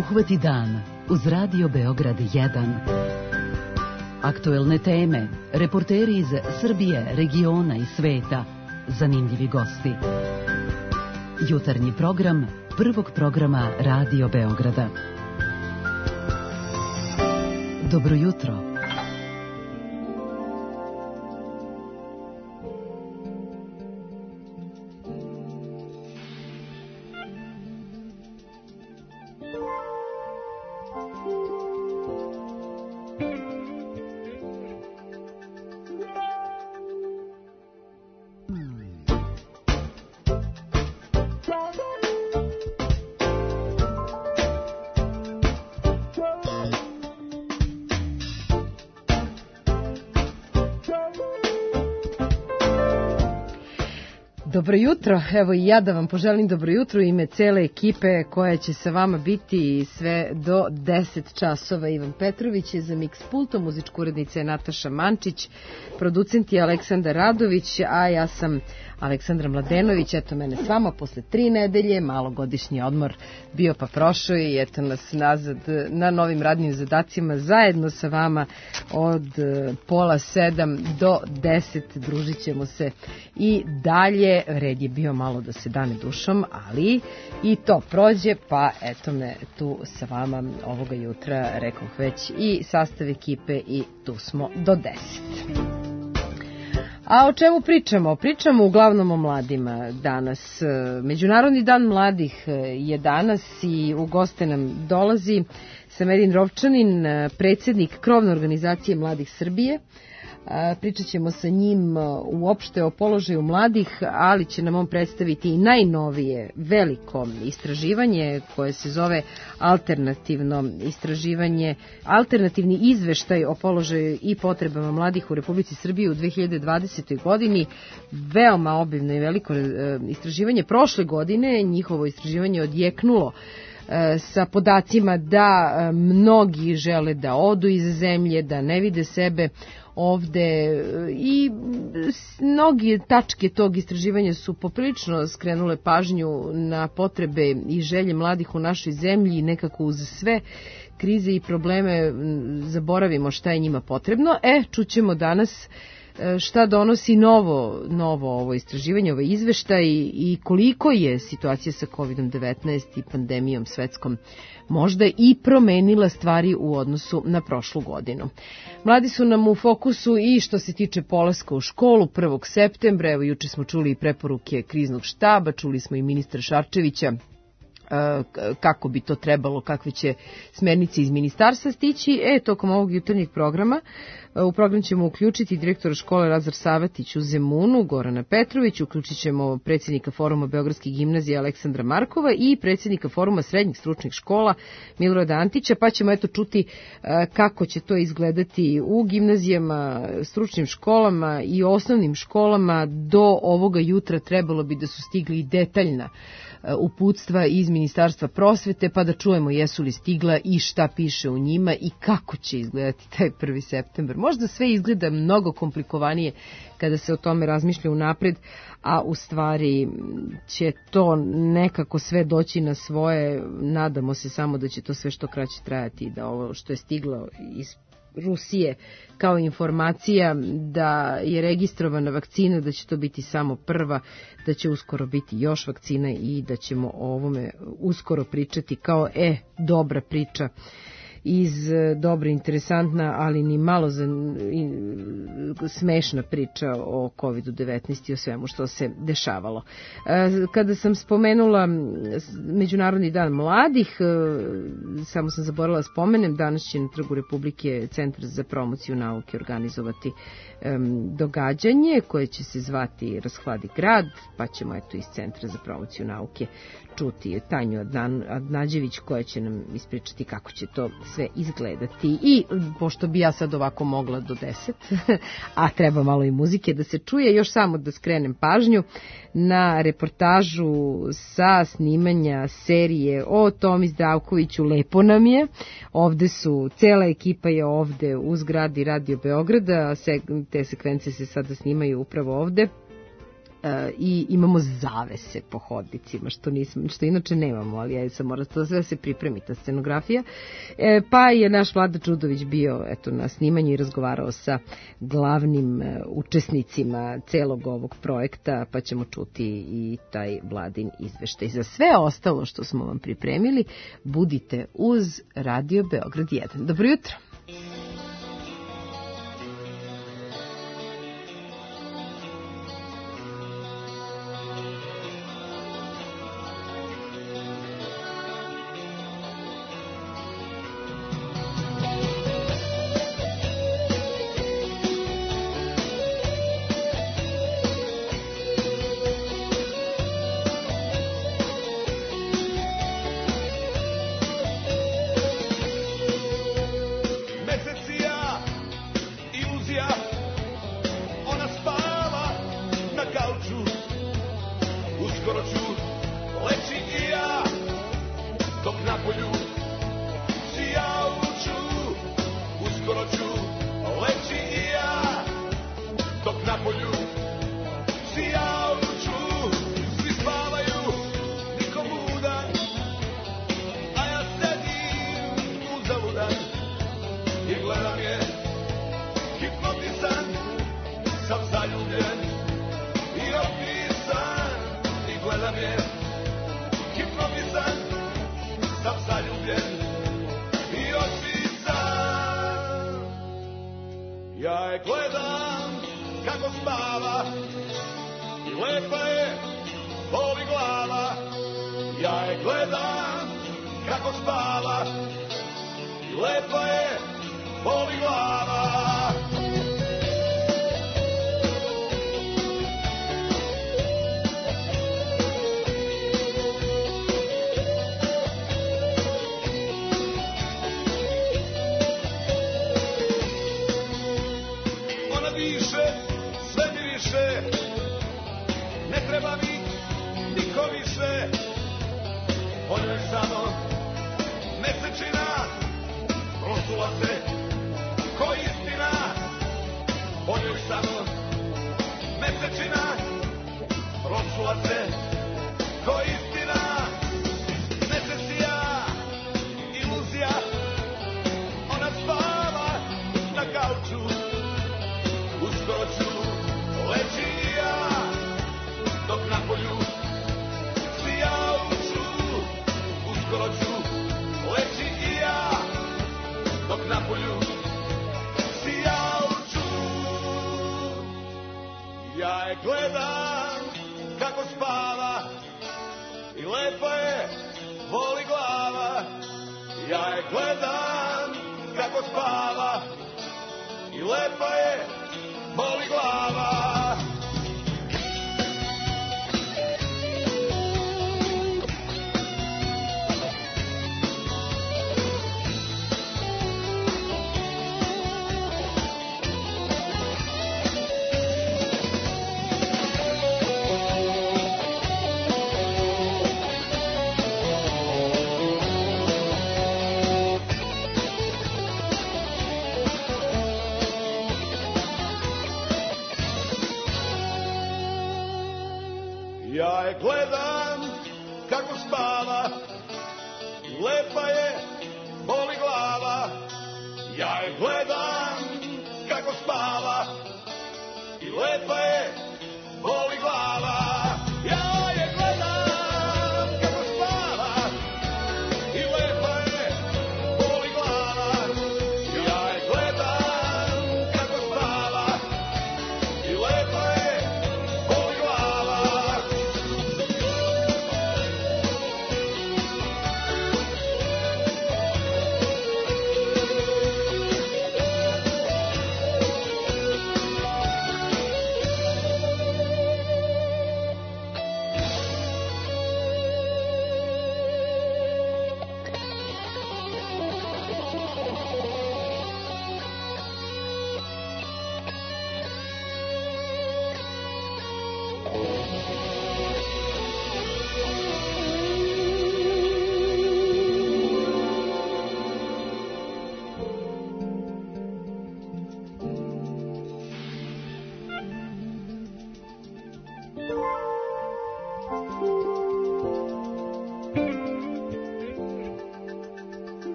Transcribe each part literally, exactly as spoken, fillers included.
Uhvati dan uz Radio Beograd jedan. Aktuelne teme, reporteri iz Srbije, regiona i sveta, zanimljivi gosti. Jutarnji program prvog programa Radio Beograda. Dobro jutro. Dobro jutro, evo i ja da vam poželim dobro jutro u ime cele ekipe koja će sa vama biti sve do deset časova. Ivan Petrović je za Mix Pulto, muzička urednica je Nataša Mančić, producent je Aleksandar Radović, a ja sam Aleksandra Mladenović. Eto mene s vama posle tri nedelje, malo godišnji odmor bio pa prošao i eto nas nazad na novim radnim zadacima zajedno sa vama od pola sedam do deset. Družit ćemo se i dalje. Red je bio malo da se dane dušom, ali i to prođe, pa eto me tu sa vama ovoga jutra, rekoh već, i sastav ekipe i tu smo do deset. A o čemu pričamo? Pričamo uglavnom o mladima danas. Međunarodni dan mladih je danas i u goste nam dolazi Samedin Rovčanin, predsjednik krovne organizacije Mladih Srbije. Pričat ćemo sa njim uopšte o položaju mladih, ali će nam on predstaviti i najnovije veliko istraživanje koje se zove alternativno istraživanje, alternativni izveštaj o položaju i potrebama mladih u Republici Srbiji u dve hiljade dvadesetoj. godini. Veoma obimno i veliko istraživanje. Prošle godine njihovo istraživanje odjeknulo sa podacima da mnogi žele da odu iz zemlje, da ne vide sebe ovde i mnogi tačke tog istraživanja su poprilično skrenule pažnju na potrebe i želje mladih u našoj zemlji i nekako uz sve krize i probleme zaboravimo šta je njima potrebno. E, čućemo danas šta donosi novo, novo ovo istraživanje, ovaj izveštaj i koliko je situacija sa kovid devetnaest i pandemijom svetskom možda i promenila stvari u odnosu na prošlu godinu. Mladi su nam u fokusu i što se tiče polaska u školu prvog septembra. Evo juče smo čuli i preporuke kriznog štaba, čuli smo i ministra Šarčevića kako bi to trebalo, kakve će smernice iz ministarstva stići. E, tokom ovog jutarnjeg programa u program ćemo uključiti direktora škole Lazar Savatić u Zemunu, Gorana Petrović, uključit ćemo predsjednika foruma Beogradske gimnazije Aleksandra Markova i predsjednika foruma srednjih stručnih škola Milorada Antića, pa ćemo eto čuti kako će to izgledati u gimnazijama, stručnim školama i osnovnim školama. Do ovoga jutra trebalo bi da su stigli i detaljna uputstva iz Ministarstva prosvete, pa da čujemo jesu li stigla i šta piše u njima i kako će izgledati taj prvi septembar. Možda sve izgleda mnogo komplikovanije kada se o tome razmišlja unapred, a u stvari će to nekako sve doći na svoje. Nadamo se samo da će to sve što kraće trajati i da ovo što je stiglo iz Rusije kao informacija da je registrovana vakcina, da će to biti samo prva, da će uskoro biti još vakcina i da ćemo o ovome uskoro pričati kao e, dobra priča iz dobra, interesantna, ali ni malo za, i, smešna priča o kovid devetnaest i o svemu što se dešavalo. Kada sam spomenula Međunarodni dan mladih, samo sam zaboravila da spomenem, danas će na Trgu Republike Centar za promociju nauke organizovati um, događanje koje će se zvati Rashladi grad, pa ćemo eto iz Centra za promociju nauke čuti Tanju Adnan, Adnađević koja će nam ispričati kako će to sve izgledati. I pošto bi ja sad ovako mogla do deset, a treba malo i muzike da se čuje, još samo da skrenem pažnju na reportažu sa snimanja serije o Tomi Zdravkoviću Lepo nam je. Ovde su, cela ekipa je ovde u zgradi Radio Beograda, te sekvence se sada snimaju upravo ovde. i imamo zavese po hodnicima, što, nisam, što inače nemamo, ali ja sam mora to sve se pripremi, ta scenografija. E, pa je naš Vlada Čudović bio eto, na snimanju i razgovarao sa glavnim e, učesnicima celog ovog projekta, pa ćemo čuti i taj Vladin izveštaj. Za sve ostalo što smo vam pripremili, budite uz Radio Beograd jedan. Dobro jutro!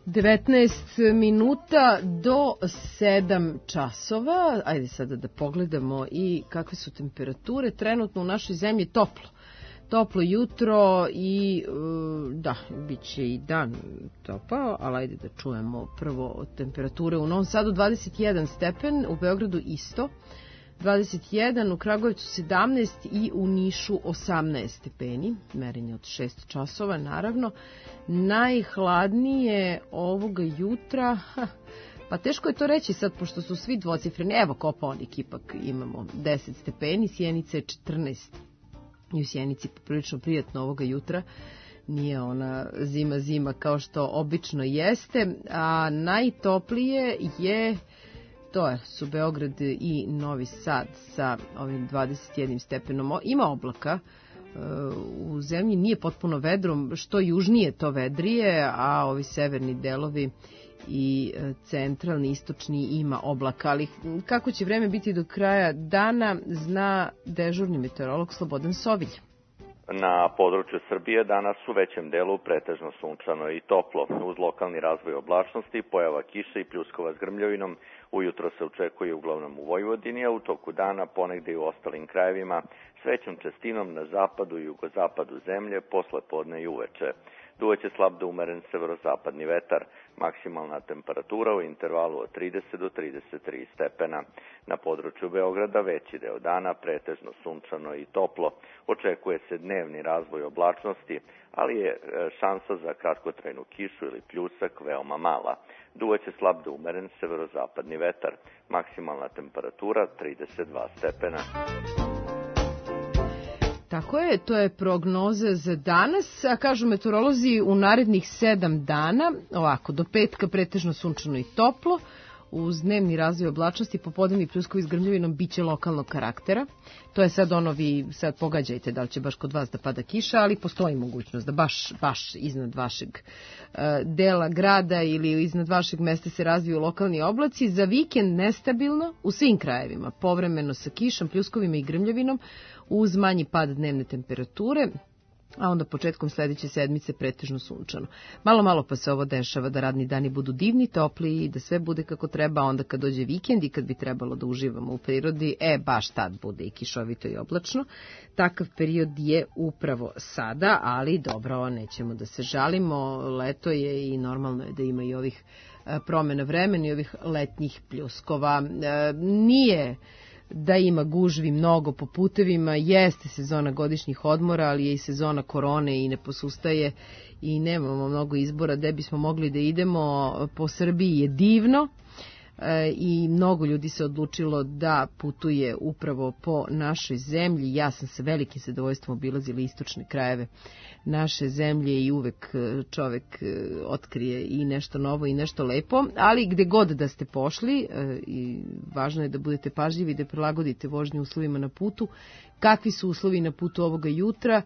devetnaest minuta do sedam časova. Ajde sada da pogledamo i kakve su temperature. Trenutno u našoj zemlji toplo. Toplo jutro i da, bit će i dan topao, ali ajde da čujemo prvo temperature. U Novom Sadu dvadeset jedan stepen, u Beogradu isto, dvadeset jedan, u Kragujevcu sedamnaest i u Nišu osamnaest stepeni, merenje od šest časova naravno. Najhladnije ovoga jutra, pa teško je to reći sad, pošto su svi dvocifreni, evo Kopaonik ipak imamo deset stepeni, Sjenica je četrnaest. I u Sjenici poprilično prijatno ovoga jutra, nije ona zima zima kao što obično jeste, a najtoplije je, to je, su Beograd i Novi Sad sa ovim dvadeset jednim stepenom. Ima oblaka, u zemlji nije potpuno vedro, što južnije to vedrije, a ovi severni delovi i centralni, istočni ima oblaka, ali kako će vreme biti do kraja dana zna dežurni meteorolog Slobodan Sovilj. Na području Srbije danas u većem delu pretežno sunčano i toplo. Uz lokalni razvoj oblačnosti, pojava kiše i pljuskova s grmljavinom, ujutro se očekuje uglavnom u Vojvodini, a u toku dana ponegde i u ostalim krajevima s većom čestinom na zapadu i jugozapadu zemlje, posle podne i uveče. Duvaće slab do umeren severozapadni vetar, maksimalna temperatura u intervalu od trideset do trideset tri stepena. Na području Beograda veći deo dana pretežno sunčano i toplo. Očekuje se dnevni razvoj oblačnosti, ali je šansa za kratkotrajnu kišu ili pljusak veoma mala. Duvaće slab do umeren severozapadni vetar, maksimalna temperatura trideset dva stepena. Tako je, to je prognoza za danas, a kažu meteorolozi u narednih sedam dana, ovako, do petka pretežno sunčano i toplo, uz dnevni razvoj oblačnosti, popodnevni pljuskovi s grmljavinom biće lokalnog karaktera. To je sad ono, vi sad pogađajte da li će baš kod vas da pada kiša, ali postoji mogućnost da baš, baš iznad vašeg uh, dela grada ili iznad vašeg mesta se razviju lokalni oblaci. Za vikend nestabilno u svim krajevima, povremeno sa kišom, pljuskovima i grmljavinom, uz manji pad dnevne temperature, a onda početkom sledeće sedmice pretežno sunčano. Malo, malo pa se ovo dešava da radni dani budu divni, topli i da sve bude kako treba, onda kad dođe vikend i kad bi trebalo da uživamo u prirodi, e, baš tad bude i kišovito i oblačno. Takav period je upravo sada, ali dobro, nećemo da se žalimo, leto je i normalno je da ima i ovih promjena vremena i ovih letnjih pljuskova. E, nije da ima gužvi mnogo po putevima, jeste sezona godišnjih odmora, ali je i sezona korone i ne posustaje i nemamo mnogo izbora gde bismo mogli da idemo. Po Srbiji je divno e, i mnogo ljudi se odlučilo da putuje upravo po našoj zemlji. Ja sam sa velikim zadovoljstvom obilazila istočne krajeve naše zemlje i uvek čovek otkrije i nešto novo i nešto lepo, ali gde god da ste pošli, i važno je da budete pažljivi, da prilagodite vožnju uslovima na putu. Kakvi su uslovi na putu ovoga jutra,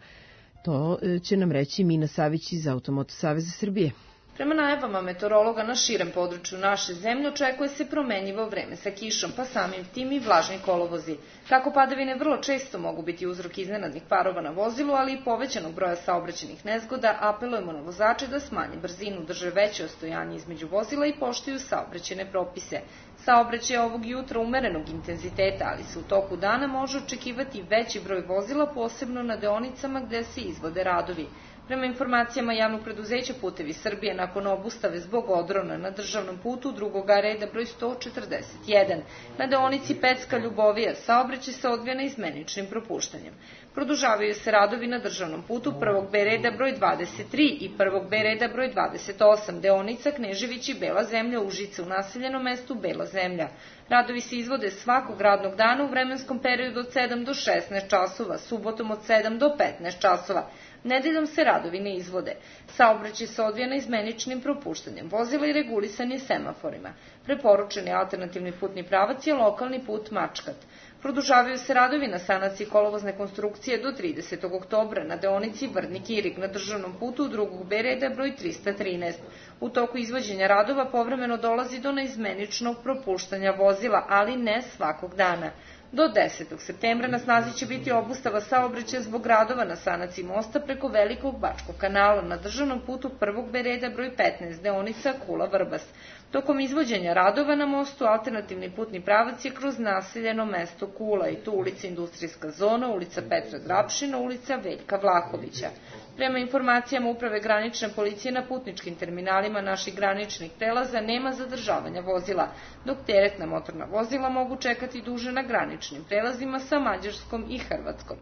to će nam reći Mina Savić iz Automoto Saveza Srbije. Prema najavama meteorologa na širem području naše zemlje očekuje se promenjivo vreme sa kišom, pa samim tim i vlažni kolovozi. Kako padavine vrlo često mogu biti uzrok iznenadnih parova na vozilu, ali i povećanog broja saobraćajnih nezgoda, apelujemo na vozače da smanje brzinu, drže veće ostojanje između vozila i poštuju saobraćajne propise. Saobraćaj ovog jutra umerenog intenziteta, ali se u toku dana može očekivati veći broj vozila, posebno na deonicama gde se izvode radovi. Prema informacijama javnog preduzeća Putevi Srbije, nakon obustave zbog odrona na državnom putu drugog reda broj sto četrdeset jedan, na deonici Pecka Ljubovija, saobraćaj se odvija izmeničnim propuštanjem. Produžavaju se radovi na državnom putu prvog B reda broj dvadeset tri i prvog B reda broj dvadeset osam, deonica Knežević i Bela zemlja, Užice u naseljenom mestu Bela zemlja. Radovi se izvode svakog radnog dana u vremenskom periodu od sedam do šesnaest časova, subotom od sedam do petnaest časova. Nedeljom se radovi ne izvode. Saobraćaj se odvija na izmeničnim propuštanjem vozila i regulisanje semaforima. Preporučeni alternativni putni pravac je lokalni put Mačkat. Produžavaju se radovi na sanaciji kolovozne konstrukcije do tridesetog oktobra na deonici Vrdnik-Irig na državnom putu drugog B reda broj trista trinaest. U toku izvođenja radova povremeno dolazi do neizmeničnog propuštanja vozila, ali ne svakog dana. Do desetog septembra na snazi će biti obustava saobraćaja zbog radova na sanaciji mosta preko Velikog Bačkog kanala na državnom putu prvog B reda broj petnaest, deonica Kula-Vrbas. Tokom izvođenja radova na mostu, alternativni putni pravac je kroz naseljeno mesto Kula i to ulica Industrijska zona, ulica Petra Drapšina, ulica Veljka Vlahovića. Prema informacijama Uprave granične policije na putničkim terminalima naših graničnih prelaza nema zadržavanja vozila, dok teretna motorna vozila mogu čekati duže na graničnim prelazima sa Mađarskom i Hrvatskom.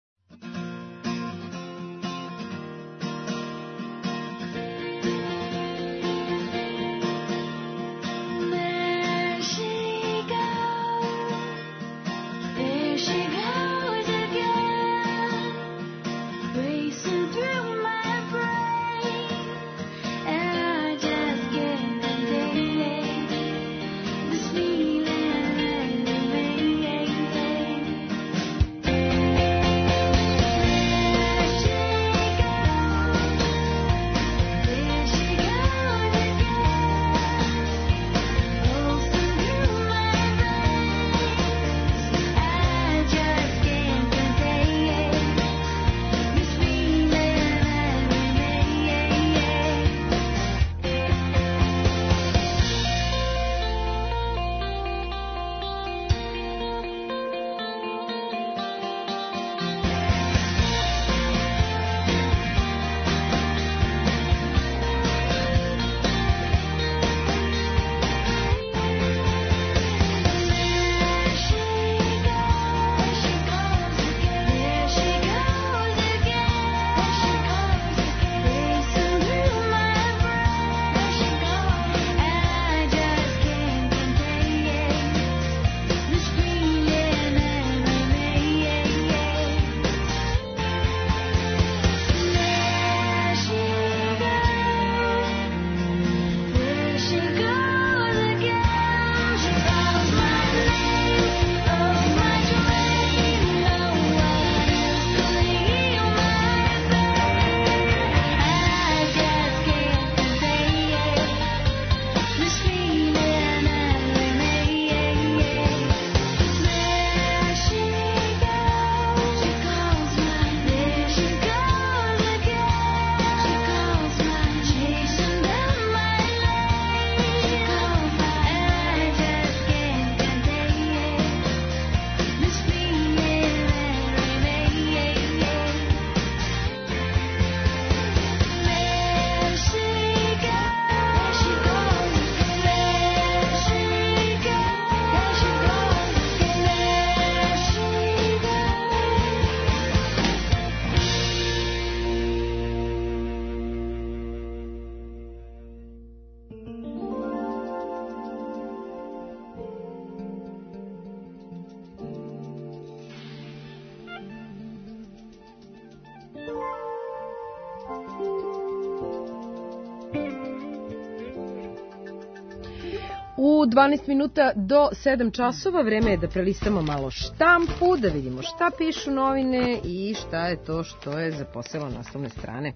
U dvanaest minuta do sedam časova vreme je da prelistamo malo štampu, da vidimo šta pišu novine i šta je to što je zaposelo naslovne strane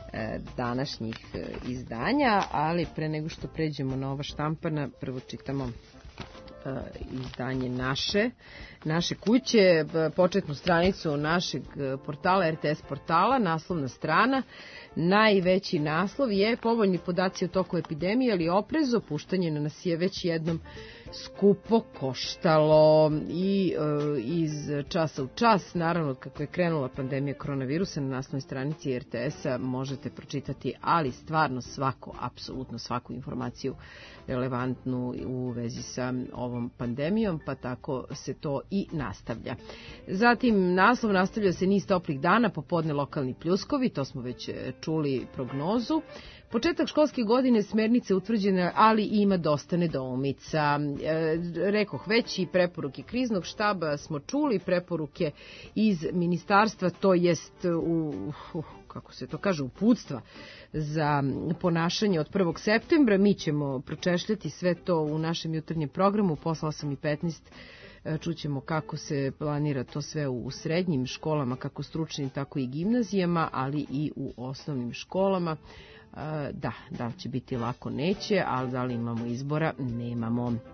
današnjih izdanja, ali pre nego što pređemo na ova štampana, prvo čitamo izdanje naše, naše kuće, početnu stranicu našeg portala, R T S portala, naslovna strana. Najveći naslov je povoljni podaci o toku epidemije, ali oprez, opuštanje na nas je već jednom skupo koštalo i e, iz časa u čas, naravno kako je krenula pandemija koronavirusa, na naslovnoj stranici R T S-a možete pročitati, ali stvarno svaku, apsolutno svaku informaciju relevantnu u vezi sa ovom pandemijom, pa tako se to i nastavlja. Zatim naslov nastavlja se niz toplih dana, popodne lokalni pljuskovi, to smo već čuli prognozu. Početak školske godine, smernice utvrđene, ali ima dosta nedoumica. E, rekoh već i preporuke kriznog štaba smo čuli, preporuke iz ministarstva, to jest u, uh, kako se to kaže, uputstva za ponašanje od prvog septembra. Mi ćemo pročešljati sve to u našem jutarnjem programu posle osam i petnaest. Čućemo kako se planira to sve u srednjim školama, kako stručnim, tako i gimnazijama, ali i u osnovnim školama. Da, da li će biti lako, neće, ali da li imamo izbora, nemamo.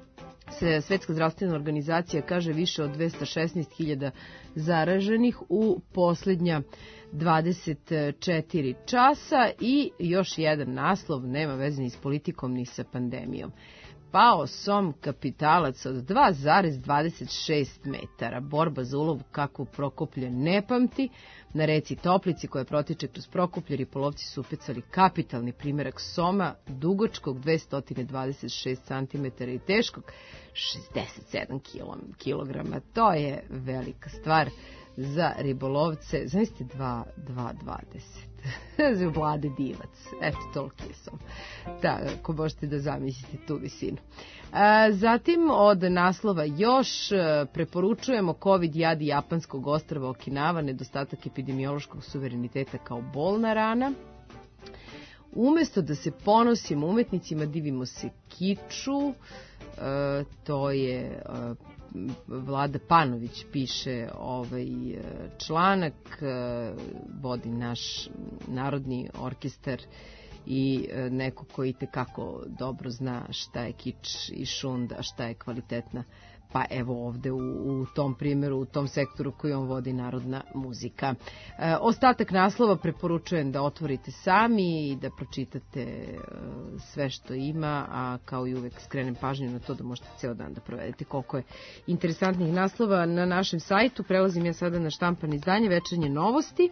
Svetska zdravstvena organizacija kaže više od dvesta šesnaest hiljada zaraženih u posljednja dvadeset četiri časa i još jedan naslov, nema veze ni s politikom ni sa pandemijom. Pao som kapitalac od dva zarez dvadeset šest metara. Borba za ulov kakvu Prokuplje ne pamti. Na reci Toplici koja protiče kroz Prokuplje ribolovci su upecali kapitalni primjerak soma dugačkog dvesta dvadeset šest centimetara i teškog šezdeset sedam kilograma. To je velika stvar za ribolovce. Zamislite dva dvadeset. Vlade Divac. Eto, toliki sam. Da, ako možete da zamislite tu visinu. A, zatim od naslova još preporučujemo COVID jadi japanskog ostrva Okinawa, nedostatak epidemiološkog suvereniteta kao bolna rana. Umesto da se ponosimo umetnicima, divimo se kiču. E, to je e, Vlada Panović piše ovaj članak, e, vodi naš Narodni orkestar i e, neko koji itekako dobro zna šta je kič i šund, a šta je kvalitetna. Pa evo ovde u, u tom primjeru, u tom sektoru koji on vodi, narodna muzika. E, ostatak naslova preporučujem da otvorite sami i da pročitate e, sve što ima, a kao i uvek skrenem pažnju na to da možete ceo dan da provedete koliko je interesantnih naslova na našem sajtu. Prelazim ja sada na štampano izdanje Večernje novosti.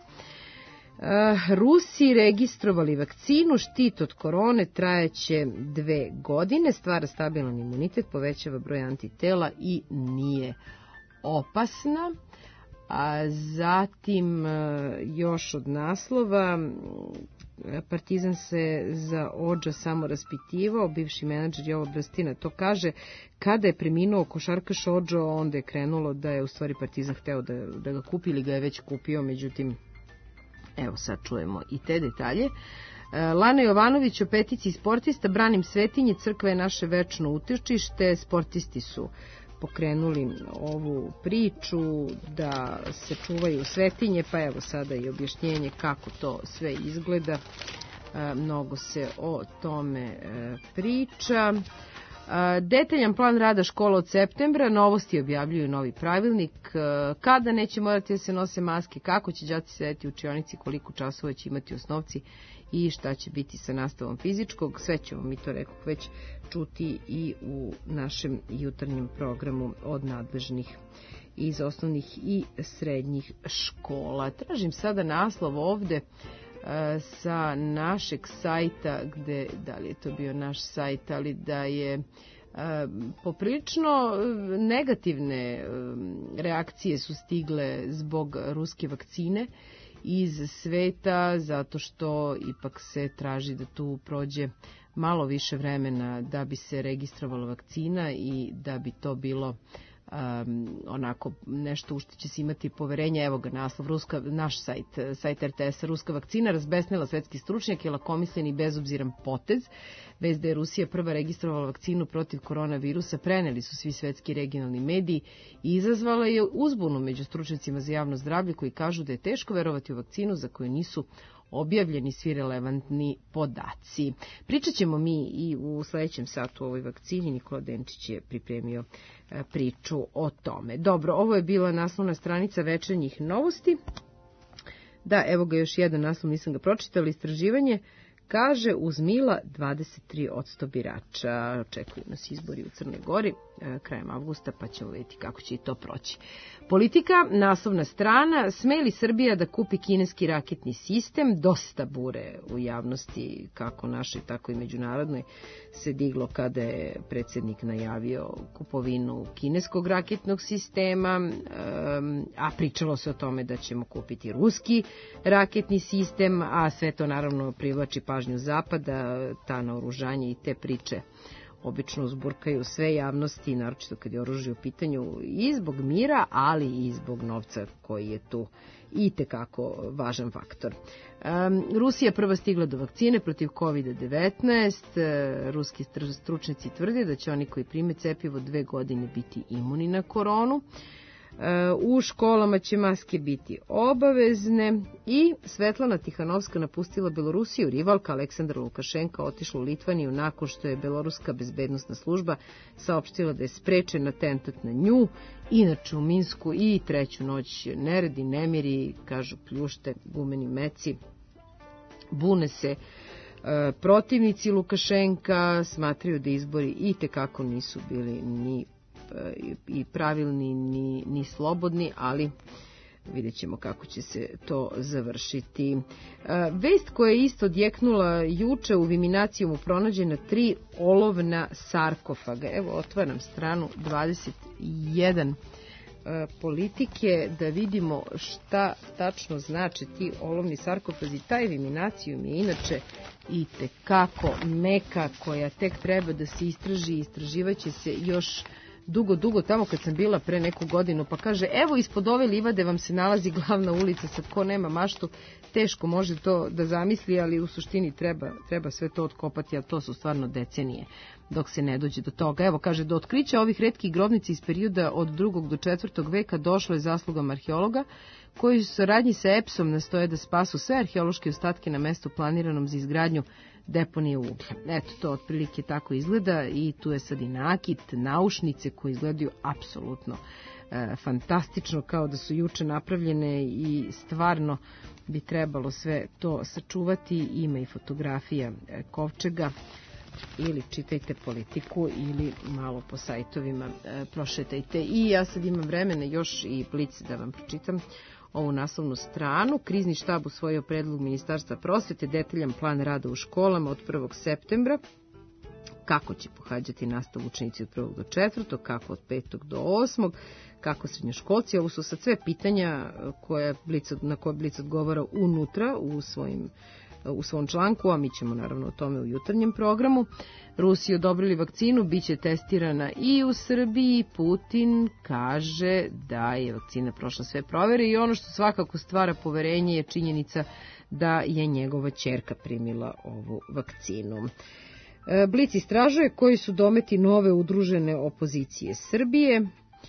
Rusi registrovali vakcinu, štit od korone trajeće dve godine, stvara stabilan imunitet, povećava broj antitela i nije opasna. A zatim još od naslova, Partizan se za Odža samo raspitivao, bivši menadžer Jovo Brstina to kaže, kada je preminuo košarkaš Odžo, onda je krenulo da je u stvari Partizan hteo da, da ga kupi ili ga je već kupio, međutim evo sad čujemo i te detalje. Lana Jovanović o peticiji sportista, branim svetinje, crkva je naše večno utočište, sportisti su pokrenuli ovu priču da se čuvaju svetinje, pa evo sada i objašnjenje kako to sve izgleda. Mnogo se o tome priča. Detaljan plan rada škola od septembra, novosti objavljuju novi pravilnik, kada neće morati da se nose maske, kako će đaci sedeti u učionici, koliko časova će imati osnovci i šta će biti sa nastavom fizičkog. Sve ćemo mi to rekao već čuti i u našem jutarnjem programu od nadležnih iz osnovnih i srednjih škola. Tražim sada naslov ovde sa našeg sajta, gde, da li je to bio naš sajt, ali da je poprilično negativne reakcije su stigle zbog ruske vakcine iz sveta, zato što ipak se traži da tu prođe malo više vremena da bi se registrovala vakcina i da bi to bilo Um, onako nešto u što će se imati poverenje. Evo ga naslov, Ruska, naš sajt, sajt er te es-a, ruska vakcina razbesnila svetski stručnjak i lakomislen i bezobziran potez. Već da je Rusija prva registrovala vakcinu protiv koronavirusa, preneli su svi svetski regionalni mediji i izazvala je uzbunu među stručnjacima za javno zdravlje koji kažu da je teško verovati u vakcinu za koju nisu objavljeni svi relevantni podaci. Pričat ćemo mi i u sledećem satu o ovoj vakcini. Nikola Denčić je pripremio priču o tome. Dobro, ovo je bila naslovna stranica Večernjih novosti. Da, evo ga još jedan naslov, nisam ga pročitala. Istraživanje kaže uz Mila dvadeset tri posto birača. Očekuju nas izbori u Crnoj Gori krajem avgusta, pa ćemo vidjeti kako će i to proći. Politika, naslovna strana, sme li Srbija da kupi kineski raketni sistem? Dosta bure u javnosti, kako našoj, tako i međunarodnoj, se diglo kada je predsjednik najavio kupovinu kineskog raketnog sistema, a pričalo se o tome da ćemo kupiti ruski raketni sistem, a sve to naravno privlači pažnju Zapada, ta naoružanje i te priče obično uzburkaju sve javnosti, naročito kad je oružje u pitanju, i zbog mira, ali i zbog novca koji je tu i tekako važan faktor. Um, Rusija prva stigla do vakcine protiv kovid devetnaest. Ruski stručnjaci tvrde da će oni koji prime cepivo dve godine biti imuni na koronu. U školama će maske biti obavezne i Svetlana Tihanovska napustila Belorusiju. Rivalka Aleksandra Lukašenka otišla u Litvaniju nakon što je beloruska bezbednosna služba saopštila da je sprečen atentat na nju. Inače u Minsku i treću noć neredi, nemiri, kažu pljušte, gumeni meci. Bune se protivnici Lukašenka, smatraju da izbori i tekako nisu bili ni i pravilni ni, ni slobodni, ali vidjet ćemo kako će se to završiti. Vest koja je isto odjeknula juče, u Viminacijumu pronađena tri olovna sarkofaga. Evo, otvaram stranu dvadeset jedan Politike da vidimo šta tačno znači ti olovni sarkofazi. Taj Viminacijum je inače i tekako meka koja tek treba da se istraži. Istraživaće se još dugo, dugo, tamo kad sam bila pre neku godinu, pa kaže, evo ispod ove livade vam se nalazi glavna ulica, sad ko nema maštu, teško može to da zamisli, ali u suštini treba, treba sve to otkopati, ali to su stvarno decenije dok se ne dođe do toga. Evo, kaže, do otkrića ovih retkih grobnica iz perioda od drugog do četvrtog veka došlo je zaslugom arheologa, koji u saradnji sa E P S-om nastoje da spasu sve arheološke ostatke na mestu planiranom za izgradnju deponije uglja. Eto, to otprilike tako izgleda i tu je sad i nakit, naušnice koje izgledaju apsolutno e, fantastično, kao da su juče napravljene i stvarno bi trebalo sve to sačuvati. Ima i fotografija e, kovčega, ili čitajte Politiku ili malo po sajtovima e, prošetajte. I ja sad imam vremena još i Blic da vam pročitam ovu naslovnu stranu. Krizni štab usvojio predlog Ministarstva prosvete, detaljan plan rada u školama od prvog septembra, kako će pohađati nastavu učenici od prvog do četvrtog, kako od petog do osmog, kako srednjoškolci. Ovo su sad sve pitanja koje Blic, na koje Blic odgovara unutra u svojim u svom članku, a mi ćemo naravno o tome u jutarnjem programu. Rusi odobrili vakcinu, bit će testirana i u Srbiji. Putin kaže da je vakcina prošla sve provere i ono što svakako stvara poverenje je činjenica da je njegova ćerka primila ovu vakcinu. Blic istražuje koji su dometi nove udružene opozicije Srbije.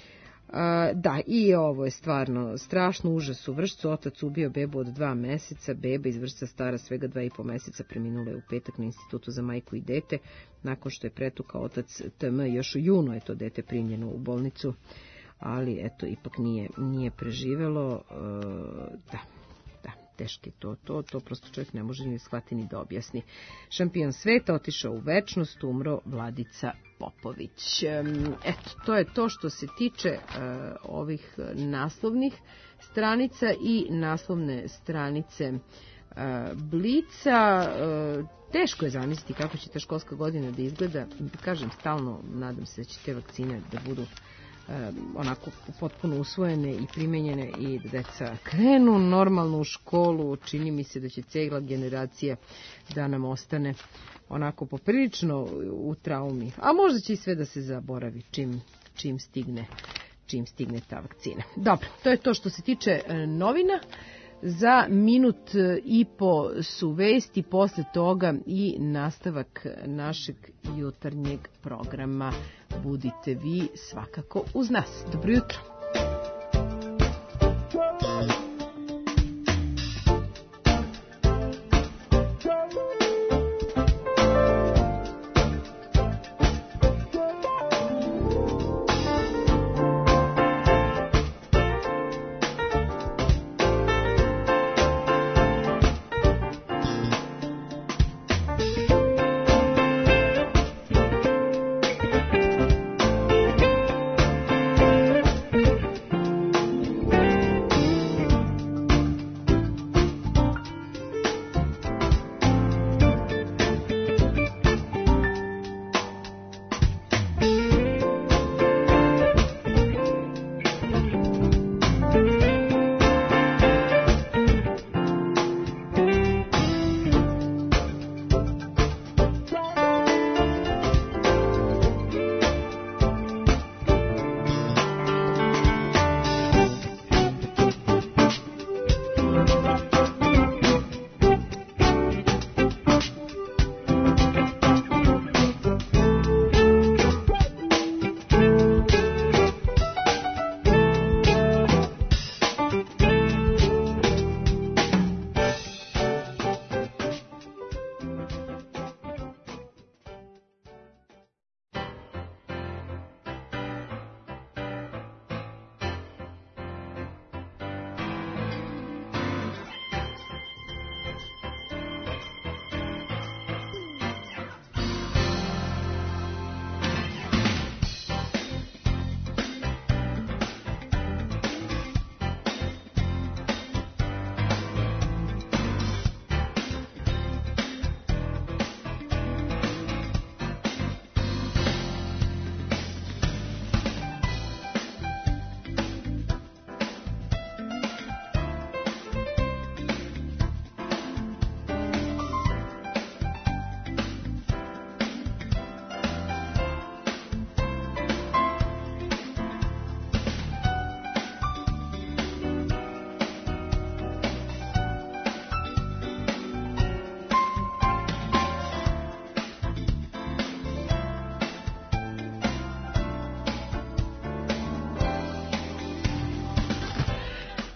Da, i ovo je stvarno strašno, užas u Vršcu. Otac ubio bebu od dva meseca, beba iz Vršca stara svega dva i po meseca preminula je u petak na Institutu za majku i dete, nakon što je pretukao otac T M. Još u junu je to dete primljeno u bolnicu, ali eto, ipak nije, nije preživelo. Da, da, teški to, to, to prosto čovjek ne može ni shvatiti ni da objasni. Šampion sveta otišao u večnost, umro Vladica Popović. Eto, to je to što se tiče uh, ovih naslovnih stranica i naslovne stranice uh, Blica. Uh, teško je zamisliti kako će ta školska godina da izgleda. Kažem, stalno nadam se da će te vakcine da budu um, onako potpuno usvojene i primenjene i da deca krenu normalno u školu. Čini mi se da će cijela generacija da nam ostane onako poprilično u traumi, a možda će i sve da se zaboravi čim, čim stigne čim stigne ta vakcina. Dobro, to je to što se tiče novina. Za minut i po su vesti, posle toga i nastavak našeg jutarnjeg programa. Budite vi svakako uz nas. Dobro jutro.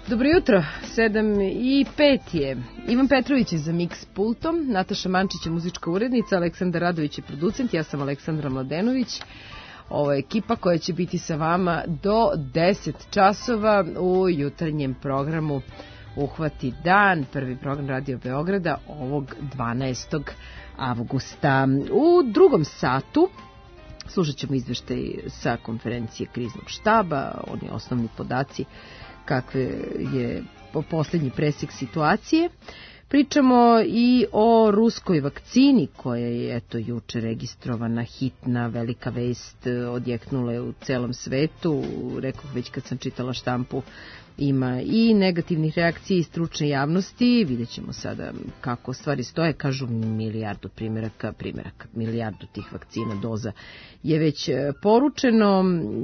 Dobro jutro, sedam i pet je. Ivan Petrović je za Mix pultom, Nataša Mančić je muzička urednica, Aleksandar Radović je producent, ja sam Aleksandra Mladenović. Ovo je ekipa koja će biti sa vama do deset časova u jutarnjem programu Uhvati dan, prvi program Radio Beograda ovog dvanaestog avgusta. U drugom satu slušat ćemo izveštaj sa konferencije kriznog štaba, oni osnovni podaci kakve je poslednji presek situacije. Pričamo i o ruskoj vakcini koja je eto juče registrovana, hitna, velika vest, odjeknula je u celom svetu. Rekoh već kad sam čitala štampu, ima i negativnih reakcija i stručne javnosti. Vidjet ćemo sada kako stvari stoje. Kažu milijardu primjeraka, primjeraka, milijardu tih vakcina, doza je već poručeno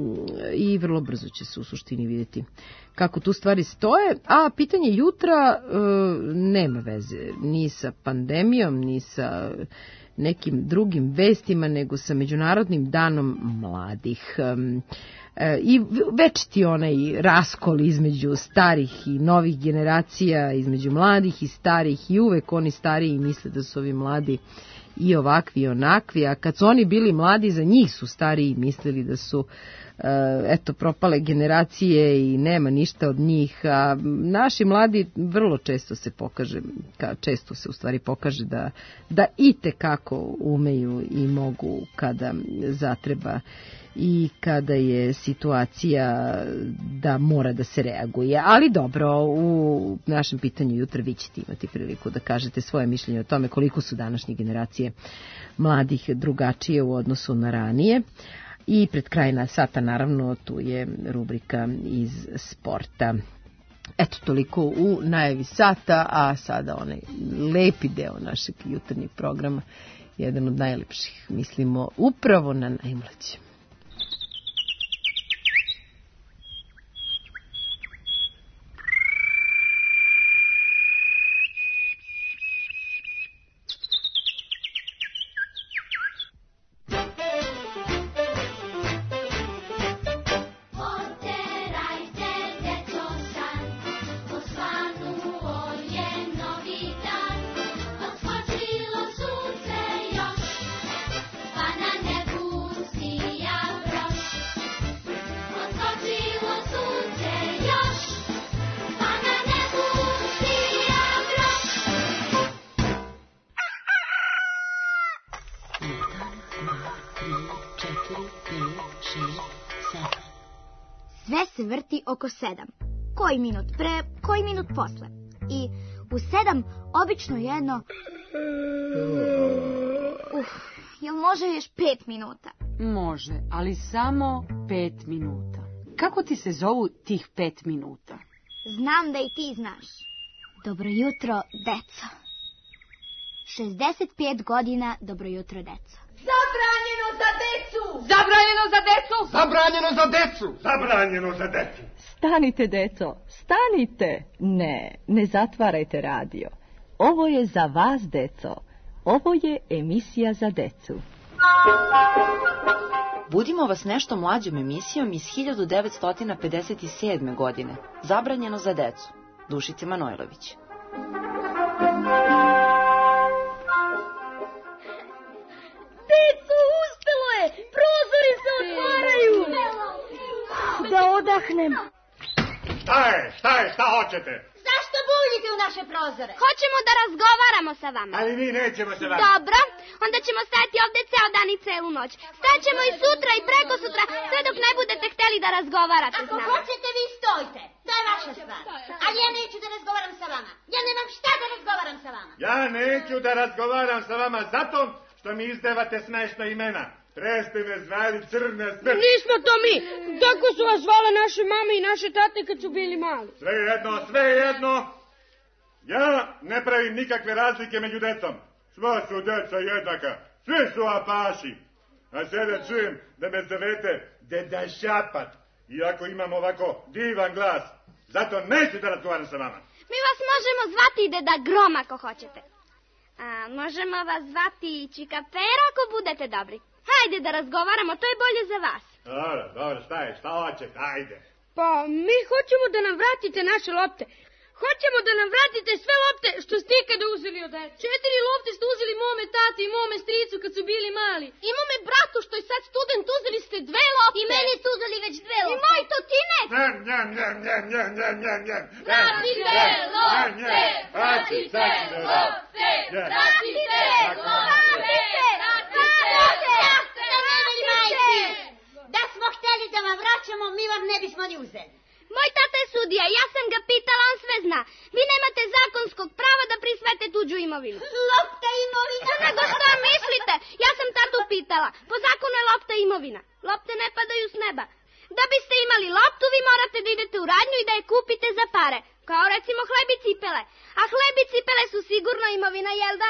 i vrlo brzo će se u suštini vidjeti kako tu stvari stoje. A pitanje jutra e, nema veze ni sa pandemijom, ni sa nekim drugim vestima, nego sa Međunarodnim danom mladih. E, I večiti onaj raskol između starih i novih generacija, između mladih i starih, i uvek oni stariji misle da su ovi mladi i ovakvi i onakvi, a kad su oni bili mladi, za njih su stariji mislili da su eto propale generacije i nema ništa od njih, a naši mladi vrlo često se pokaže, često se u stvari pokaže da, da itekako umeju i mogu kada zatreba i kada je situacija da mora da se reaguje. Ali dobro, u našem pitanju jutra vi ćete imati priliku da kažete svoje mišljenje o tome koliko su današnje generacije mladih drugačije u odnosu na ranije. I pred kraj sata, naravno, tu je rubrika iz sporta. Eto, toliko u najavi sata, a sada onaj lepi deo našeg jutarnjeg programa, jedan od najlepših, mislimo, upravo na najmlađe. Sve se vrti oko sedam. Koji minut pre, koji minut posle. I u sedam obično jedno... Uf, jel može još pet minuta? Može, ali samo pet minuta. Kako ti se zovu tih pet minuta? Znam da i ti znaš. Dobro jutro, deco. šezdeset pet godina, dobro jutro, deco. Zabranjeno za decu! Zabranjeno za decu! Zabranjeno za decu! Zabranjeno za decu! Stanite, deco, stanite! Ne, ne zatvarajte radio. Ovo je za vas, deco. Ovo je emisija za decu. Budimo vas nešto mlađom emisijom iz hiljadu devetsto pedeset sedme. godine. Zabranjeno za decu. Dušice Manojlović. Deco, uspelo je! Prozori se otvaraju! Da odahnem. Šta je? Šta je? Šta hoćete? Zašto buljite u naše prozore? Hoćemo da razgovaramo sa vama. Ali mi nećemo se vama. Dobro, onda ćemo stajati ovde ceo dan i celu noć. Staćemo i sutra i preko sutra, sve dok ne budete hteli da razgovarate s nama. Ako hoćete, vi stojite. To je vaša stvar. Ali ja neću da razgovaram sa vama. Ja nemam šta da razgovaram sa vama. Ja neću da razgovaram sa vama zato što mi izdevate smešna imena. Pre ste me zvali crna smrt. Nismo to mi. Tako su vas zvale naše mame i naše tate kad su bili mali. Sve jedno, sve jedno. Ja ne pravim nikakve razlike među decom. Sva su deca jednaka. Svi su apaši. A sada čujem da me zovete Deda Šapat. Iako imam ovako divan glas. Zato neću da razgovaram sa vama. Mi vas možemo zvati i Deda Grom ako hoćete. A možemo vas zvati i Čika Pera ako budete dobri. Hajde da razgovaramo, to je bolje za vas. Dobro, dobro, šta je, šta hoćete, ajde. Pa mi hoćemo da nam vratite naše lopte. Hoćemo da nam vratite sve lopte što ste ikada uzeli od dece. Četiri lopte ste uzeli mome tati i mome stricu kad su bili mali. I mome bratu što je sad student uzeli ste dve lopte. I meni su uzeli već dve lopte. I moj totine. Njem, njem, njem, njem, njem, njem, njem, njem. Vratite lopte, vratite lopte, vratite lopte, vratite. Da smo hteli da vam vraćamo, mi vam ne bismo ni uzeli. Moj tata je sudija, ja sam ga pitala, on sve zna. Vi nemate zakonskog prava da prisvete tuđu imovinu. Lopta imovina? Nego šta mislite? Ja sam tatu pitala. Po zakonu je lopta imovina. Lopte ne padaju s neba. Da biste imali loptu, vi morate da idete u radnju i da je kupite za pare. Kao recimo hleb i cipele. A hleb i cipele su sigurno imovina, jel da?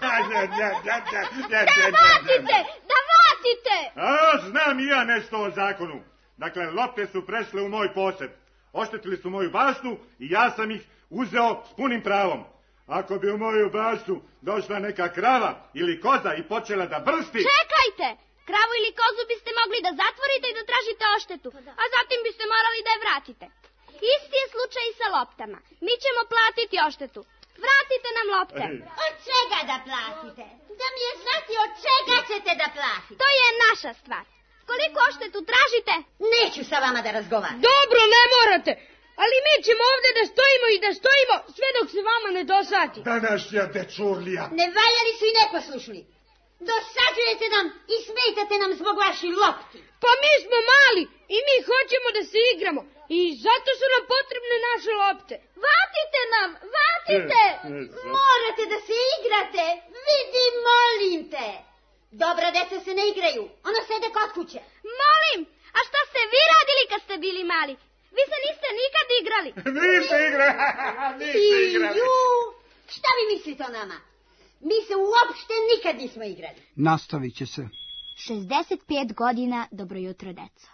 Da vratite! Da vratite! A, znam i ja nešto o zakonu. Dakle, lopte su prešle u moj posed. Oštetili su moju baštu i ja sam ih uzeo s punim pravom. Ako bi u moju baštu došla neka krava ili koza i počela da brsti... Čekajte! Kravu ili kozu biste mogli da zatvorite i da tražite oštetu, a zatim biste morali da je vratite. Isti je slučaj i sa loptama. Mi ćemo platiti oštetu. Vratite nam lopte. Od čega da platite? Da mi je znati od čega ćete da platite. To je naša stvar. Koliko oštetu tražite? Neću sa vama da razgovaram. Dobro, ne morate. Ali mi ćemo ovde da stojimo i da stojimo sve dok se vama ne dosadi. Današnja dečurlija. Nevaljali su i neposlušni. Dosađujete nam i smetate nam zbog vaših lopti. Pa mi smo mali i mi hoćemo da se igramo. I zato su nam potrebne naše lopte. Vratite nam, vratite. Morate da se igrate. Vidi, molim te. Dobra deca se ne igraju, ona sede kod kuće. Molim, a šta ste vi radili kad ste bili mali? Vi se niste nikad igrali. Niste igrali, niste igrali. Ju, šta vi mislite o nama? Mi se uopšte nikad nismo igrali. Nastavit će se. šezdeset pet godina, dobro jutro, deco.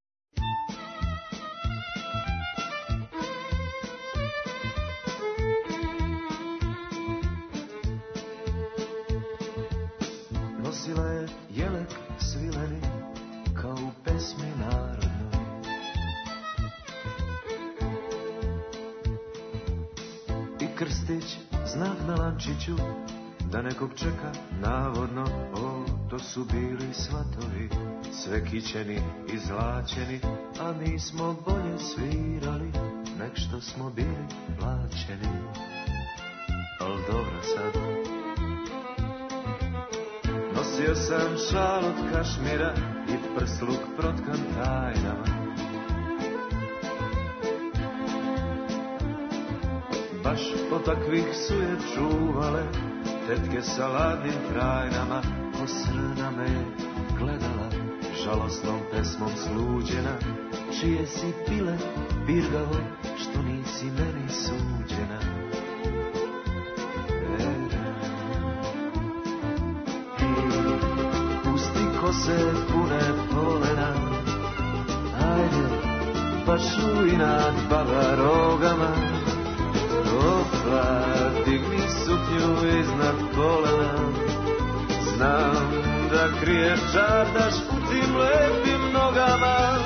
Nosila je jelek svileni kao u pesmi narodnoj. I krstić znak na lančiću da nekog čeka navodno. O, to su bili svatovi, sve kićeni i zlačeni, a mi smo bolje svirali nek što smo bili plaćeni. Al dobro sad. Nosio sam šal od kašmira i prsluk protkan tajnama. Baš od takvih su je čuvale tetke sa ladnim trajnama. Ko srna me gledala, žalostnom pesmom sluđena. Čije si pile, birgavo, što nisi meni suđena. Kose pune polena, ajde, pašuj nad baba rogama. Opla, digni suknju iznad kolena. Znam da kriješ čardaš tim lepim nogama.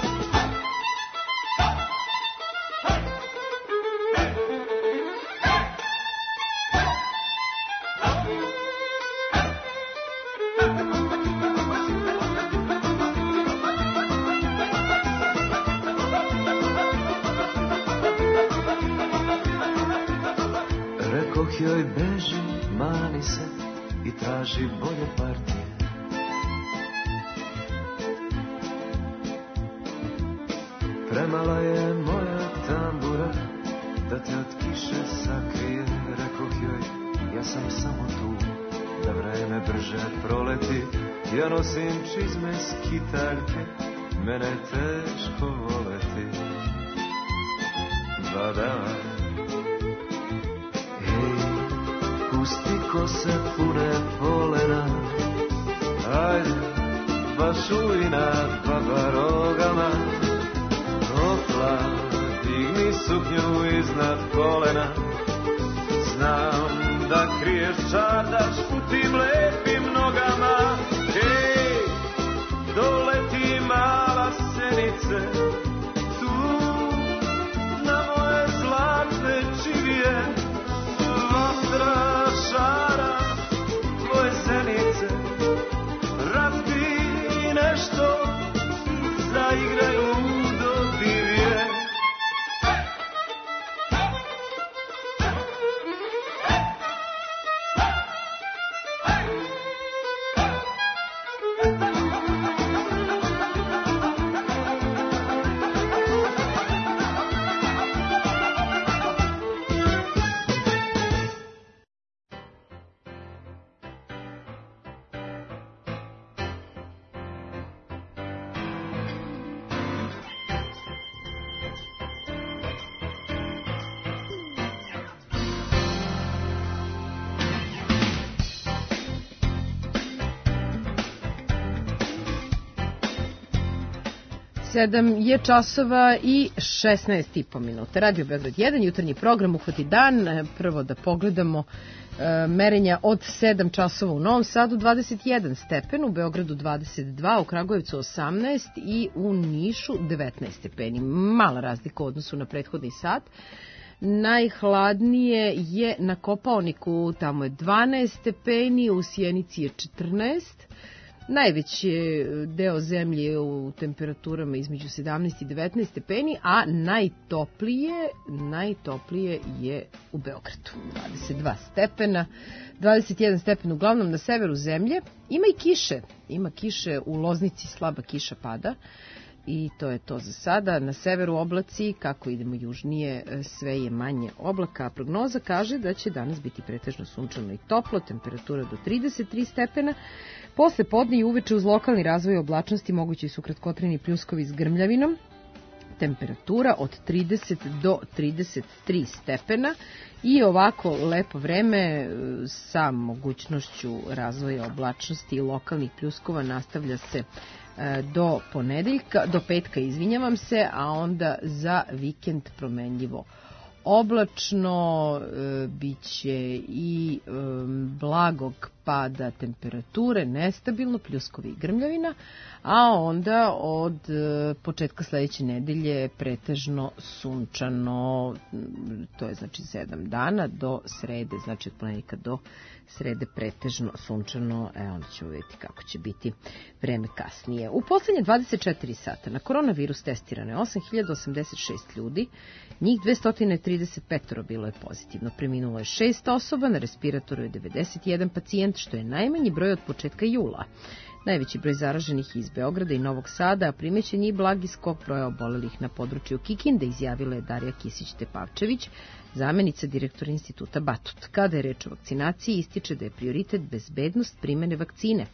Joj beži, mani se i traži bolje partije. Premala je moja tambura da te od kiše sakrije. Rekoh joj, ja sam samo tu da vreme brže proleti. Ja nosim čizme skitaljke, mene teško voleti. Badala, pusti kose pune polena, ajde, pašuj nad baba rogama. Opla, digni suknju iznad kolena. Znam da kriješ čardaš u tim lepim nogama. Ej, doleti mala senice, tu sedam je časova i šesnaest i po minuta. Radio Beograd jedan, jutarnji program Uhvati dan. Prvo da pogledamo e, merenja od sedam časova u Novom Sadu, dvadeset jedan stepen, u Beogradu dvadeset dva, u Kragujevcu osamnaest i u Nišu devetnaest stepeni. Mala razlika u odnosu na prethodni sat. Najhladnije je na Kopaoniku, tamo je dvanaest stepeni, u Sjenici je četrnaest. Najveći deo zemlje u temperaturama između sedamnaest i devetnaest stepeni, a najtoplije, najtoplije je u Beogradu, dvadeset dva stepena, dvadeset jedan stepen uglavnom na severu zemlje. Ima i kiše, ima kiše u Loznici, slaba kiša pada. I to je to za sada. Na severu oblaci, kako idemo južnije, sve je manje oblaka. Prognoza kaže da će danas biti pretežno sunčano i toplo, temperatura do trideset tri stepena. Posle podne i uveče uz lokalni razvoj oblačnosti mogući su kratkotrajni pljuskovi s grmljavinom. Temperatura od trideset do trideset tri stepena i ovako lepo vreme sa mogućnošću razvoja oblačnosti i lokalnih pljuskova nastavlja se do ponedeljka, do petka, izvinjavam se, a onda za vikend promenljivo oblačno, e, biće i e, blagog pada temperature, nestabilno, pljuskovi i grmljavina, a onda od e, početka sledeće nedelje pretežno sunčano, to je znači sedam dana do srede, znači od ponedeljka do srede pretežno sunčano, e, onda ćemo vidjeti kako će biti vreme kasnije. U poslednje dvadeset četiri sata na koronavirus testirano je osam hiljada osamdeset šest ljudi, njih dvesta trideset pet bilo je pozitivno. Preminulo je šest osoba, na respiratoru je devedeset jedan pacijent, što je najmanji broj od početka jula. Najveći broj zaraženih iz Beograda i Novog Sada, a primećen je i blagi skok broja obolelih na području Kikinde, izjavila je Darija Kisić-Tepavčević, zamenica direktora instituta Batut. Kada je reč o vakcinaciji, ističe da je prioritet bezbednost primene vakcine.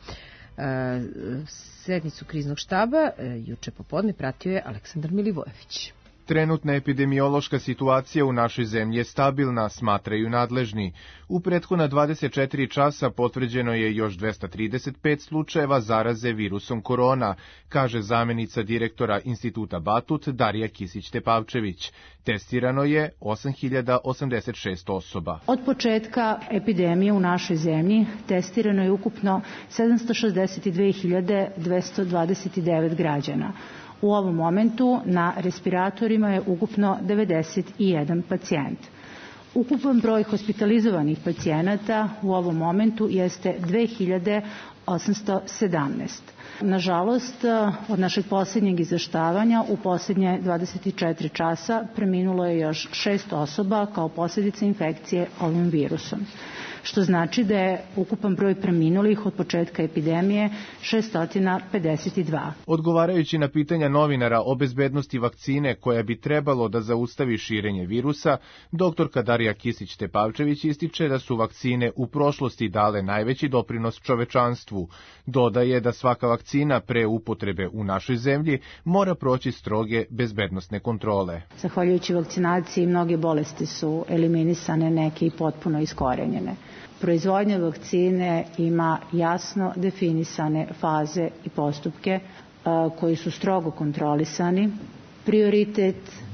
Sednicu kriznog štaba juče popodne pratio je Aleksandar Milivojević. Trenutna epidemiološka situacija u našoj zemlji je stabilna, smatraju nadležni. U prethodna dvadeset četiri časa potvrđeno je još dvesta trideset pet slučajeva zaraze virusom korona, kaže zamenica direktora instituta Batut Darija Kisić-Tepavčević. Testirano je osam hiljada osamdeset šest osoba. Od početka epidemije u našoj zemlji testirano je ukupno sedamsto šezdeset dve hiljade dvesta dvadeset devet građana. U ovom momentu na respiratorima je ukupno devedeset jedan pacijent. Ukupan broj hospitalizovanih pacijenata u ovom momentu jeste dve hiljade osamsto sedamnaest. Nažalost, od našeg posljednjeg izveštavanja u posljednje dvadeset četiri časa preminulo je još šest osoba kao posljedica infekcije ovim virusom, što znači da je ukupan broj preminulih od početka epidemije šesto pedeset dva. Odgovarajući na pitanja novinara o bezbednosti vakcine koja bi trebalo da zaustavi širenje virusa, doktorka Darija Kisić-Tepavčević ističe da su vakcine u prošlosti dale najveći doprinos čovečanstvu. Dodaje da svaka vakcina pre upotrebe u našoj zemlji mora proći stroge bezbednosne kontrole. Zahvaljujući vakcinaciji mnoge bolesti su eliminisane, neke i potpuno iskorenjene. Proizvodnja vakcine ima jasno definisane faze i postupke koji su strogo kontrolisani. Prioritet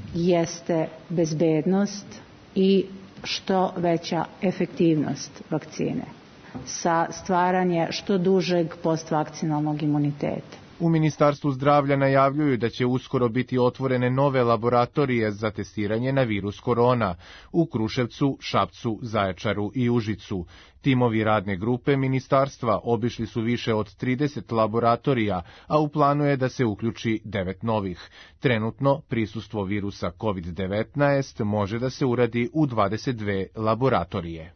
jeste bezbednost i što veća efektivnost vakcine sa stvaranje što dužeg postvakcinalnog imuniteta. U Ministarstvu zdravlja najavljuju da će uskoro biti otvorene nove laboratorije za testiranje na virus korona u Kruševcu, Šapcu, Zaječaru i Užicu. Timovi radne grupe ministarstva obišli su više od trideset laboratorija, a u planu je da se uključi devet novih. Trenutno prisustvo virusa kovid devetnaest može da se uradi u dvadeset dve laboratorije.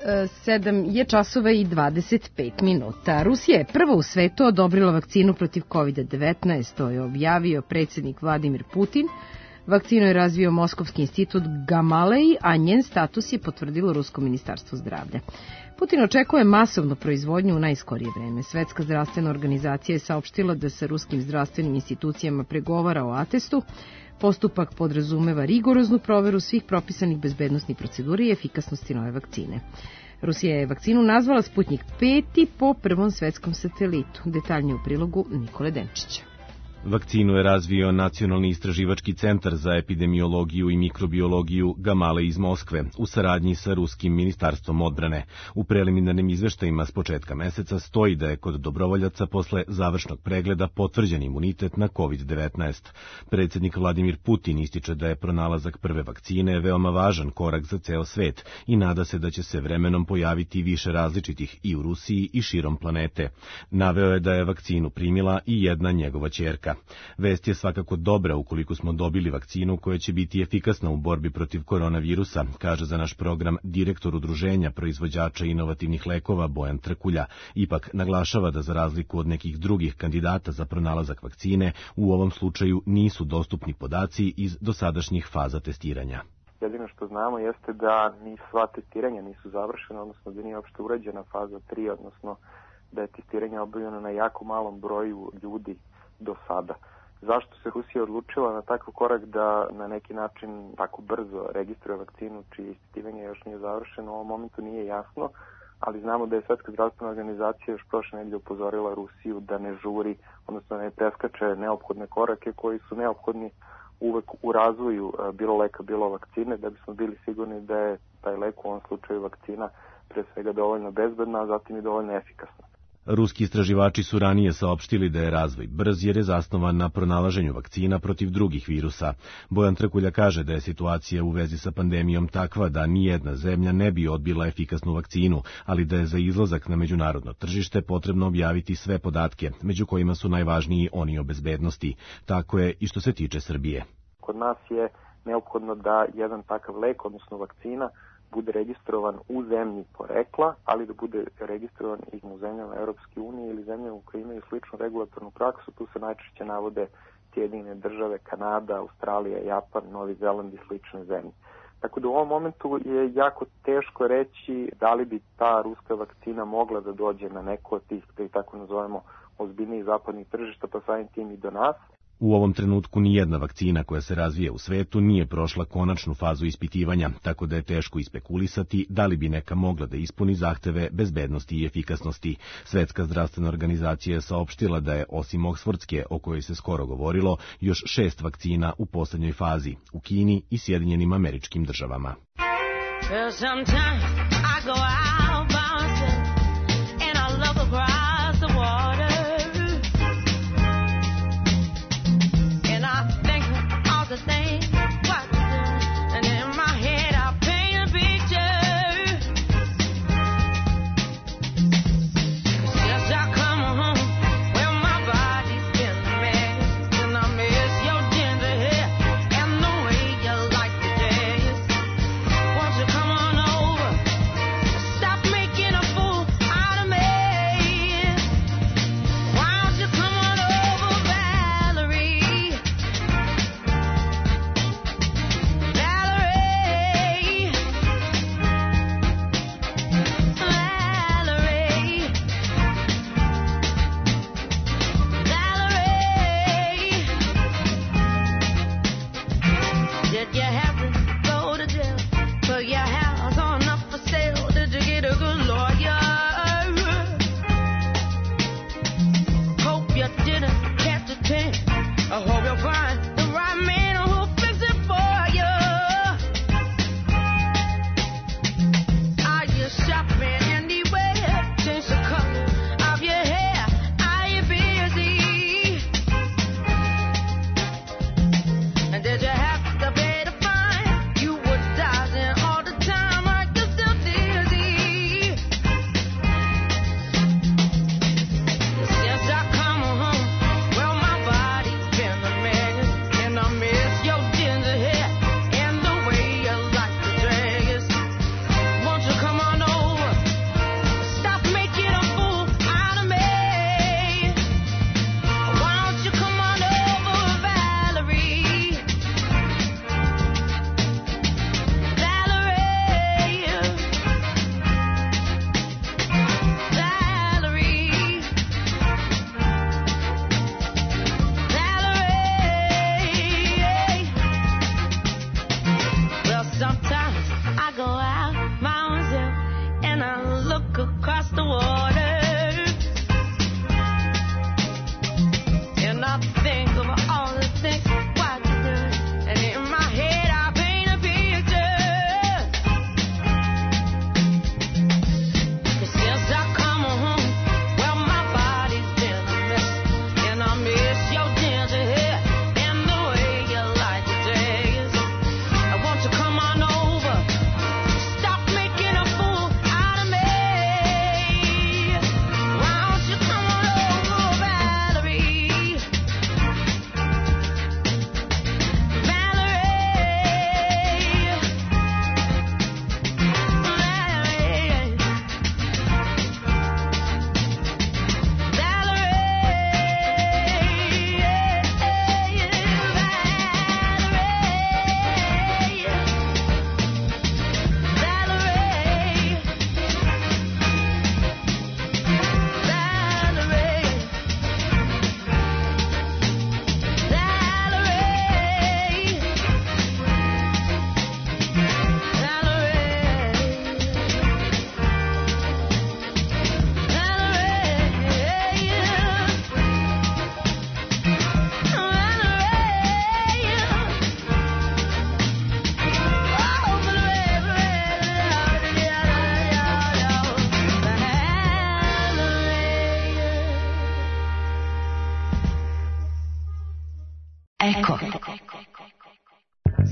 sedam je časova i dvadeset pet minuta. Rusija je prva u svetu odobrila vakcinu protiv kovid devetnaest, to je objavio predsjednik Vladimir Putin. Vakcinu je razvio Moskovski institut Gamaleji, a njen status je potvrdilo Rusko ministarstvo zdravlja. Putin očekuje masovnu proizvodnju u najskorije vreme. Svetska zdravstvena organizacija je saopštila da sa ruskim zdravstvenim institucijama pregovara o atestu. Postupak podrazumeva rigoroznu proveru svih propisanih bezbednostnih procedura i efikasnosti nove vakcine. Rusija je vakcinu nazvala Sputnjik pet po prvom svetskom satelitu. Detaljnije u prilogu Nikole Denčića. Vakcinu je razvio Nacionalni istraživački centar za epidemiologiju i mikrobiologiju Gamale iz Moskve u saradnji sa Ruskim ministarstvom odbrane. U preliminarnim izveštajima s početka meseca stoji da je kod dobrovoljaca posle završnog pregleda potvrđen imunitet na kovid devetnaest. Predsjednik Vladimir Putin ističe da je pronalazak prve vakcine veoma važan korak za ceo svet i nada se da će se vremenom pojaviti više različitih i u Rusiji i širom planete. Naveo je da je vakcinu primila i jedna njegova ćerka. Vest je svakako dobra ukoliko smo dobili vakcinu koja će biti efikasna u borbi protiv koronavirusa, kaže za naš program direktor Udruženja proizvođača inovativnih lekova Bojan Trkulja. Ipak naglašava da za razliku od nekih drugih kandidata za pronalazak vakcine, u ovom slučaju nisu dostupni podaci iz dosadašnjih faza testiranja. Jedino što znamo jeste da ni sva testiranja nisu završena, odnosno da nije uopšte urađena faza tri, odnosno da je testiranje obavljeno na jako malom broju ljudi do sada. Zašto se Rusija odlučila na takav korak da na neki način tako brzo registruje vakcinu čije ispitivanje još nije završeno, u ovom momentu nije jasno, ali znamo da je Svetska zdravstvena organizacija još prošle nedelje upozorila Rusiju da ne žuri, odnosno ne preskače neophodne korake koji su neophodni uvek u razvoju bilo leka, bilo vakcine, da bismo bili sigurni da je taj lek, u ovom slučaju vakcina, pre svega dovoljno bezbedna, a zatim i dovoljno efikasna. Ruski istraživači su ranije saopštili da je razvoj brz jer je zasnovan na pronalaženju vakcina protiv drugih virusa. Bojan Trkulja kaže da je situacija u vezi sa pandemijom takva da nijedna zemlja ne bi odbila efikasnu vakcinu, ali da je za izlazak na međunarodno tržište potrebno objaviti sve podatke, među kojima su najvažniji oni o bezbednosti. Tako je i što se tiče Srbije. Kod nas je neophodno da jedan takav lek, odnosno vakcina, bude registrovan u zemlji porekla, ali da bude registrovan i u zemljama Europske unije ili zemljama koje imaju sličnu regulatornu praksu. Tu se najčešće navode Sjedinjene države, Kanada, Australija, Japan, Novi Zeland i slične zemlje. Tako da u ovom momentu je jako teško reći da li bi ta ruska vakcina mogla da dođe na neko od tih, da ih tako nazovemo, ozbiljnijih zapadnih tržišta, pa samim tim i do nas. U ovom trenutku nijedna vakcina koja se razvija u svetu nije prošla konačnu fazu ispitivanja, tako da je teško ispekulisati da li bi neka mogla da ispuni zahteve bezbednosti i efikasnosti. Svetska zdravstvena organizacija je saopštila da je osim Oksfordske, o kojoj se skoro govorilo, još šest vakcina u poslednjoj fazi, u Kini i Sjedinjenim Američkim Državama.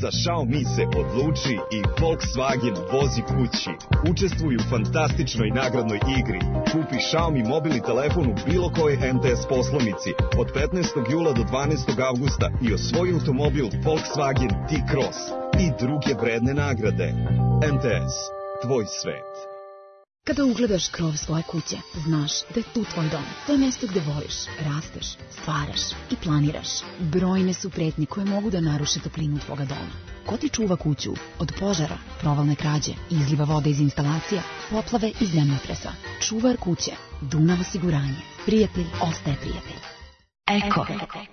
Za Xiaomi se odluči i Volkswagen vozi kući. Učestvuj u fantastičnoj nagradnoj igri. Kupi Xiaomi mobilni telefon u bilo kojoj M T S poslovnici od petnaestog jula do dvanaestog avgusta i osvoji automobil Volkswagen T-Cross i druge vredne nagrade. M T S, tvoj svet. Kada ugledaš krov svoje kuće, znaš da je tu tvoj dom. To je mjesto gde voliš, rasteš, stvaraš i planiraš. Brojne su pretnje koje mogu da naruše toplinu tvoga doma. Ko ti čuva kuću od požara, provalne krađe, izliva vode iz instalacija, poplave i zemljotresa? Čuvar kuće, Dunav osiguranje. Prijatelj ostaje prijatelj. Eko.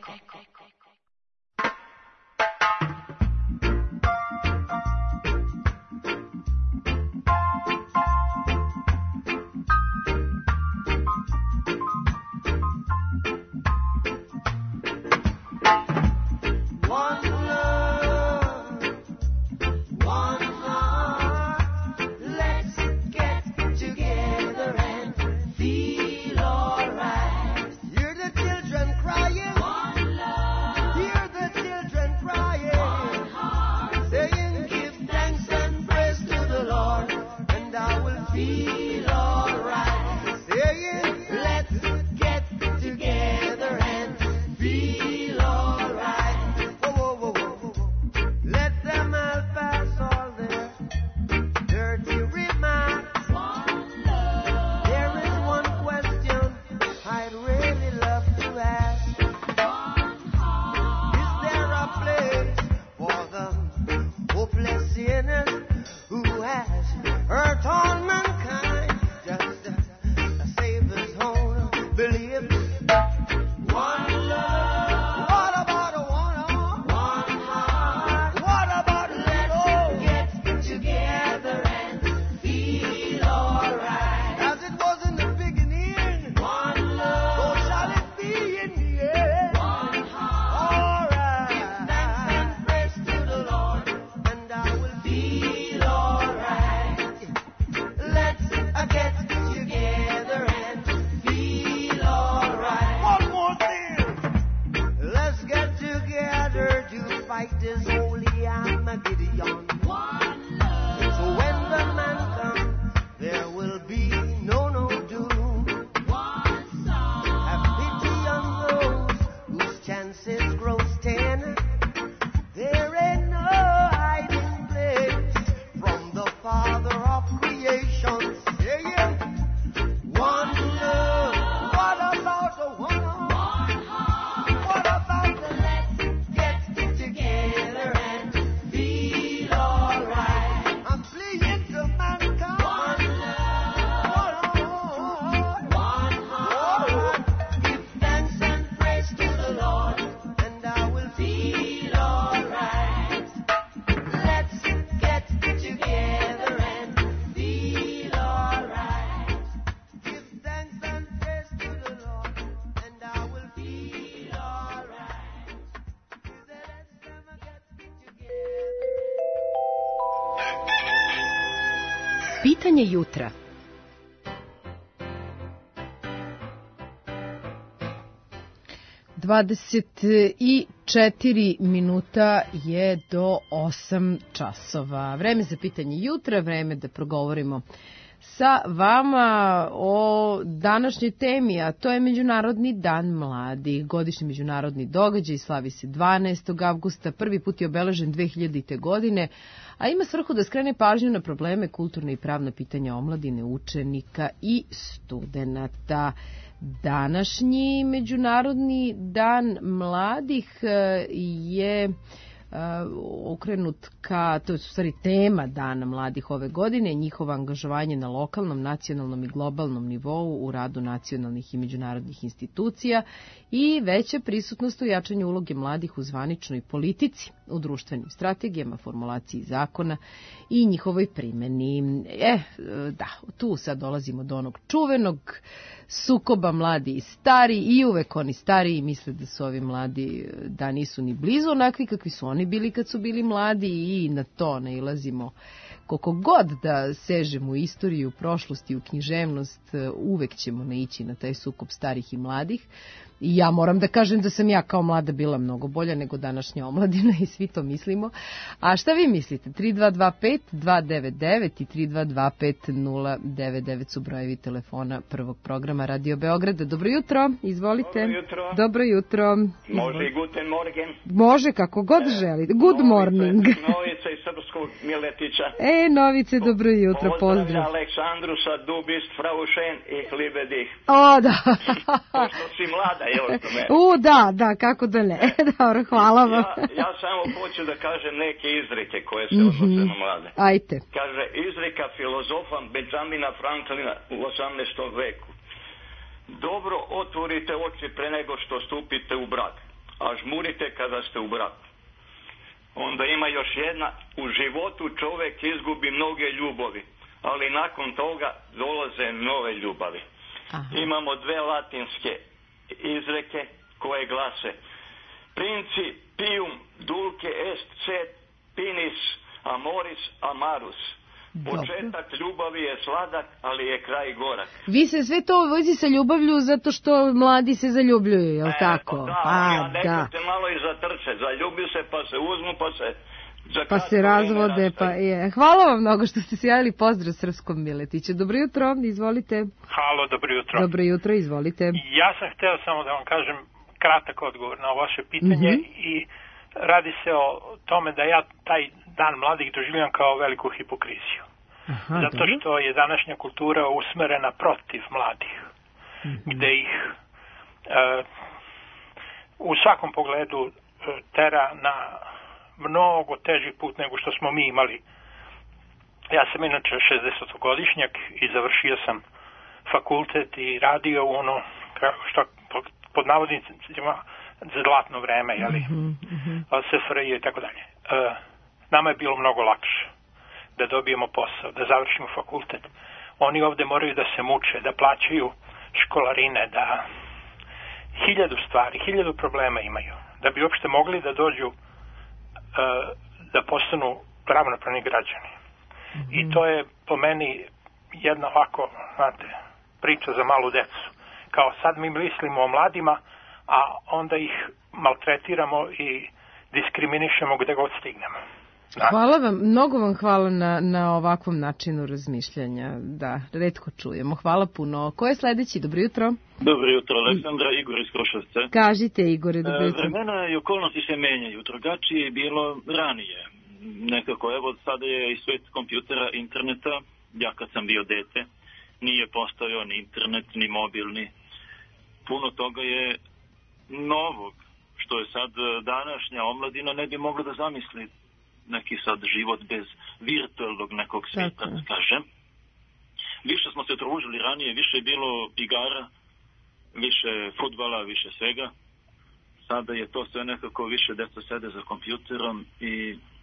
Pitanje jutra. dvadeset četiri minuta je do osam časova. Vreme za pitanje jutra, vreme da progovorimo sa vama o današnjoj temi, a to je Međunarodni dan mladih. Godišnji međunarodni događaj slavi se dvanaestog avgusta, prvi put je obeležen dve hiljadite. godine, a ima svrhu da skrene pažnju na probleme kulturne i pravna pitanja omladine, učenika i studenata. Današnji Međunarodni dan mladih je okrenut ka, to je u stvari tema Dana mladih ove godine, njihovo angažovanje na lokalnom, nacionalnom i globalnom nivou u radu nacionalnih i međunarodnih institucija i veća prisutnost u jačanju uloge mladih u zvaničnoj politici, u društvenim strategijama, formulaciji zakona i njihovoj primeni. E, da, tu sad dolazimo do onog čuvenog sukoba mladi i stari, i uvek oni stariji misle da su ovi mladi, da nisu ni blizu onakvi kakvi su oni bili kad su bili mladi, i na to nailazimo koliko god da sežemo u istoriju, u prošlost i u književnost, uvek ćemo naići na taj sukob starih i mladih. I ja moram da kažem da sam ja kao mlada bila mnogo bolja nego današnja omladina i svi to mislimo. A šta vi mislite? tri dva dva pet dva devet devet i tri dva dva pet nula devet devet su brojevi telefona prvog programa Radio Beograda. Dobro jutro, izvolite. Dobro jutro. Dobro jutro. Može i guten morgen. Može, kako god želite. Good morning. Novica iz Srpskog Miletića. E, Novice, dobro jutro, pozdrav. Pozdrav Aleksandru sa Du bist Frauchen i Liebe dich. O, da. To što si mlada, evo što me. U, da, da, kako da ne. Dobro, hvala vam. Ja, ja samo hoću da kažem neke izreke koje se odnose na mlade. Ajte. Kaže, izreka filozofa Benjamina Franklina u osamnaestom veku. Dobro otvorite oči pre nego što stupite u brak, a žmurite kada ste u braku. Onda ima još jedna, u životu čovek izgubi mnoge ljubavi, ali nakon toga dolaze nove ljubavi. Aha. Imamo dve latinske izreke koje glase: principium dulce est sed finis amoris amarus. Početak ljubavi je sladak, ali je kraj gorak. Vi se sve to vozi sa ljubavlju zato što mladi se zaljubljuju, je li tako? E, da, a, ja neko da. te malo i zatrče, zaljubi se pa se uzmu pa se... Pa se razvode, pa je. Hvala vam mnogo što ste se javili, pozdrav Srpskom Miletiću. Dobro jutro, izvolite. Halo, dobro jutro. Dobro jutro, izvolite. Ja sam hteo samo da vam kažem kratak odgovor na ovo vaše pitanje mm-hmm. i radi se o tome da ja taj dan mladih doživljam kao veliku hipokriziju. Aha, zato dobro. Što je današnja kultura usmerena protiv mladih, mm-hmm. gde ih e, u svakom pogledu e, tera na mnogo teži put nego što smo mi imali. Ja sam inače šezdesetogodišnjak i završio sam fakultet i radio u ono što pod navodnicima zlatno vreme, jeli, mm-hmm. S F R J i tako dalje. Nama je bilo mnogo lakše da dobijemo posao, da završimo fakultet. Oni ovde moraju da se muče, da plaćaju školarine, da hiljadu stvari, hiljadu problema imaju, da bi uopšte mogli da dođu da postanu ravnopravni građani. Mm-hmm. I to je po meni jedna ovako, znate, priča za malu decu. Kao sad mi mislimo o mladima, a onda ih maltretiramo i diskriminišemo gde god stignemo. Da. Hvala vam, mnogo vam hvala na, na ovakvom načinu razmišljanja. Da, retko čujemo. Hvala puno. Ko je sledeći? Dobro jutro. Dobro jutro, Aleksandra, Igor iz Kruševca. Kažite, Igore, dobro jutro. Vremena i okolnosti se menjaju. Drugačije je bilo ranije. Nekako, evo, sada je i svet kompjutera, interneta. Ja kad sam bio dete, nije postojao ni internet, ni mobilni. Puno toga je novog, što je sad današnja omladina ne bi mogla da zamisli neki sad život bez virtualnog nekog sveta, da kažem. Više smo se družili ranije, više je bilo igara, više fudbala, više svega. Sada je to sve nekako više deca sede za kompjuterom i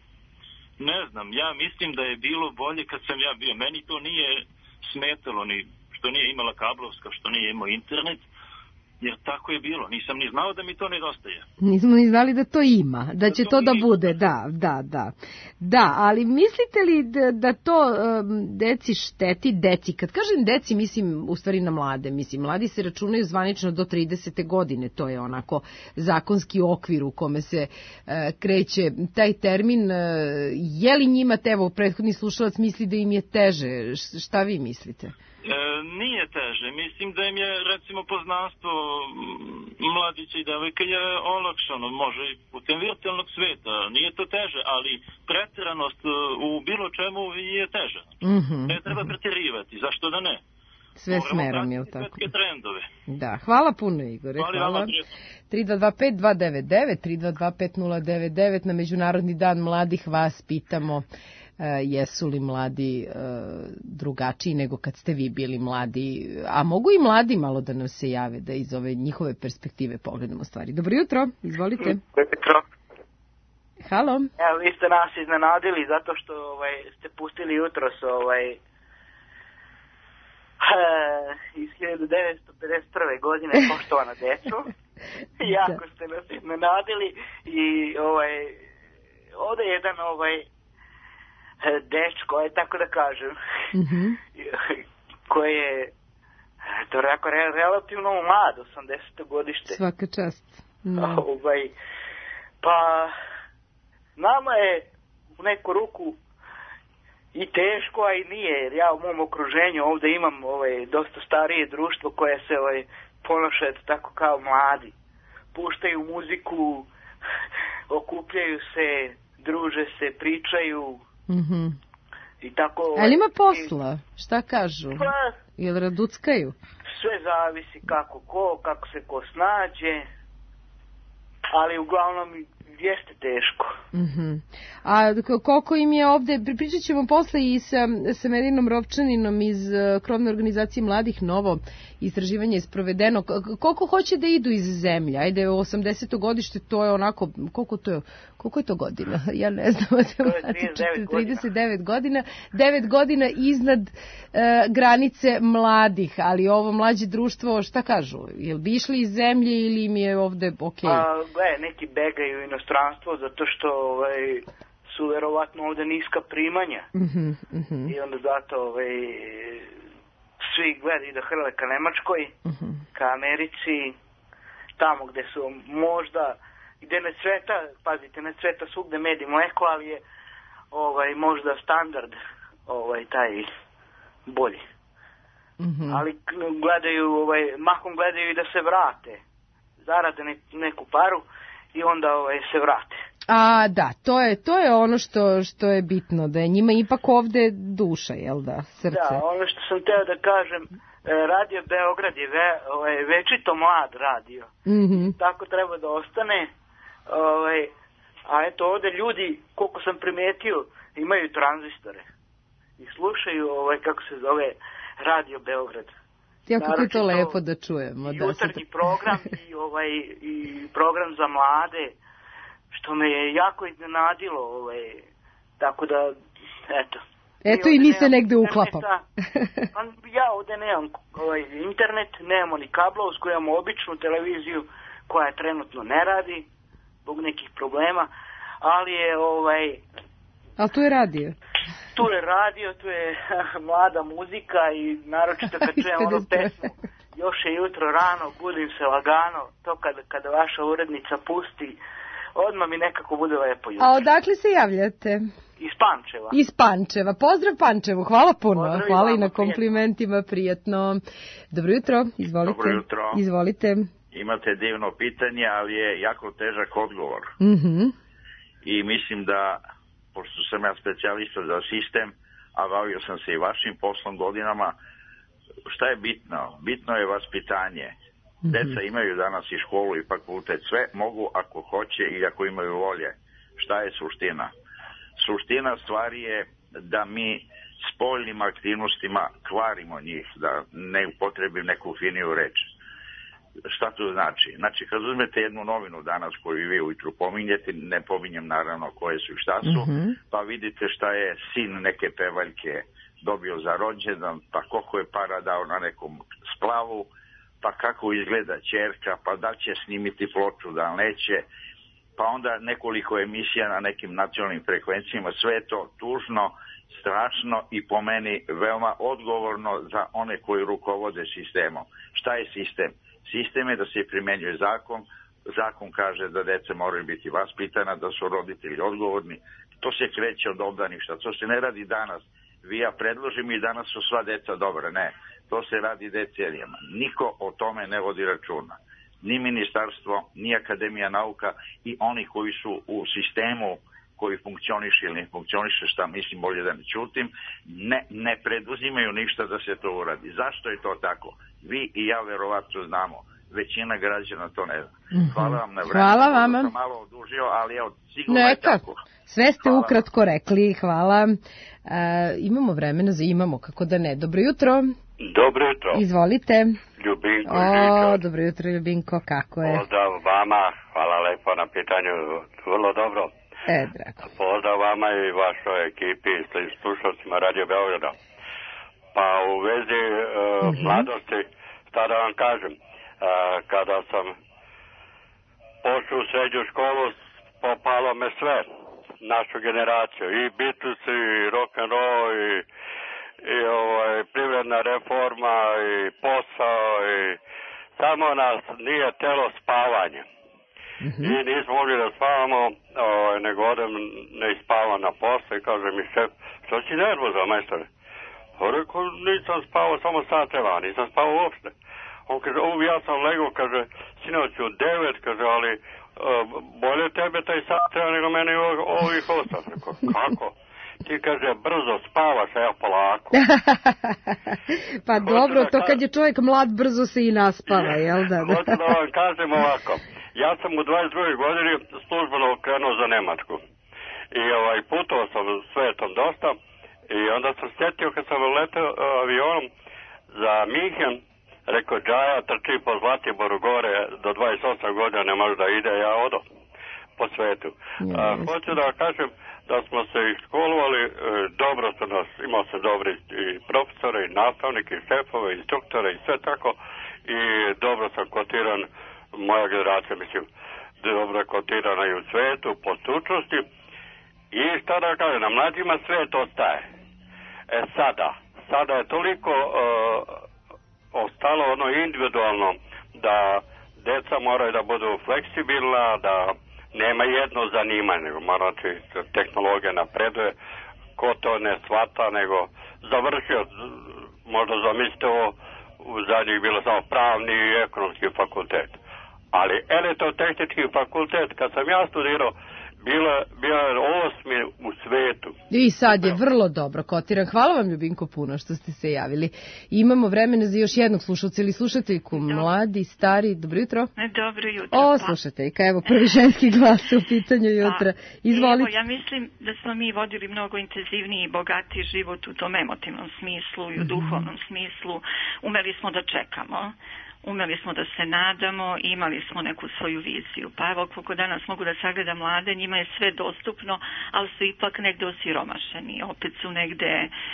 ne znam, ja mislim da je bilo bolje kad sam ja bio. Meni to nije smetalo, ni što nije imala kablovska, što nije imao internet, jer tako je bilo. Nisam ni znao da mi to nedostaje. Nismo ni znali da to ima, da, da će to, to da bude, da, da, da. Da, ali mislite li da, da to um, deci šteti, deci, kad kažem deci, mislim u stvari na mlade, mislim, mladi se računaju zvanično do tridesete godine, to je onako zakonski okvir u kome se uh, kreće taj termin, uh, je li njima, evo, prethodni slušalac misli da im je teže, šta vi mislite? E, nije teže. Mislim da im je, recimo, poznanstvo mladića i devojka je olakšano. Može i putem virtualnog sveta. Nije to teže, ali pretjeranost u bilo čemu je teže. Mm-hmm. Ne treba pretjerivati. Zašto da ne? Sve smerom, je li tako? Svetske trendove. Da, hvala puno, Igore. Hvala. Hvala. tri dva dva pet dva devet devet, tri dva dva pet nula devet devet, na Međunarodni dan mladih vas pitamo Uh, jesu li mladi uh, drugačiji nego kad ste vi bili mladi, a mogu i mladi malo da nam se jave, da iz ove njihove perspektive pogledamo stvari. Dobro jutro, izvolite. Dobro jutro. Halo. Evo, vi ste nas iznenadili zato što ovaj, ste pustili jutros ovaj, iz hiljadu devetsto pedeset prve godine, poštovana deco. Jako ste nas iznenadili i ovaj, ovde je jedan ovaj, dečko, je tako da kažem, Mm-hmm. koji je, to rekao, re, relativno mlad, osamdeseto godište. Svaka čast. No. Ovaj, pa, nama je u neku ruku i teško, a i nije, jer ja u mom okruženju ovde imam ovaj, dosta starije društvo koje se ovaj, ponaša tako kao mladi. Puštaju muziku, okupljaju se, druže se, pričaju. Mm-hmm. I tako... Ali ima posla, šta kažu? Pa, jel raduckaju? Sve zavisi kako ko, kako se ko snađe, ali uglavnom jeste teško. Mm-hmm. A koliko im je ovde, pričat ćemo posle i sa, sa Medinom Rovčaninom iz uh, krovne organizacije Mladih Novo, istraživanje je sprovedeno, koliko hoće da idu iz zemlje? Ajde, osamdeseto godište, to je onako, koliko to je, koliko je to godina? Ja ne znam, trideset devet godina, devet godina iznad uh, granice mladih, ali ovo mlađe društvo, šta kažu? Jel bi išli iz zemlje ili im je ovde okej? Okay? Pa, gle, neki begaju u inostranstvo zato što ovaj, su verovatno ovde niska primanja. Mm-hmm, mm-hmm. I onda zato ovaj, svi gledaju da hrle ka Nemačkoj, mm-hmm. ka Americi, tamo gde su možda, gde ne cveta, pazite, ne cveta svugde med i mleko, ali je ovaj, možda standard ovaj, taj bolji. Mm-hmm. Ali gledaju, ovaj, mahom gledaju i da se vrate, zarade ne, neku paru i onda ovaj, se vrate. A da, to je, to je ono što, što je bitno, da je njima ipak ovde duša, jel da, srce? Da, ono što sam teo da kažem, Radio Beograd je ve, ovaj, večito mlad radio. Mm-hmm. Tako treba da ostane. Ovaj, a eto ovde ljudi, koliko sam primetio, imaju tranzistore i slušaju, ovaj, kako se zove, Radio Beograd. Jako je to lepo da čujemo. I da, jutarnji program i, ovaj, i program za mlade, što me je jako iznenadilo. Ovaj, tako da, eto. Eto i mi se negde uklapamo. Ja ovde nemam ovaj, internet, nemamo ni kablovsku, imamo običnu televiziju koja trenutno ne radi zbog nekih problema, ali je ovaj... A tu je radio? Tu je radio, tu je mlada muzika i naročito kad čujem onu pesmu Još je jutro rano, budim se lagano, to kada, kada vaša urednica pusti, odmah mi nekako bude lepo jutro. A odakle se javljate? Iz Pančeva. Iz Pančeva. Pozdrav Pančevu, hvala puno. Pozdrav hvala i na prijetno. komplimentima, prijetno. Dobro jutro, izvolite. Dobro jutro. Izvolite. Imate divno pitanje, ali je jako težak odgovor. Mhm. I mislim da, pošto sam ja specijalista za sistem, a bavio sam se i vašim poslom godinama, šta je bitno? Bitno je vaspitanje. Mm-hmm. Deca imaju danas i školu i fakultet, sve mogu ako hoće i ako imaju volje. Šta je suština? Suština stvari je da mi spoljnim aktivnostima kvarimo njih, da ne upotrebim neku finiju reč. Šta to znači? Znači, kad uzmete jednu novinu danas koju vi ujutru pominjete, ne pominjem naravno koje su i šta su, mm-hmm. pa vidite šta je sin neke pevaljke dobio za rođendan, pa koliko je para dao na nekom splavu, pa kako izgleda ćerka, pa da će snimiti ploču, da neće, pa onda nekoliko emisija na nekim nacionalnim frekvencijama, sve je to tužno, strašno i po meni veoma odgovorno za one koji rukovode sistemom. Šta je sistem? Sistem je da se primenjuje zakon, zakon kaže da deca moraju biti vaspitana, da su roditelji odgovorni, to se kreće od obdaništa, to se ne radi danas. Vi ja predložim i danas su sva deca dobra, ne, to se radi decenijama. Niko o tome ne vodi računa. Ni ministarstvo, ni akademija nauka i oni koji su u sistemu koji funkcioniše ili ne funkcioniše, šta mislim bolje da ne čutim, ne, ne preduzimaju ništa da se to uradi. Zašto je to tako? Vi i ja verovatno znamo. Većina građana to ne zna. Hvala vam na vremenu. Hvala vama. Sam malo odužio, ali evo, sigurno Neka. je tako. Sve ste Hvala. ukratko rekli, hvala. E, imamo vremena za imamo, kako da ne. Dobro jutro. Dobro jutro. Izvolite. Ljubinko. O, Ljubinko. dobro jutro, Ljubinko, kako je? Pozdrav vama, hvala lepo na pitanju, vrlo dobro. E, drago. Pozdrav vama i vašoj ekipi i slušalcima Radio Beograda. Pa u vezi uh, mm-hmm. mladosti, šta da vam kažem, uh, kada sam pošao u srednju školu, popalo me sve. našu generaciju. I Beatles, i rock'n'roll, i, i ovaj, privredna reforma, i posao, i samo nas nije telo spavanje. Mm-hmm. I nismo mogli da spavamo, ovaj, nego odem ne ispavam na posle i kaže mi šef, što si nervozan, majstore? Pa rekao, nisam spavao, samo sat treba, nisam spavao uopšte. On kaže, u, ja sam legao, kaže, sinoć u devet, kaže, ali uh, bolje tebe taj sat treba nego meni ovih osam. Rekao, kako? Ti, kaže, brzo spavaš, a ja polako. Pa hoću dobro, da to kad je čovjek mlad, brzo se i naspava, jel da? Hoću da vam kažem ovako. Ja sam u dvadeset drugoj godini službeno krenuo za Nemačku. I ovaj, putovao sam svetom dosta. I onda sam sjetio kad sam letao avionom za Minhen, rekao, Džaja trči po Zlatiboru gore, do dvadeset osam godina ne može da ide, ja odo po svetu. Yes. A, hoću da kažem da smo se iškolovali, e, dobro su nas, imao sam dobri i profesore, i nastavnike, i šefove, i instruktore, i sve tako. I dobro sam kotiran, moja generacija, mislim, dobro kotirana i u svetu, po stručnosti. I šta da kažem, na mlađima svet ostaje. E sada, sada je toliko uh, ostalo ono individualno da deca moraju da budu fleksibilna, da nema jedno zanimanje, nego mora, znači tehnologija napreduje, ko to ne shvata, nego završio, možda zamislite ovo, u zadnjih bilo samo pravni i ekonomski fakultet. Ali elektrotehnički fakultet, kad sam ja studirao, Bila, bila je osmi u svetu. I sad je vrlo dobro kotiran. Hvala vam, Ljubinko, puno što ste se javili. Imamo vremena za još jednog slušalca ili slušateljku. Mladi, stari, dobro jutro. Dobro jutro. O, pa. slušateljka, evo prvi ženski glas u pitanju jutra. Izvolite. Evo, ja mislim da smo mi vodili mnogo intenzivniji i bogatiji život u tom emotivnom smislu i u mm-hmm. duhovnom smislu. Umeli smo da čekamo. Umeli smo da se nadamo i imali smo neku svoju viziju. Pa evo, koliko danas mogu da sagleda mlade, njima je sve dostupno, ali su ipak negde osiromašeni. Opet su negde,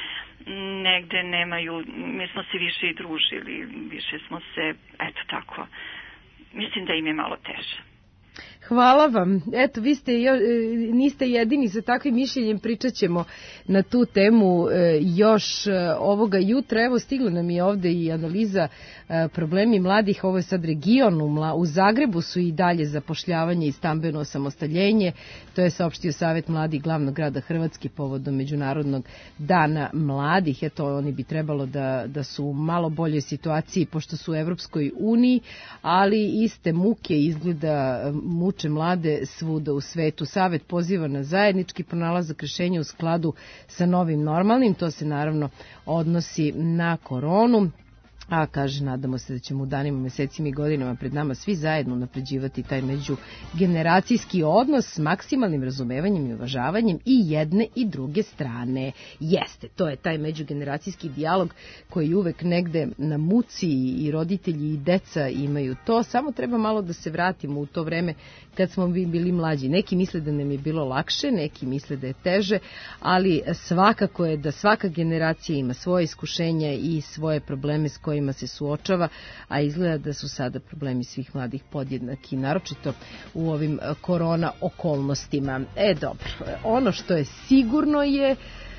negde nemaju, mi smo se više i družili, više smo se, eto tako, mislim da im je malo teže. Hvala vam. Eto, vi ste, niste jedini sa takvim mišljenjem, pričat ćemo na tu temu još ovoga jutra. Evo, stigla nam je ovde i analiza problemi mladih, ovo je sad region, u Zagrebu su i dalje zapošljavanje i stambeno osamostaljenje, to je saopštio Savet mladih glavnog grada Hrvatske povodom Međunarodnog dana mladih. Eto, oni bi trebalo da, da su u malo boljoj situaciji pošto su u Evropskoj uniji, ali iste muke izgleda muče mlade svuda u svetu. Savet poziva na zajednički pronalazak rešenja u skladu sa novim normalnim, to se naravno odnosi na koronu. A kaže, nadamo se da ćemo u danima, mesecima i godinama pred nama svi zajedno napređivati taj međugeneracijski odnos s maksimalnim razumevanjem i uvažavanjem i jedne i druge strane. Jeste, to je taj međugeneracijski dijalog koji uvek negde na muci i roditelji i deca imaju to. Samo treba malo da se vratimo u to vreme kad smo bili mlađi. Neki misle da nam je bilo lakše, neki misle da je teže, ali svakako je da svaka generacija ima svoje iskušenja i svoje probleme s kojima se suočava, a izgleda da su sada problemi svih mladih podjednaki, naročito u ovim korona okolnostima. E, dobro, ono što je sigurno je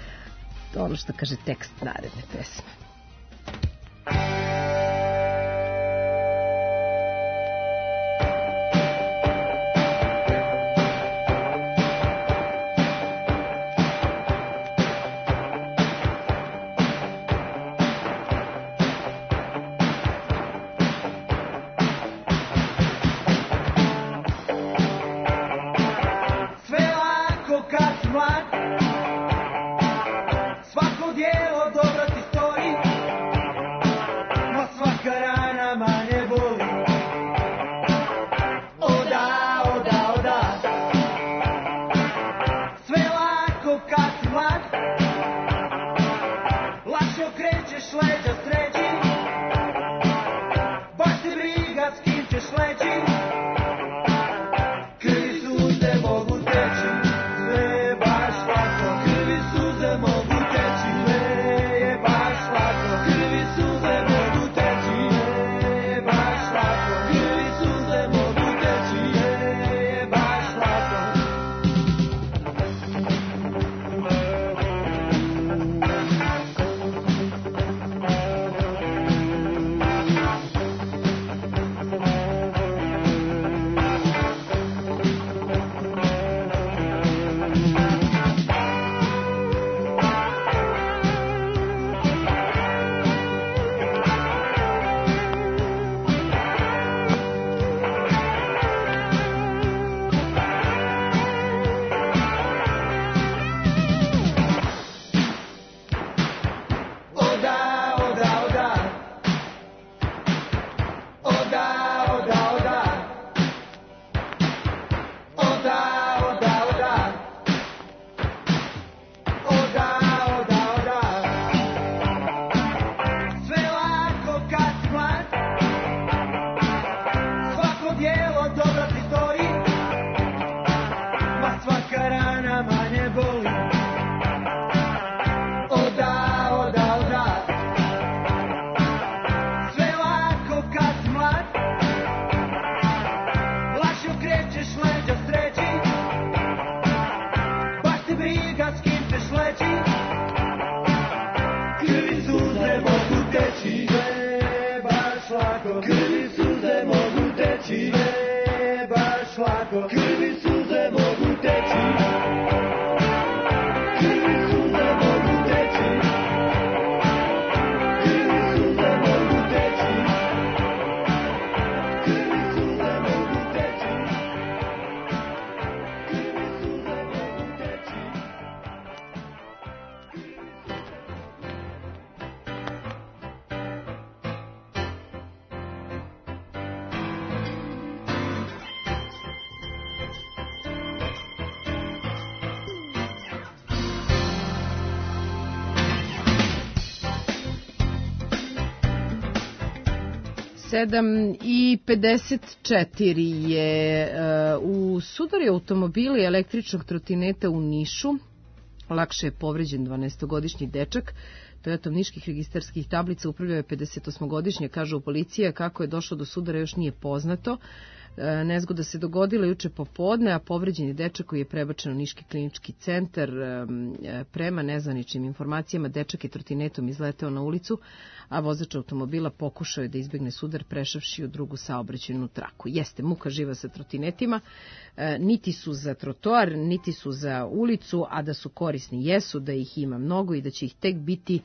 ono što kaže tekst naredne pesme. kad skičeš leći, krvi suze mogu teći, sve baš lako, krvi suze mogu teći, sve baš lako, krvi suze mogu teći, krvi suze mogu teći, krvi suze mogu teći, krvi suze mogu teći, krvi suze mogu teći. sedam i pedeset četiri je uh, u sudari automobili električnog trotineta u Nišu. Lakše je povređen dvanaestogodišnji dečak. Toyota niških registarskih tablica upravljao je pedesetosmogodišnje, kaže u policija. Kako je došlo do sudara još nije poznato. Nezgoda se dogodila juče popodne, a povređeni dečak koji je prebačen u Niški klinički centar. Prema nezvaničnim informacijama, dečak je trotinetom izleteo na ulicu, a vozač automobila pokušao je da izbegne sudar prešavši u drugu saobraćajnu traku. Jeste muka živa sa trotinetima, niti su za trotoar, niti su za ulicu, a da su korisni jesu, da ih ima mnogo i da će ih tek biti,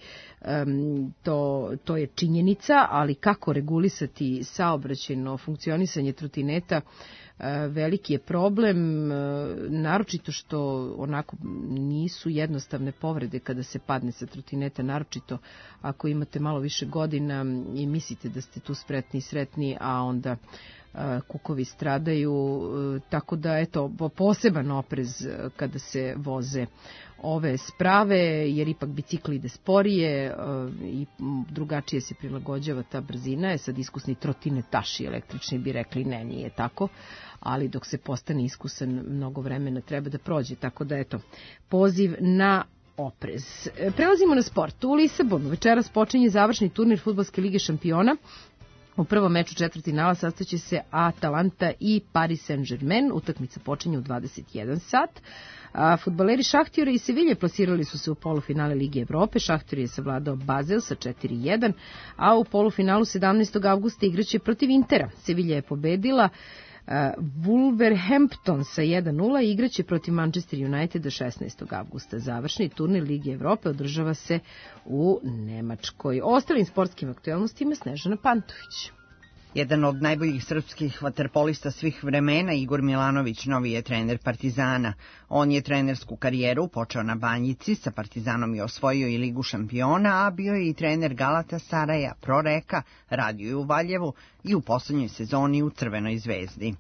to, to je činjenica, ali kako regulisati saobraćajno funkcionisanje trotineta, veliki je problem, naročito što onako nisu jednostavne povrede kada se padne sa trotineta, naročito ako imate malo više godina i mislite da ste tu spretni i sretni, a onda kukovi stradaju, tako da eto poseban oprez kada se voze ove sprave, jer ipak bicikl ide sporije i drugačije se prilagođava ta brzina. Je sad iskusni trotinetaši električni bi rekli ne, nije tako, ali dok se postane iskusan mnogo vremena treba da prođe, tako da eto poziv na oprez. Prelazimo na sport. U Lisabonu večeras počinje završni turnir Fudbalske lige šampiona. U prvom meču četvrtfinala sastaće se Atalanta i Paris Saint-Germain. Utakmica počinje u dvadeset jedan sat. A fudbaleri Šahtjora i Sevilje plasirali su se u polufinale Lige Evrope. Šahtjor je savladao Basel sa četiri jedan, a u polufinalu sedamnaestog avgusta igraće protiv Intera. Sevilja je pobedila Uh, Wolverhampton sa jedan nula i igraće protiv Manchester Uniteda šesnaestog avgusta. Završni turnir Lige Evrope održava se u Nemačkoj. O ostalim sportskim aktualnostima Snežana Pantović. Jedan od najboljih srpskih vaterpolista svih vremena, Igor Milanović, novi je trener Partizana. On je trenersku karijeru počeo na Banjici, sa Partizanom je osvojio i Ligu šampiona, a bio je i trener Galatasaraja, Proreka, radio je u Valjevu i u poslednjoj sezoni u Crvenoj zvezdi.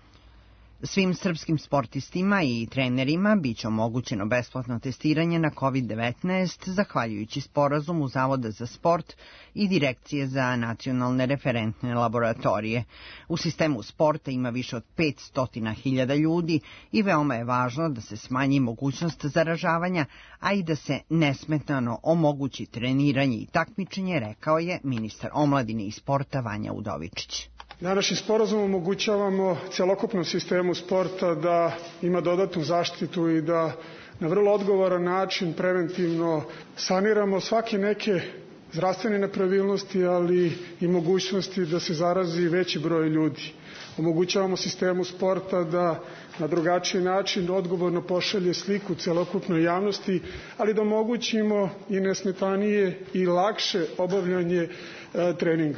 Svim srpskim sportistima i trenerima biće omogućeno besplatno testiranje na kovid devetnaest, zahvaljujući sporazumu Zavoda za sport i Direkcije za nacionalne referentne laboratorije. U sistemu sporta ima više od petsto hiljada ljudi i veoma je važno da se smanji mogućnost zaražavanja, a i da se nesmetano omogući treniranje i takmičenje, rekao je ministar omladine i sporta Vanja Udovičić. Današnjim sporazumom omogućavamo celokupnom sistemu sporta da ima dodatnu zaštitu i da na vrlo odgovoran način preventivno saniramo svake neke zdravstvene nepravilnosti, ali i mogućnosti da se zarazi veći broj ljudi. Omogućavamo sistemu sporta da na drugačiji način odgovorno pošalje sliku celokupnoj javnosti, ali da omogućimo i nesmetanije i lakše obavljanje e, treninga.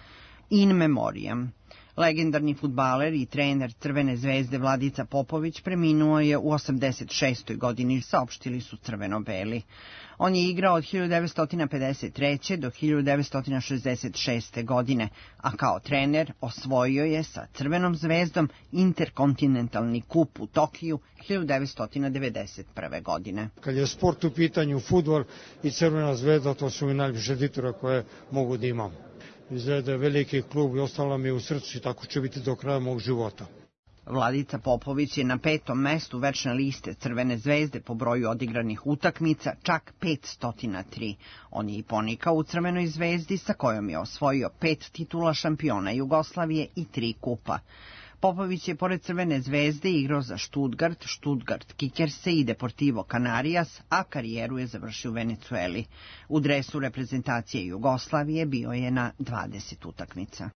In memoriam. Legendarni fudbaler i trener Crvene zvezde Vladica Popović preminuo je u osamdeset šestoj godini, saopštili su crveno-beli. On je igrao od hiljadu devetsto pedeset treće. do hiljadu devetsto šezdeset šeste. godine, a kao trener osvojio je sa Crvenom zvezdom interkontinentalni kup u Tokiju hiljadu devetsto devedeset prve. godine. Kad je sport u pitanju, fudbal i Crvena zvezda, to su mi najljepše titura koje mogu da imam. Zvezda je veliki klub i ostala mi u srcu i tako će biti do kraja mog života. Vladica Popović je na petom mestu večne liste Crvene zvezde po broju odigranih utakmica, čak petsto tri. On je i ponikao u Crvenoj zvezdi sa kojom je osvojio pet titula šampiona Jugoslavije i tri kupa. Popović je pored Crvene zvezde igrao za Stuttgart, Stuttgart Kickerse i Deportivo Canarias, a karijeru je završio u Venecueli. U dresu reprezentacije Jugoslavije bio je na dvadeset utakmica.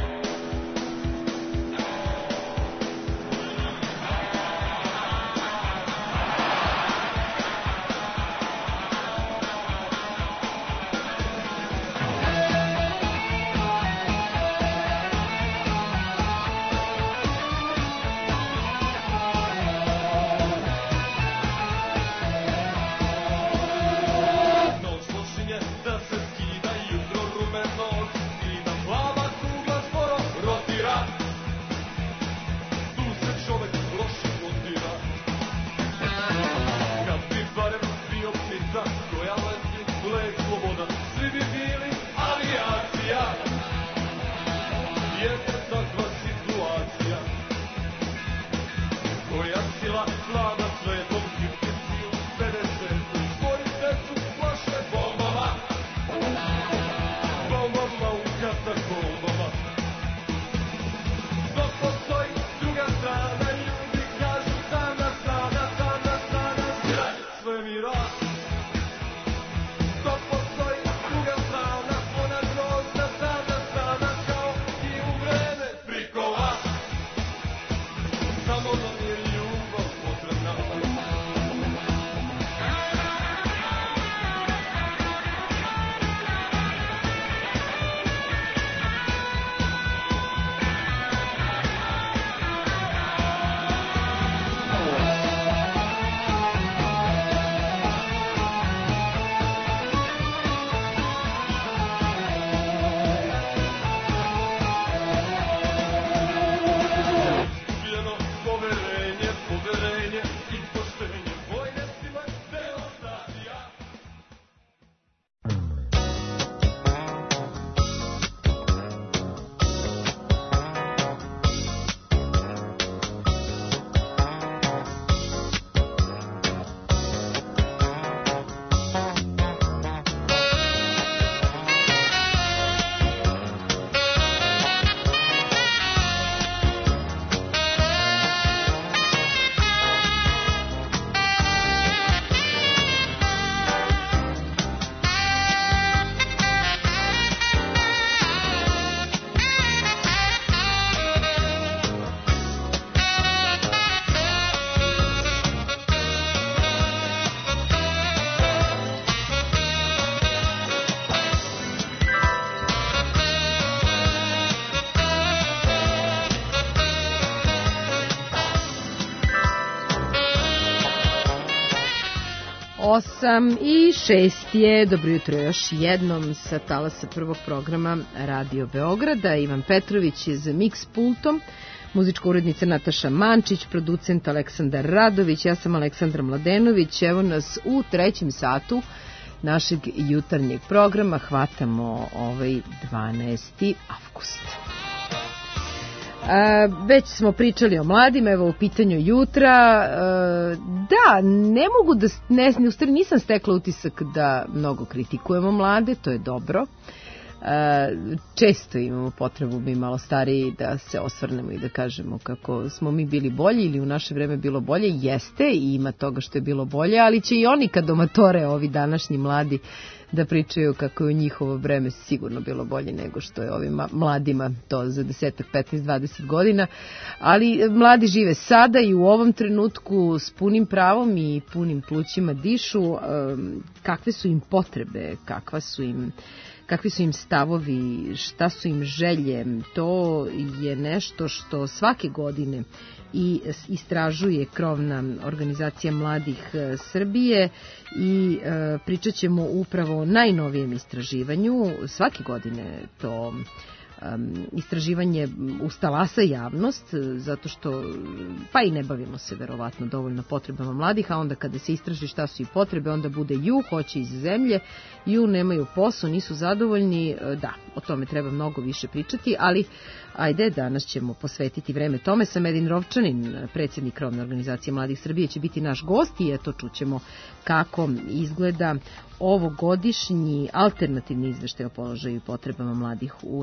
osam i šest je, dobro jutro još jednom sa talasa prvog programa Radio Beograda. Ivan Petrović je za Mix pultom, muzička urednica Nataša Mančić, producent Aleksandar Radović, ja sam Aleksandra Mladenović. Evo nas u trećem satu našeg jutarnjeg programa, hvatamo ovaj dvanaesti avgust. A, već smo pričali o mladima, evo u pitanju jutra. A, da, ne mogu da, ne, u stvari nisam stekla utisak da mnogo kritikujemo mlade, to je dobro. A, često imamo potrebu, mi malo stariji, da se osvrnemo i da kažemo kako smo mi bili bolji ili u naše vreme bilo bolje. Jeste i ima toga što je bilo bolje, ali će i oni kad domatore, ovi današnji mladi, da pričaju kako je u njihovo vreme sigurno bilo bolje nego što je ovim mladima to za deset, petnaest, dvadeset godina. Ali mladi žive sada i u ovom trenutku s punim pravom i punim plućima dišu. Kakve su im potrebe, kakva su im kakvi su im stavovi, šta su im želje, to je nešto što svake godine i istražuje krovna organizacija mladih Srbije i e, pričat ćemo upravo o najnovijem istraživanju. Svake godine to um, istraživanje ustalasa javnost, zato što pa i ne bavimo se verovatno dovoljno potrebama mladih, a onda kada se istraži šta su i potrebe, onda bude ju, hoće iz zemlje, ju nemaju posao, nisu zadovoljni. Da, o tome treba mnogo više pričati, ali ajde, danas ćemo posvetiti vreme tome. Samedin Rovčanin, predsjednik krovne organizacije Mladih Srbije, će biti naš gost i eto čućemo kako izgleda ovogodišnji alternativni izveštaj o položaju i potrebama mladih u Republici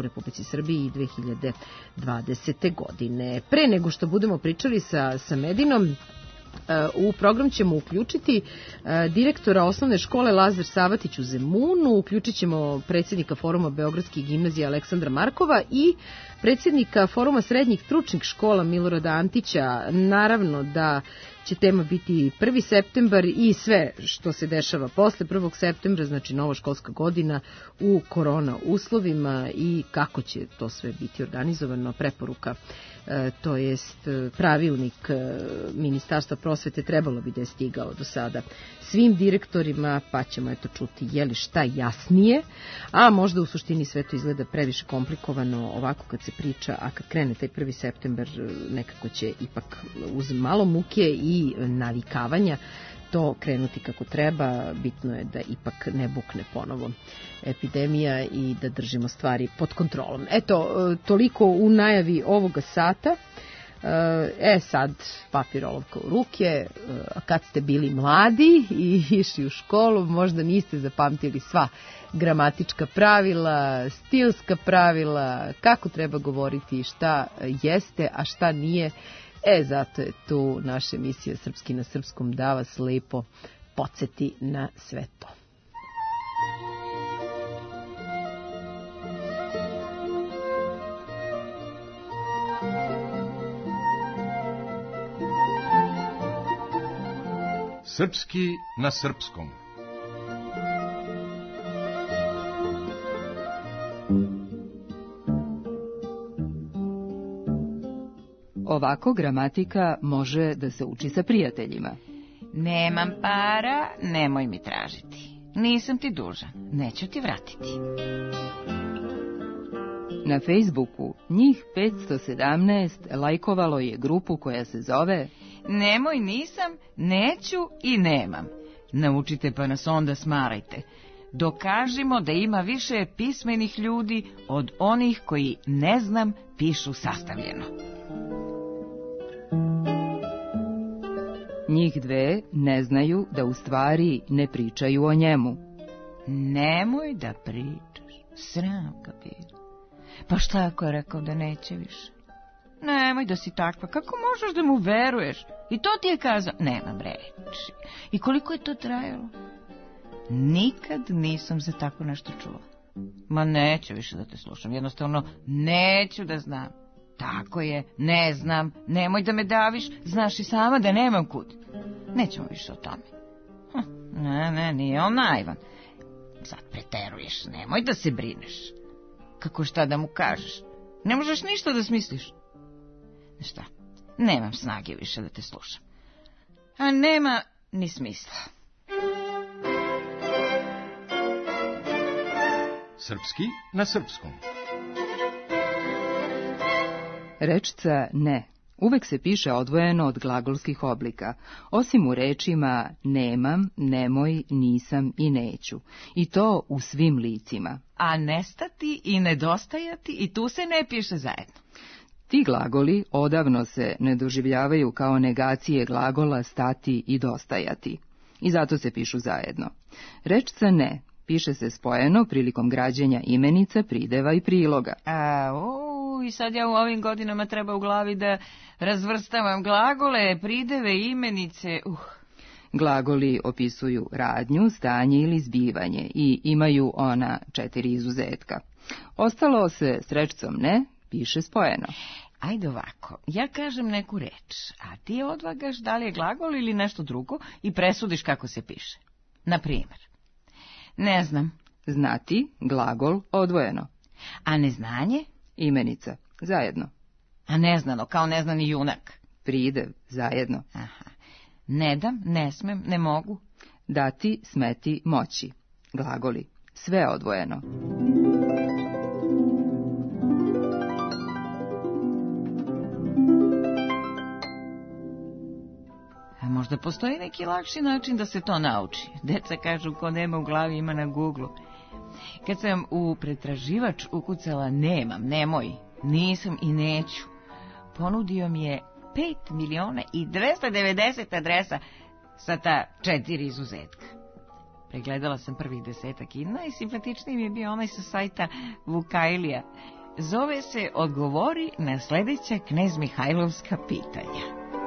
Republici Srbiji dve hiljade dvadesete. godine. Pre nego što budemo pričali sa, sa Medinom, u program ćemo uključiti direktora osnovne škole Lazar Savatić u Zemunu, uključit ćemo predsjednika Foruma Beogradskih gimnazija Aleksandra Markova i predsjednika Foruma srednjih stručnih škola Milorada Antića. Naravno da će tema biti prvi septembar i sve što se dešava posle prvog septembra, znači nova školska godina u korona uslovima i kako će to sve biti organizovano. Preporuka, e, to jest pravilnik e, Ministarstva prosvete trebalo bi da je stigao do sada svim direktorima, pa ćemo eto čuti je li šta jasnije, a možda u suštini sve to izgleda previše komplikovano ovako kad se priča, a kad krene taj prvi septembar nekako će ipak uz malo muke i navikavanja to krenuti kako treba. Bitno je da ipak ne bukne ponovo epidemija i da držimo stvari pod kontrolom. Eto, toliko u najavi ovoga sata. E sad, papir olovka u ruke. Kad ste bili mladi i išli u školu, možda niste zapamtili sva gramatička pravila, stilska pravila, kako treba govoriti, šta jeste, a šta nije. E, zato je tu naša emisija Srpski na srpskom, da vas lepo podsjeti na sve to. Srpski na srpskom. Ovako gramatika može da se uči sa prijateljima. Nemam para, nemoj mi tražiti. Nisam ti dužan, neću ti vratiti. Na Facebooku njih petsto sedamnaest lajkovalo je grupu koja se zove Nemoj, nisam, neću i nemam. Naučite pa nas onda smarajte. Dokažimo da ima više pismenih ljudi od onih koji ne znam pišu sastavljeno. Njih dve ne znaju da u stvari ne pričaju o njemu. Nemoj da pričaš, sram ga bilo. Pa šta ako je rekao da neće više? Nemoj da si takva, kako možeš da mu veruješ? I to ti je kazao, nemam reči. I koliko je to trajalo? Nikad nisam za tako nešto čula. Ma neću više da te slušam, jednostavno neću da znam. Tako je, ne znam, nemoj da me daviš, znaš i sama da nemam kud. Nećemo više o tome. Hm, ne, ne, nije on naivan. Sad preteruješ, nemoj da se brineš. Kako šta da mu kažeš? Ne možeš ništa da smisliš. Šta, nemam snage više da te slušam. A nema ni smisla. Srpski na srpskom. Rečca ne uvek se piše odvojeno od glagolskih oblika, osim u rečima nemam, nemoj, nisam i neću. I to u svim licima. A nestati i nedostajati i tu se ne piše zajedno. Ti glagoli odavno se ne doživljavaju kao negacije glagola stati i dostajati. I zato se pišu zajedno. Rečca ne piše se spojeno prilikom građenja imenica, prideva i priloga. A, o, i sad ja u ovim godinama treba u glavi da razvrstavam glagole, prideve, imenice, uh. Glagoli opisuju radnju, stanje ili zbivanje i imaju ona četiri izuzetka. Ostalo se s rečcom ne piše spojeno. Ajde ovako, ja kažem neku reč, a ti odvagaš da li je glagol ili nešto drugo i presudiš kako se piše. Na primjer, ne znam. Znati, glagol, odvojeno. A neznanje? Imenica, zajedno. A neznano, kao neznani junak. Pridev, zajedno. Aha. Ne dam, ne smem, ne mogu. Dati, smeti, moći. Glagoli, sve odvojeno. A možda postoji neki lakši način da se to nauči. Deca kažu ko nema u glavi ima na Google. Kad sam u pretraživač ukucala nemam, nemoj, nisam i neću, ponudio mi je pet miliona i dvesta devedeset adresa sa ta četiri izuzetka. Pregledala sam prvih desetak i najsimpatičniji mi je bio onaj sa sajta Vukajlija. Zove se Odgovori na sledeća Knez Mihajlovska pitanja.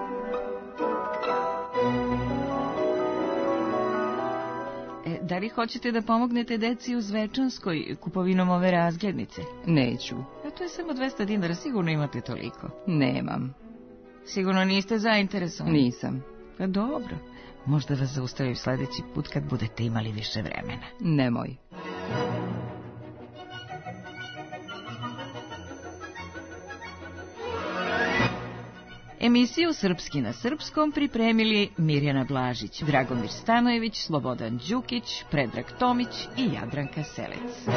E, da li hoćete da pomognete deci u Zvečanskoj kupovinom ove razglednice? Neću. E, to je samo dvesta dinara, sigurno imate toliko. Nemam. Sigurno niste zainteresovani? Nisam. Pa dobro, možda vas zaustavim sledeći put kad budete imali više vremena. Nemoj. Emisiju Srpski na srpskom pripremili Mirjana Blažić, Dragomir Stanojević, Slobodan Đukić, Predrag Tomić i Jadranka Selec.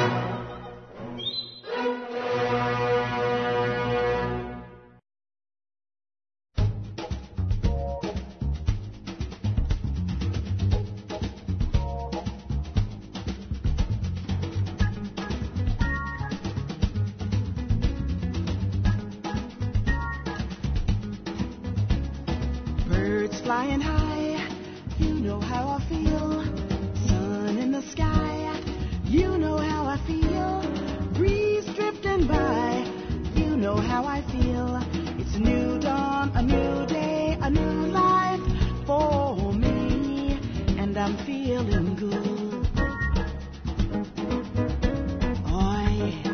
Flying high, you know how I feel. Sun in the sky, you know how I feel. Breeze drifting by, you know how I feel. It's a new dawn, a new day, a new life for me, and I'm feeling good. Oh yeah.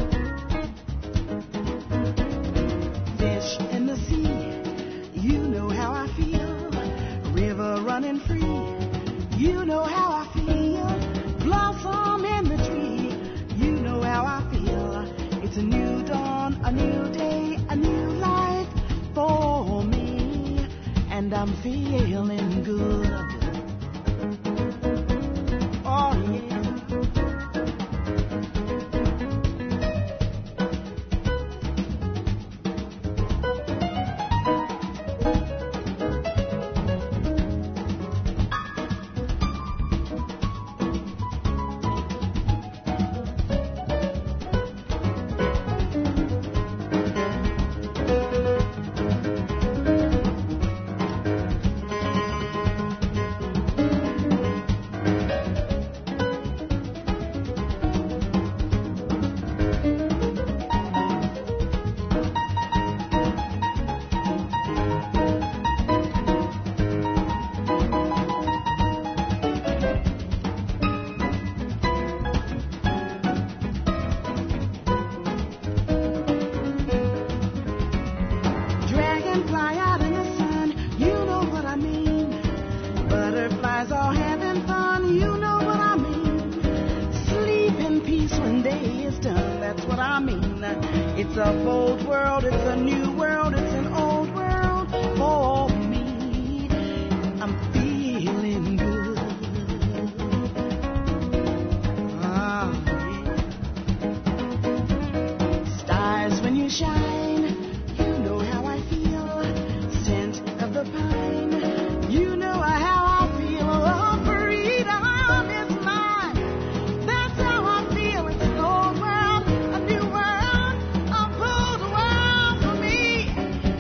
Fish in the sea, you know how I feel. River running free, you know how I feel. Blossom in the tree, you know how I feel. It's a new dawn, a new day, a new life for me, and I'm feeling good. Oh yeah. It's a bold world, it's a new world, it's an old world for me. I'm feeling good. Ah, yeah. Stars when you shine, you know how I feel. Scent of the pine, you know how I feel. Oh, freedom is mine. That's how I feel. It's an old world, a new world.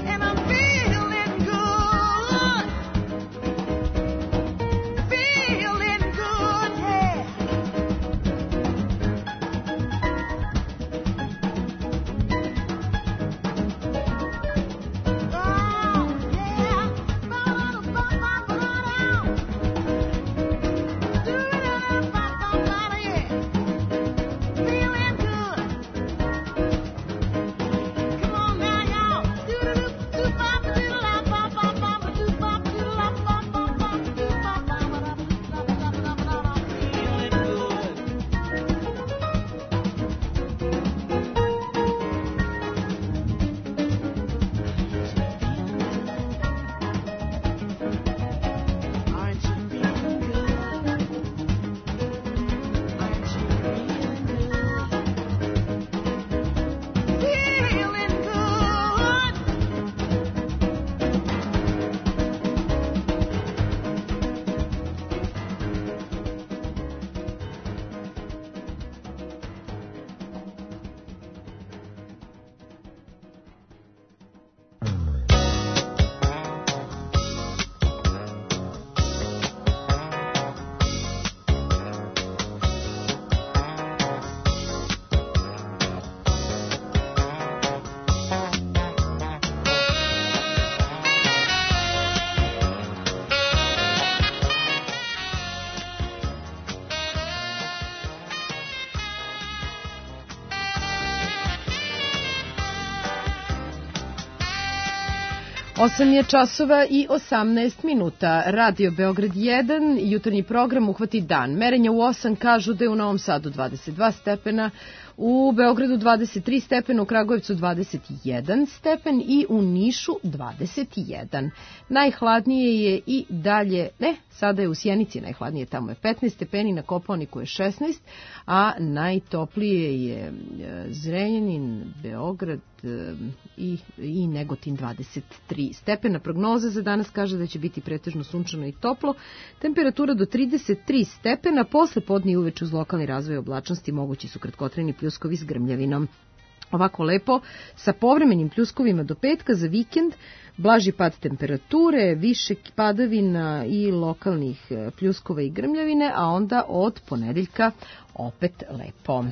osam je časova i osamnaest minuta. Radio Beograd jedan, jutarnji program Uhvati dan. Merenja u osam kažu da je u Novom Sadu dvadeset dva stepena, u Beogradu dvadeset tri stepena, u Kragujevcu dvadeset jedan stepen i u Nišu dvadeset jedan. Najhladnije je i dalje, ne, sada je u Sjenici najhladnije, tamo je petnaest stepeni, na Kopaoniku je šesnaest, a najtoplije je Zrenjanin, Beograd i, i Negotin dvadeset tri stepena. Prognoza za danas kaže da će biti pretežno sunčano i toplo, temperatura do trideset tri stepena, posle podne i uveče uz lokalni razvoj oblačnosti mogući su kratkotrajni pljuskovi s grmljavinom. Ovako lepo, sa povremenim pljuskovima do petka za vikend, blaži pad temperature, više padavina i lokalnih pljuskova i grmljavine, a onda od ponedeljka opet lepo.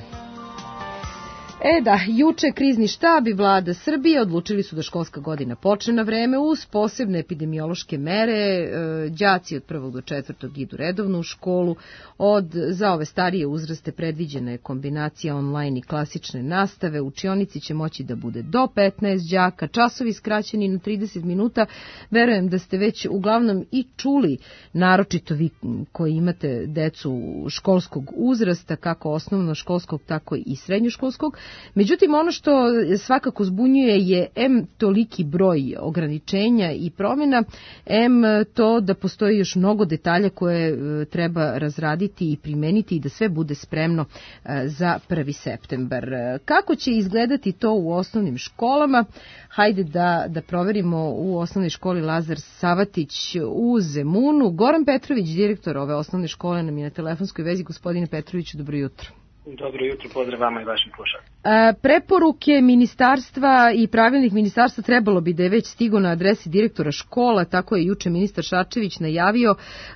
E da, juče krizni štab i vlada Srbije odlučili su da školska godina počne na vreme uz posebne epidemiološke mere. Đaci od prvog do četvrtog idu redovno u školu. Od, za ove starije uzraste predviđena je kombinacija online i klasične nastave. U učionici će moći da bude do petnaest đaka, časovi skraćeni na trideset minuta. Verujem da ste već uglavnom i čuli, naročito vi koji imate decu školskog uzrasta, kako osnovnoškolskog, tako i srednjoškolskog. Međutim, ono što svakako zbunjuje je em toliki broj ograničenja i promjena, em to da postoji još mnogo detalja koje treba razraditi i primeniti i da sve bude spremno za prvi septembar. Kako će izgledati to u osnovnim školama? Hajde da, da proverimo u osnovnoj školi Lazar Savatić u Zemunu. Goran Petrović, direktor ove osnovne škole, nam je na telefonskoj vezi. Gospodine Petroviću, dobro jutro. Dobro jutro, pozdrav vama i vašim slušalcima. Preporuke ministarstva i pravilnik ministarstva trebalo bi da je već stigo na adresi direktora škola, tako je juče ministar Šarčević najavio.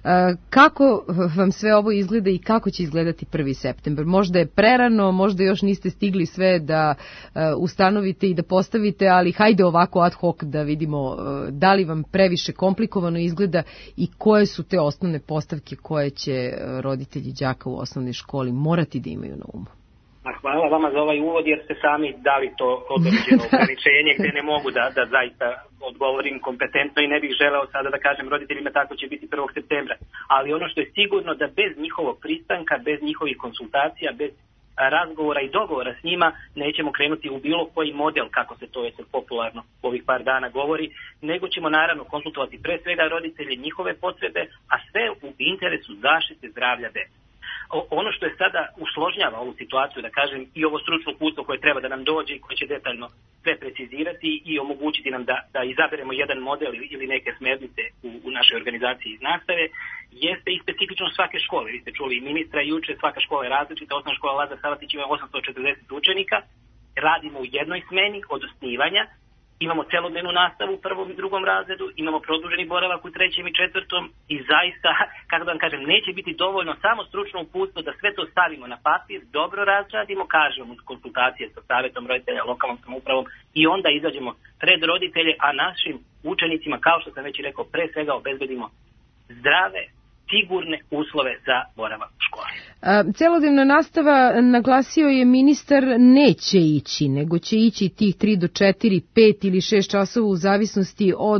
Kako vam sve ovo izgleda i kako će izgledati prvi septembar? Možda je prerano, možda još niste stigli sve da ustanovite i da postavite, ali hajde ovako ad hoc da vidimo da li vam previše komplikovano izgleda i koje su te osnovne postavke koje će roditelji đaka u osnovnoj školi morati da imaju na umu. Hvala vama za ovaj uvod jer ste sami dali to određeno ograničenje gde ne mogu da, da zaista odgovorim kompetentno i ne bih želeo sada da kažem roditeljima tako će biti prvog septembra. Ali ono što je sigurno da bez njihovog pristanka, bez njihovih konsultacija, bez razgovora i dogovora s njima nećemo krenuti u bilo koji model, kako se to je popularno ovih par dana govori, nego ćemo naravno konsultovati pre svega roditelje, njihove potrebe, a sve u interesu zaštite zdravlja dece. Ono što je sada usložnjava ovu situaciju, da kažem, i ovo stručno uputstvo koje treba da nam dođe i koje će detaljno sve precizirati i omogućiti nam da, da izaberemo jedan model ili neke smernice u, u našoj organizaciji iz nastave, jeste i specifično svake škole. Vi ste čuli i ministra juče, svaka škola je različita, osnovna škola Lazar Savatić ima osamsto četrdeset učenika, radimo u jednoj smeni od osnivanja, imamo celodnevnu nastavu u prvom i drugom razredu, imamo produženi boravak u trećem i četvrtom i zaista, kako da vam kažem, neće biti dovoljno samo stručno uputstvo da sve to stavimo na papir, dobro razradimo, kažemo uz konsultacije sa savjetom roditelja, lokalnom samoupravom i onda izađemo pred roditelje, a našim učenicima, kao što sam već i rekao, pre svega obezbedimo zdrave, sigurne uslove za boravak u školi. Celodnevna nastava, naglasio je ministar, neće ići, nego će ići tih tri do četiri, pet ili šest časova u zavisnosti od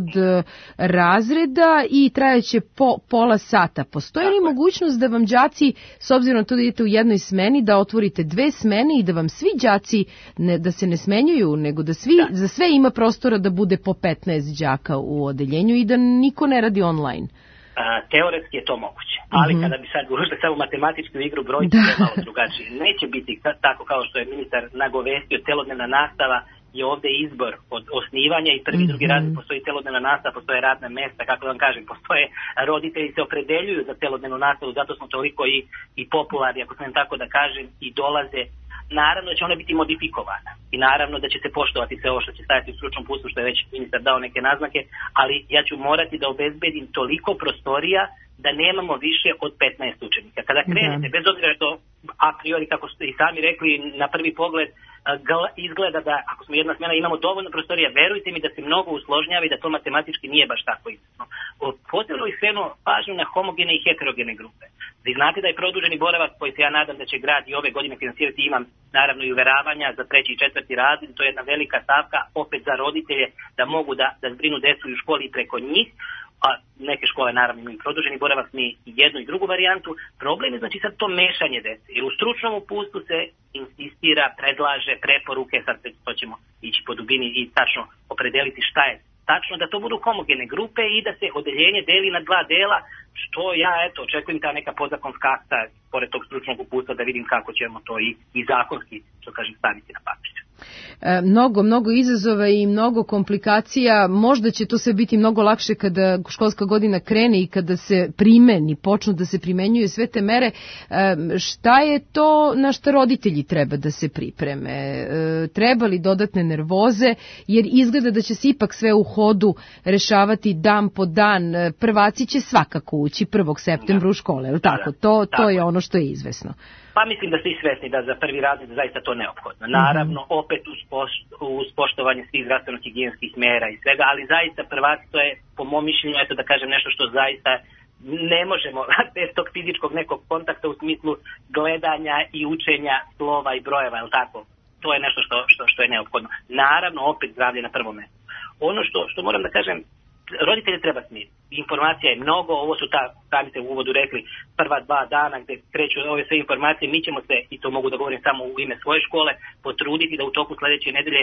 razreda i trajeće po pola sata. Postoji li mogućnost da vam đaci, s obzirom na to da idete u jednoj smeni, da otvorite dve smene i da vam svi đaci ne, da se ne smenjuju, nego da svi, da. za sve ima prostora da bude po petnaest đaka u odeljenju i da niko ne radi online? A, teoretski je to moguće, ali mm-hmm. kada bi sad ušli samo matematičku igru brojke je malo drugačije. Neće biti tako kao što je ministar nagovestio, celodnevna nastava je ovde izbor od osnivanja i prvi mm-hmm. drugi razred postoji celodnevna nastava, postoje radna mesta, kako vam kažem, postoje roditelji se opredeljuju za celodnevnu nastavu, zato smo toliko i, i popularni, ako sam tako da kažem, i dolaze. Naravno da će ona biti modifikovana i naravno da će se poštovati sve ovo što će stajati u stručnom uputstvu, što je već ministar dao neke naznake, ali ja ću morati da obezbedim toliko prostorija da nemamo više od petnaest učenika. Kada krenete, bez obzira što a priori, kako ste i sami rekli, na prvi pogled izgleda da ako smo jedna smjena imamo dovoljno prostorija, verujte mi da se mnogo usložnjava i da to matematički nije baš tako izgledno. Posebno ih skrenuo pažnju na homogene i heterogene grupe. Vi znate da je produženi boravak koji se ja nadam da će grad i ove godine finansirati, imam naravno i uveravanja za treći i četvrti razred, to je jedna velika stavka opet za roditelje da mogu da, da zbrinu decu i u školi i preko njih, a neke škole naravno imaju produženi boravak, mi jednu i drugu varijantu. Problem je znači sad to mešanje dece, jer u stručnom uputstvu se insistira, predlaže preporuke, sad to ćemo ići po dubini i tačno opredeliti šta je tačno, da to budu homogene grupe i da se odeljenje deli na dva dela, što ja eto očekujem ta neka podzakonska akta pored tog stručnog uputstva da vidim kako ćemo to i, i zakonski, što kažem, staviti na papir. E, mnogo, mnogo izazova i mnogo komplikacija. Možda će to sve biti mnogo lakše kada školska godina krene i kada se primeni, počnu da se primenjuju sve te mere. E, šta je to na što roditelji treba da se pripreme? E, treba li dodatne nervoze? Jer izgleda da će se ipak sve u hodu rešavati dan po dan. Prvaci će svakako ući prvog septembra u škole, je li tako? Da, to, to je ono što je izvesno. Pa mislim da svi svesni da za prvi razred zaista to neophodno. Naravno, mm-hmm. opet uz, poš, uz poštovanje svih zdravstveno-higijenskih mera i svega, ali zaista prvaci to je, po mom mišljenju, eto da kažem nešto što zaista ne možemo bez tog fizičkog nekog kontakta u smislu gledanja i učenja slova i brojeva, je li tako? To je nešto što, što, što je neophodno. Naravno, opet zdravlje na prvom mjestu. Ono što, što moram da kažem, roditelje treba smiriti. Informacija je mnogo, ovo su ta, sami ste u uvodu rekli, prva dva dana gde kreću ove sve informacije, mi ćemo se, i to mogu da govorim samo u ime svoje škole, potruditi da u toku sledeće nedelje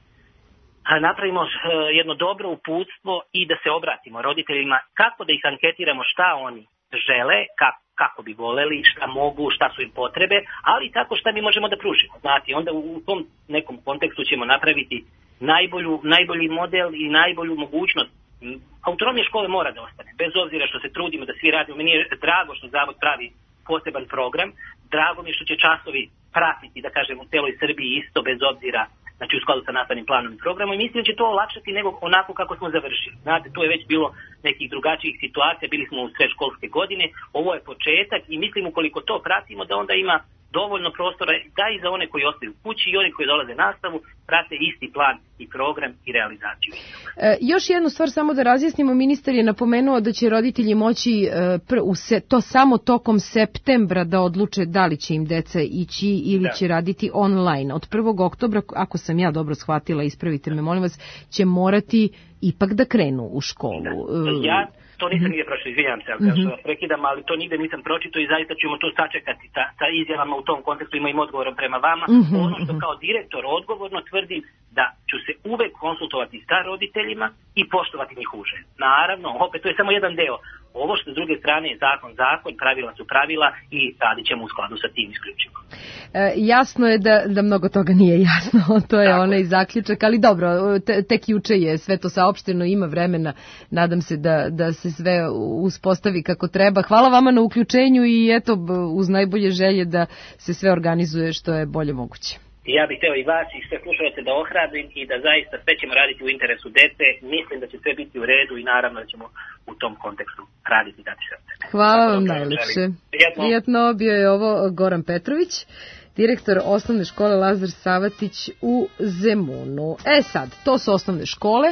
napravimo jedno dobro uputstvo i da se obratimo roditeljima, kako da ih anketiramo šta oni žele, kako, kako bi voleli, šta mogu, šta su im potrebe, ali tako šta mi možemo da pružimo. Znate, onda u tom nekom kontekstu ćemo napraviti najbolju, najbolji model i najbolju mogućnost. Autonomija škole mora da ostane, bez obzira što se trudimo da svi radimo. Meni je drago što Zavod pravi poseban program, drago mi je što će časovi pratiti, da kažem, u celoj Srbiji isto, bez obzira, znači u skladu sa nastavnim planom i programom, i mislim da će to olakšati nego onako kako smo završili. Znate, tu je već bilo nekih drugačijih situacija, bili smo u sred školske godine, ovo je početak i mislim ukoliko to pratimo da onda ima dovoljno prostora da i za one koji ostaju u kući i oni koji dolaze na nastavu prate isti plan i program i realizaciju. E, još jednu stvar samo da razjasnimo, ministar je napomenuo da će roditelji moći e, pr, u se, to samo tokom septembra da odluče da li će im deca ići ili da. će raditi online. Od prvog oktobra, ako sam ja dobro shvatila, ispravite me molim vas, će morati ipak da krenu u školu. Da. Ja to nisam nigde pročito, izvinjam se, mm-hmm. što vas prekidam, ali to nigde nisam pročito i zaista ćemo to sačekati sa, sa izjavama u tom kontekstu i mojim odgovorom prema vama. Mm-hmm. Ono što kao direktor odgovorno tvrdim da ću se uvek konsultovati sa roditeljima i poštovati njihovu želju. Naravno, opet to je samo jedan deo. Ovo što s druge strane je zakon, zakon, pravila su pravila i radit ćemo u skladu sa tim isključivo. E, jasno je da, da mnogo toga nije jasno, to je onaj zaključak, ali dobro, te, tek juče je sve to saopšteno, ima vremena, nadam se da, da se sve uspostavi kako treba. Hvala vama na uključenju i eto, uz najbolje želje da se sve organizuje što je bolje moguće. Ja bih hteo i vas i sve slušalce da ohrabrim i da zaista sve ćemo raditi u interesu dece. Mislim da će sve biti u redu i naravno da ćemo u tom kontekstu raditi dati sve. Hvala vam najlepše. Prijetno. Prijetno, bio je ovo Goran Petrović, direktor osnovne škole Lazar Savatić u Zemunu. E sad, to su osnovne škole.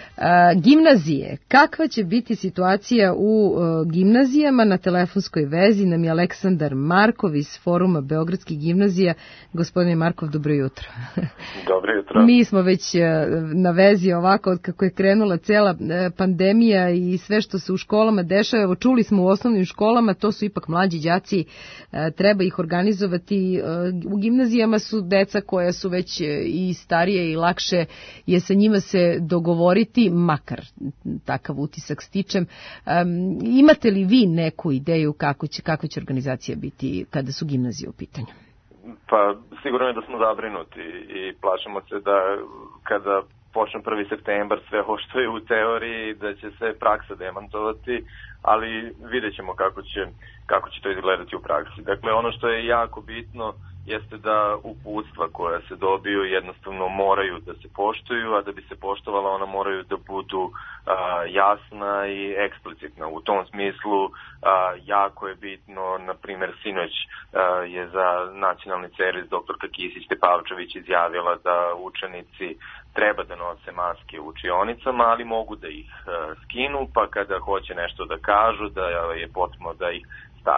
Gimnazije. Kakva će biti situacija u gimnazijama? Na telefonskoj vezi nam je Aleksandar Markov iz Foruma Beogradskih gimnazija. Gospodine Markov, dobro jutro. Dobro jutro. Mi smo već na vezi ovako od kako je krenula cela pandemija i sve što se u školama dešava. Evo, čuli smo u osnovnim školama, to su ipak mlađi đaci, treba ih organizovati. U gimnazijama su deca koja su već i starije i lakše je sa njima se dogovoriti, makar takav utisak stičem. Um, imate li vi neku ideju kako će, kakva će organizacija biti kada su gimnazije u pitanju? Pa sigurno je da smo zabrinuti i plašimo se da kada počne prvi septembar sve ovo što je u teoriji da će se praksa demantovati, ali vidjet ćemo kako će, kako će to izgledati u praksi. Dakle, ono što je jako bitno jeste da uputstva koja se dobiju jednostavno moraju da se poštuju, a da bi se poštovala ona moraju da budu a, jasna i eksplicitna. U tom smislu a, jako je bitno, na primjer sinoć a, je za nacionalni servis doktorka Kisić-Tepavčević izjavila da učenici treba da nose maske u učionicama, ali mogu da ih a, skinu, pa kada hoće nešto da kažu da je potrebno da ih stave.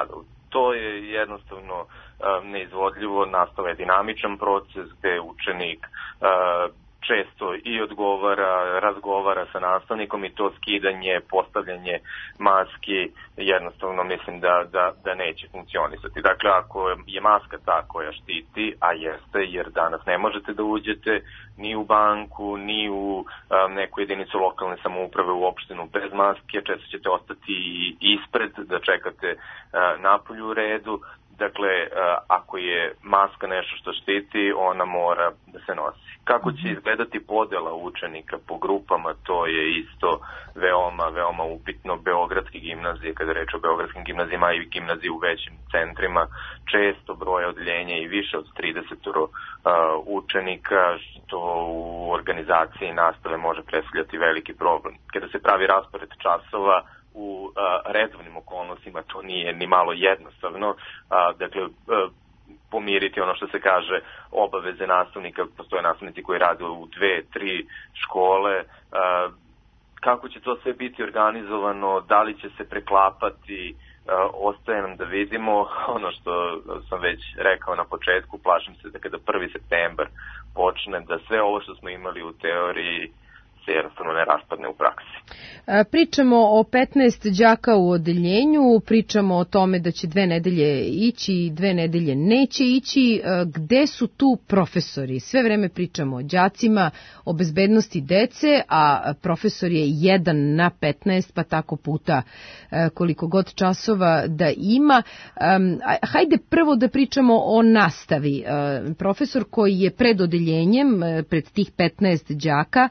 to je jednostavno neizvodljivo, nastava je dinamičan proces gde učenik često i odgovara, razgovara sa nastavnikom i to skidanje, postavljanje maski jednostavno mislim da, da, da neće funkcionisati. Dakle, ako je maska ta koja štiti, a jeste, jer danas ne možete da uđete ni u banku, ni u um, neku jedinicu lokalne samouprave u opštinu bez maske, često ćete ostati ispred da čekate uh, napolju u redu. Dakle, ako je maska nešto što štiti, ona mora da se nosi. Kako će izgledati podela učenika po grupama, to je isto veoma, veoma upitno. Beogradske gimnazije, kada reč o beogradskim gimnazijama i gimnaziji u većim centrima, često broje odeljenja i više od trideset uh, učenika, što u organizaciji nastave može predstavljati veliki problem. Kada se pravi raspored časova, u a, redovnim okolnostima to nije ni malo jednostavno, a, dakle a, pomiriti ono što se kaže obaveze nastavnika, postoje nastavnici koji rade u dve, tri škole, a, kako će to sve biti organizovano, da li će se preklapati, a, ostaje nam da vidimo. Ono što sam već rekao na početku, plašim se da kada prvi septembar počne, da sve ovo što smo imali u teoriji se jednostavno ne raspadne u praksi. Pričamo o petnaest đaka u odeljenju, pričamo o tome da će dve nedelje ići, dve nedelje neće ići. Gde su tu profesori? Sve vreme pričamo o đacima, o bezbednosti dece, a profesor je jedan na petnaest, pa tako puta koliko god časova da ima. Hajde prvo da pričamo o nastavi. Profesor koji je pred odeljenjem, pred tih petnaest đaka,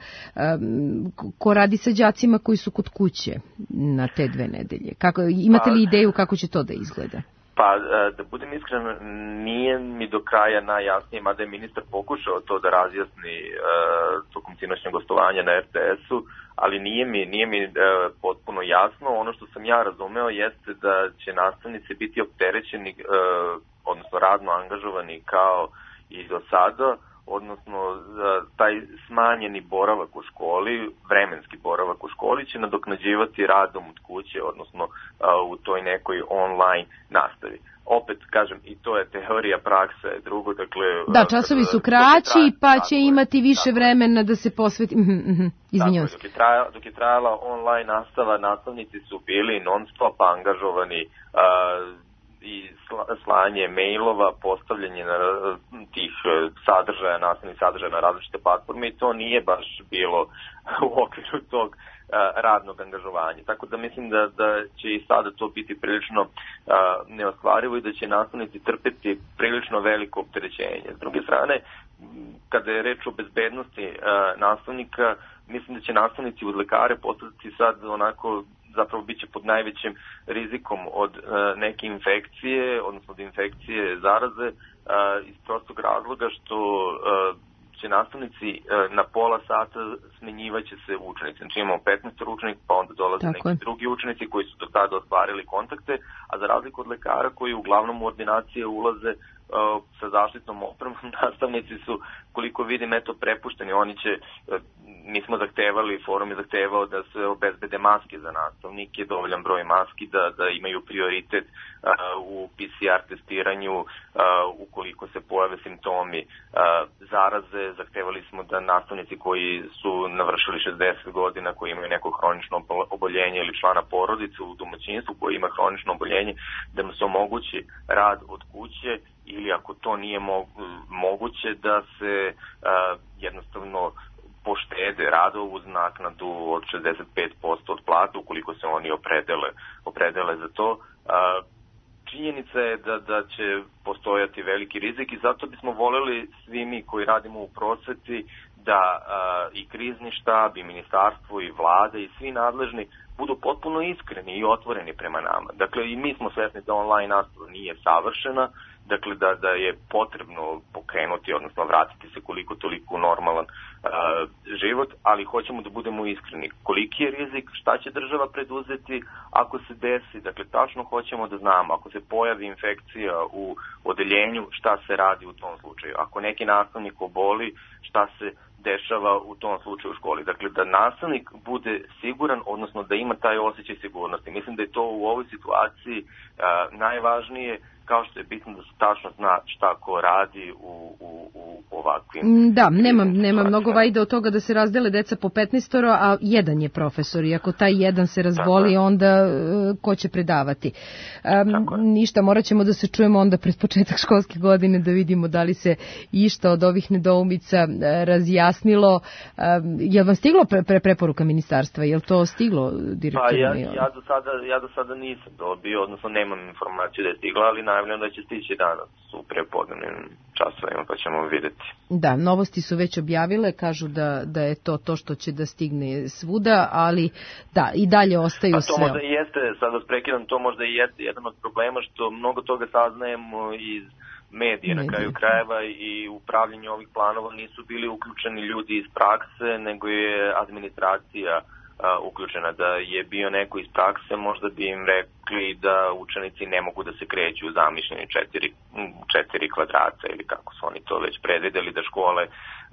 ko radi sa đacima koji su kod kuće na te dve nedelje? Kako, imate li ideju kako će to da izgleda? Pa, da budem iskren, nije mi do kraja najjasnije, mada je ministar pokušao to da razjasni uh, tokom sinoćnjeg gostovanja na er te esu, ali nije mi, nije mi uh, potpuno jasno. Ono što sam ja razumeo jeste da će nastavnici biti opterećeni, uh, odnosno radno angažovani kao i do sada, odnosno taj smanjeni boravak u školi, vremenski boravak u školi će nadoknađivati radom od kuće, odnosno u toj nekoj online nastavi. Opet, kažem, i to je teorija, praksa je drugo, dakle... Da, časovi su kraći, pa će imati više vremena da se posveti... Izvinjavam se. Dok je trajala, dok je trajala online nastava, nastavnici su bili non stop angažovani, i slanje mailova, postavljanje na tih sadržaja, nastavnih sadržaja na različite platforme i to nije baš bilo u okviru tog radnog angažovanja. Tako da mislim da, da će i sada to biti prilično neostvarivo i da će nastavnici trpeti prilično veliko opterećenje. S druge strane, kada je reč o bezbednosti nastavnika, mislim da će nastavnici uz lekare postati sad onako, zapravo bit će pod najvećim rizikom od uh, neke infekcije, odnosno od infekcije zaraze, uh, iz prostog razloga što uh, će nastavnici uh, na pola sata smenjivaće se učenici. Znači imamo petnaest učenika, pa onda dolaze Tako neki je. drugi učenici koji su do tada ostvarili kontakte, a za razliku od lekara koji uglavnom u ordinacije ulaze uh, sa zaštitnom opremom, nastavnici su, koliko vidim, eto, prepušteni. Oni će, uh, mi smo zahtevali, forum je zahtevao da se obezbede maske za nastavnike, dovoljan broj maski, da, da imaju prioritet uh, u pe ce er testiranju uh, ukoliko se pojave simptomi uh, zaraze. Zahtevali smo da nastavnici koji su navršili šezdeset godina, koji imaju neko hronično oboljenje ili člana porodice u domaćinstvu koji ima hronično oboljenje, da mu se omogući rad od kuće ili ako to nije moguće da se uh, jednostavno poštede radov uz naknadu od šezdeset pet posto od plata ukoliko se oni opredele, opredele za to. Uh, činjenica je da, da će postojati veliki rizik i zato bismo voljeli svi mi koji radimo u prosveti da uh, i krizni štab i ministarstvo i vlade i svi nadležni budu potpuno iskreni i otvoreni prema nama. Dakle, i mi smo svesni da online nastava nije savršena, dakle da, da je potrebno pokrenuti, odnosno vratiti se koliko toliko u normalan a, život, ali hoćemo da budemo iskreni. Koliki je rizik, šta će država preduzeti ako se desi, dakle tačno hoćemo da znamo, ako se pojavi infekcija u odeljenju, šta se radi u tom slučaju. Ako neki nastavnik oboli, šta se dešava u tom slučaju u školi. Dakle, da nastavnik bude siguran, odnosno da ima taj osjećaj sigurnosti. Mislim da je to u ovoj situaciji a, najvažnije, kao što je bitno da se tačno zna šta ko radi u, u, u ovakvim... Da, nema, nema mnogo vajde od toga da se razdele deca po petnaestoro, a jedan je profesor i ako taj jedan se razboli, onda uh, ko će predavati. Um, ništa, morat ćemo da se čujemo onda pred početak školske godine da vidimo da li se išta od ovih nedoumica uh, razjasnilo. Um, je li vam stiglo pre, pre preporuka ministarstva? Je li to stiglo direktivno? Pa ja, ja, do sada, ja do sada nisam dobio, odnosno nemam informaciju da je stigla, ali najavljam da će stići danas u prepodnevnim časovima, pa ćemo vidjeti. Da, novosti su već objavile, kažu da, da je to to što će da stigne svuda, ali da, i dalje ostaju pa to sve. To možda i jeste, sad vas prekidam, to možda i jeste jedan od problema što mnogo toga saznajemo iz medije, na kraju krajeva, i u upravljanju ovih planova nisu bili uključeni ljudi iz prakse, nego je administracija uključena. Da je bio neko iz prakse, možda bi im rekli da učenici ne mogu da se kreću u zamišljeni četiri, četiri kvadrata ili kako su oni to već predvideli, da škole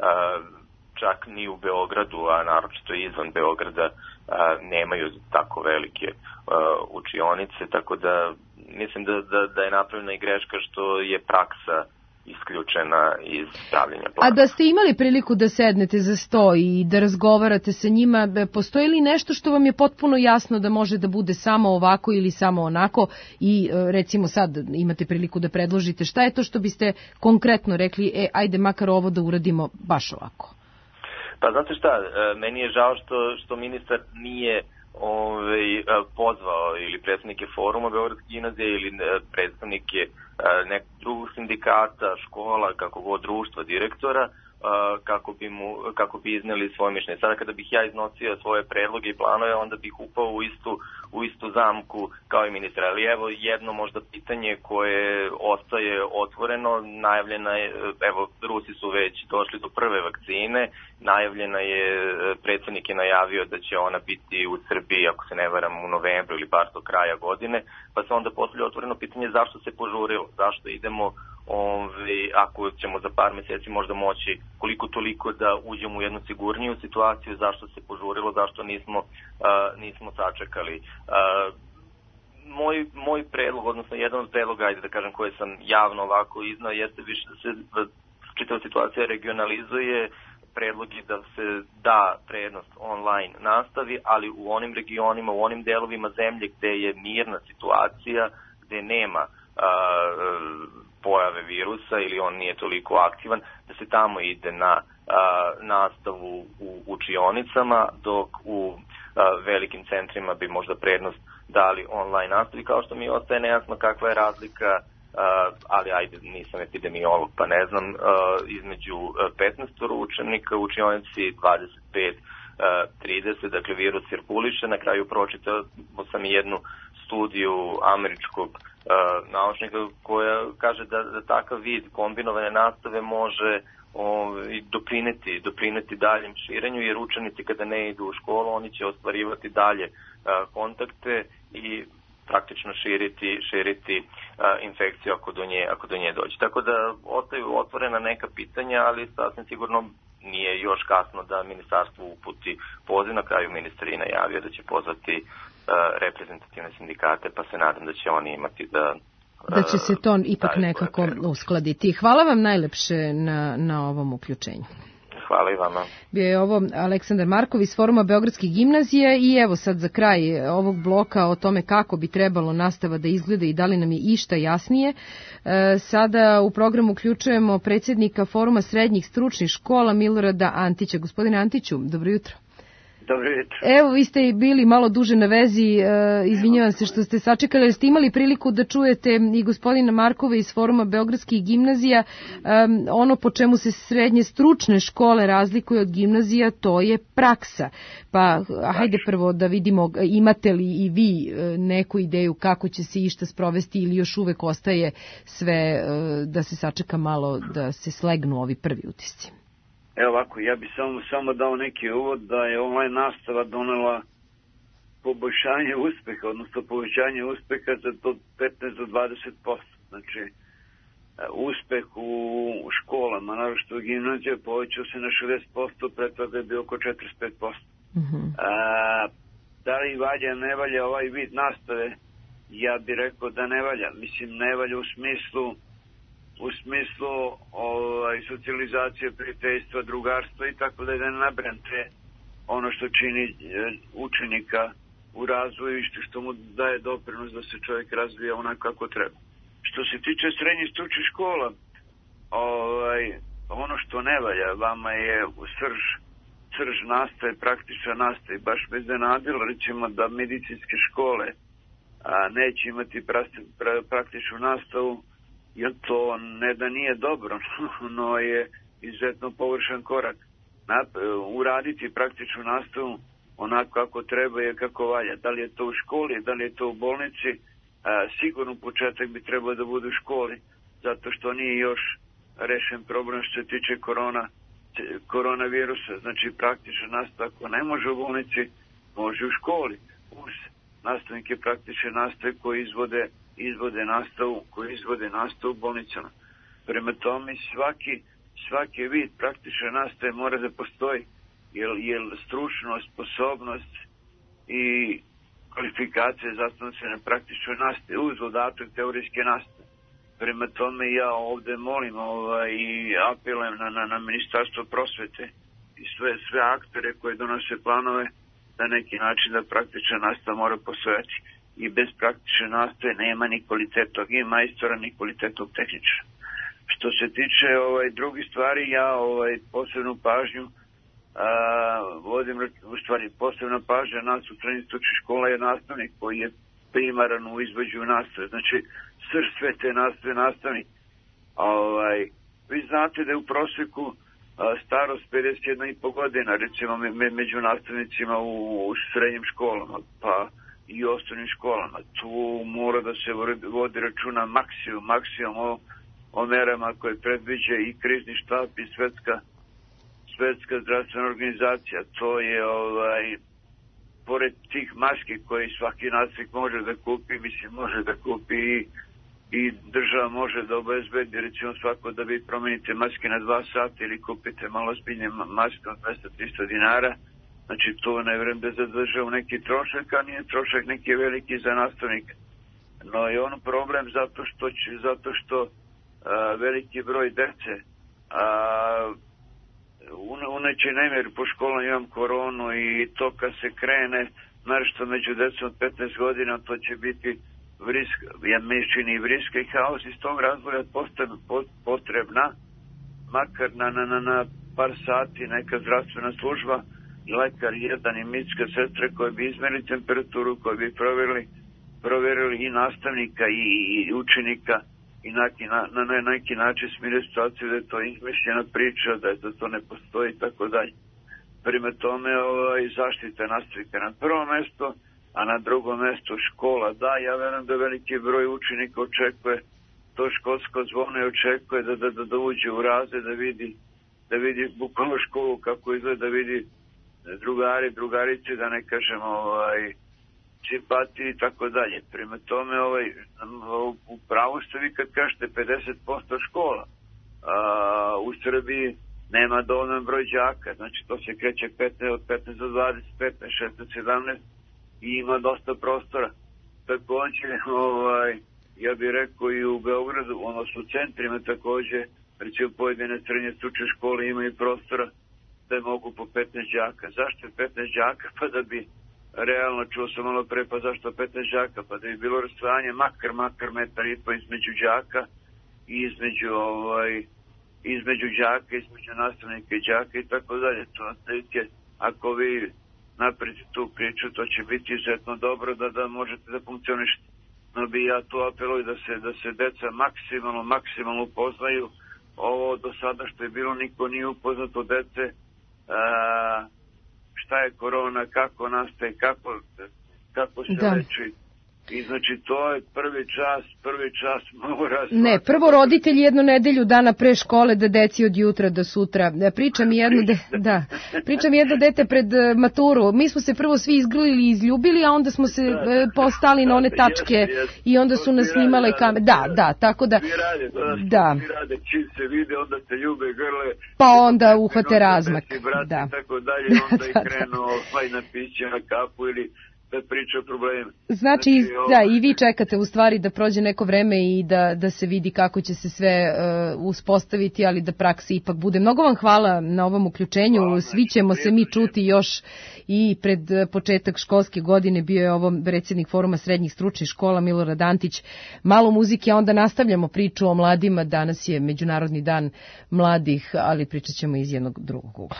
čak ni u Beogradu, a naročito izvan Beograda, nemaju tako velike učionice, tako da mislim da, da, da je napravljena i greška što je praksa isključena iz stavljanja plana. A da ste imali priliku da sednete za sto i da razgovarate sa njima, postoji li nešto što vam je potpuno jasno da može da bude samo ovako ili samo onako i recimo sad imate priliku da predložite, šta je to što biste konkretno rekli, e, ajde makar ovo da uradimo baš ovako? Pa znate šta, meni je žao što, što ministar nije Ove, pozvao ili predstavnike foruma Beogradske gimnazije ili predstavnike nekog drugog sindikata, škola, kako god društva, direktora, kako bi, mu, kako bi izneli svoje mišljenje. Sada kada bih ja iznosio svoje predloge i planove, onda bih upao u istu, u istu zamku kao i ministar. Ali evo jedno možda pitanje koje ostaje otvoreno, najavljena je, evo Rusi su već došli do prve vakcine, najavljena je, predsjednik je najavio da će ona biti u Srbiji, ako se ne varam, u novembru ili bar do kraja godine, pa se onda postavlja otvoreno pitanje zašto se požurilo, zašto idemo, Ovi, ako ćemo za par mjeseci možda moći koliko toliko da uđemo u jednu sigurniju situaciju, zašto se požurilo, zašto nismo, uh, nismo sačekali. Uh, moj, moj predlog, odnosno jedan od predloga, ajde da kažem, koje sam javno ovako iznao, jeste više da se čitava situacija regionalizuje. Predlog je da se da prednost online nastavi, ali u onim regionima, u onim delovima zemlje gde je mirna situacija, gde nema uh, pojave virusa ili on nije toliko aktivan, da se tamo ide na a, nastavu u učionicama, dok u a, velikim centrima bi možda prednost dali online nastavi, kao što mi ostaje nejasno kakva je razlika, a, ali ajde, nisam epidemiolog pa ne znam, a, između petnaest učenika u učionici, dvadeset pet, trideset, dakle virus cirkuliše. Na kraju pročitao sam i jednu studiju američkog uh, naučnika koja kaže da, da takav vid kombinovane nastave može ovaj, doprineti, doprineti daljem širenju, jer učenici kada ne idu u školu, oni će ostvarivati dalje uh, kontakte i praktično širiti, širiti uh, infekciju ako do nje, ako do nje dođe. Tako da ostaju otvorena neka pitanja, ali sasvim sigurno nije još kasno da ministarstvo uputi poziv. Na kraju ministar je najavio da će pozvati uh, reprezentativne sindikate, pa se nadam da će oni imati da... Uh, da će se to ipak nekako uskladiti. Hvala vam najlepše na, na ovom uključenju. Hvala i vama. Bio je ovo Aleksandar Markov iz Foruma Beogradske gimnazije i evo sad za kraj ovog bloka o tome kako bi trebalo nastava da izgleda i da li nam je išta jasnije. E, sada u programu uključujemo predsjednika Foruma srednjih stručnih škola Milorada Antića. Gospodine Antiću, dobro jutro. Dobro jutro. Evo, vi ste bili malo duže na vezi, izvinjavam se što ste sačekali, ali ste imali priliku da čujete i gospodina Markova iz Foruma Beogradskih gimnazija. Ono po čemu se srednje stručne škole razlikuju od gimnazija, to je praksa. Pa, hajde prvo da vidimo, imate li i vi neku ideju kako će se išta sprovesti ili još uvek ostaje sve da se sačeka malo da se slegnu ovi prvi utisci? Evo ovako, ja bih samo, samo dao neki uvod da je online nastava donela poboljšanje uspeha, odnosno povećanje uspeha za do petnaest do dvadeset posto. Znači, uspeh u školama, naročito u gimnaziji, povećao se na šezdeset posto, pre toga je bio oko četrdeset pet posto. Uh-huh. A, da li valja, ne valja ovaj vid nastave? Ja bih rekao da ne valja. Mislim, ne valja u smislu u smislu ovaj, socijalizacije, prijateljstva, drugarstva i tako da ne nabrem te ono što čini e, učenika u razvoju i što mu daje doprinos da se čovjek razvija onako kako treba. Što se tiče srednjih stručnih škola, ovaj, ono što ne valja vama je srž, srž nastave, praktična nastave. Baš me iznenadilo, recimo, da medicinske škole a, neće imati pra, pra, praktičnu nastavu, jer to ne da nije dobro, no je izuzetno površan korak. Uraditi praktičnu nastavu onako kako treba je kako valja. Da li je to u školi, da li je to u bolnici, sigurno početak bi trebao da bude u školi, zato što nije još rešen problem što se tiče korona, koronavirusa. Znači praktična nastava ako ne može u bolnici, može u školi. Uz nastavnike praktične nastave koji izvode izvode nastavu, koji izvode nastavu u bolnicama. Prema tome svaki, svaki vid praktične nastave mora da postoji, jer, jer stručnost, sposobnost i kvalifikacije zasnovane se na praktičnoj nastavi uz dodatak teorijske nastave. Prema tome ja ovde molim ovaj, i apelujem na, na, na Ministarstvo prosvete i sve, sve aktere koje donose planove na neki način da praktična nastava mora postojati. I bez praktične nastave nema ni kvalitetnog i majstora, ni kvalitetnog tehničara. Što se tiče ovaj, drugih stvari, ja ovaj, posebnu pažnju a, vodim, u stvari posebna pažnja nas u srednjih stručnih škola je nastavnik koji je primaran u izvođenju nastave. Znači, srž sve te nastave nastavnik. Ovaj, vi znate da je u prosjeku a, starost pedeset jedna i po godina, recimo me, među nastavnicima u, u srednjim školama, pa i osnovnim školama. Tu mora da se vodi računa maksimum, maksimum o, o merama koje predviđa i krizni štab i svetska, svetska zdravstvena organizacija. To je, ovaj, pored tih maski koje svaki nastavnik može da kupi, mislim, može da kupi i, i država može da obezbedi, recimo svako da vi promenite maske na dva sata ili kupite malo spinje maske od dvesta do trista dinara. Znači, to ne vrem da zadrža u neki trošak, a nije trošak neki veliki za nastavnika. No je on problem zato što, će, zato što a, veliki broj dece a, uneće nemjer po školama, imam koronu i to kad se krene, našto među decom od petnaest godina, to će biti vriska, ja mišljeni i vriska i haos. Iz tog razloga potrebna, makar na, na, na, na par sati neka zdravstvena služba, lekar jedan i medicinska sestra koji bi izmerili temperaturu, koji bi provjerili, provjerili i nastavnika i, i učenika i na, na, na neki način smirili situaciju da je to izmišljena priča, da, je, da to ne postoji i tako dalje. Prime tome ovaj, zaštita nastavnika na prvo mesto, a na drugo mesto škola. Da, ja verujem da veliki broj učenika očekuje to školsko zvono i očekuje da, da, da, da uđe u razred, da vidi, da vidi bukvalno školu kako izgleda, da vidi drugari, drugarice, da ne kažem ovaj, simpatiji i tako dalje. Prema tome, ovaj, u pravu ste vi kad kažete pedeset posto škola. A, u Srbiji nema dovoljan broj đaka, znači to se kreće petnaest, od petnaest do dvadeset, petnaest, šesnaest, sedamnaest i ima dosta prostora. Takođe, ovaj, ja bih rekao i u Beogradu, odnosno u centrima takođe, recimo pojedine srednje stručne škole imaju prostora da mogu po petnaest đaka. Zašto je petnaest đaka? Pa da bi realno, čuo sam malo pre, pa zašto petnaest đaka? Pa da bi bilo rastojanje makar, makar metar i po između đaka i između, ovaj, između đaka, između nastavnika i đaka i tako dalje. To je, ako vi napraviti tu priču, to će biti izuzetno dobro da, da možete da funkcionišete. No bi ja tu apeluju da se, da se deca maksimalno, maksimalno upoznaju. Ovo do sada što je bilo, niko nije upoznato dece, a, šta je korona, kako nastaje, kako, kako se da. leči. I znači to je prvi čas, prvi čas mora... Ne, prvo roditelji jednu nedelju dana pre škole da deci od jutra do sutra. Pričam jedno, de, da, pričam jedno dete pred maturu. Mi smo se prvo svi izgrlili i izljubili, a onda smo se da, postali da, na one tačke jes, jes, i onda su nas snimale kamere. Da, da, tako da... Svi rade, to da, da. Svi rade, čim se vide, onda se ljube, grle... Pa onda uhvate razmak. Brati, da. Tako dalje, onda i krenu ovaj na piće, na kapu ili... da priča o probleme. Znači, znači ovo... da, i vi čekate u stvari da prođe neko vreme i da, da se vidi kako će se sve uh, uspostaviti, ali da praksa ipak bude. Mnogo vam hvala na ovom uključenju, hvala, svi ćemo znači, se mi čuti još i pred početak školske godine. Bio je ovo predsjednik Foruma srednjih stručnih škola Milorad Antić. Malo muzike, a onda nastavljamo priču o mladima. Danas je Međunarodni dan mladih, ali pričat ćemo iz jednog drugog ugla.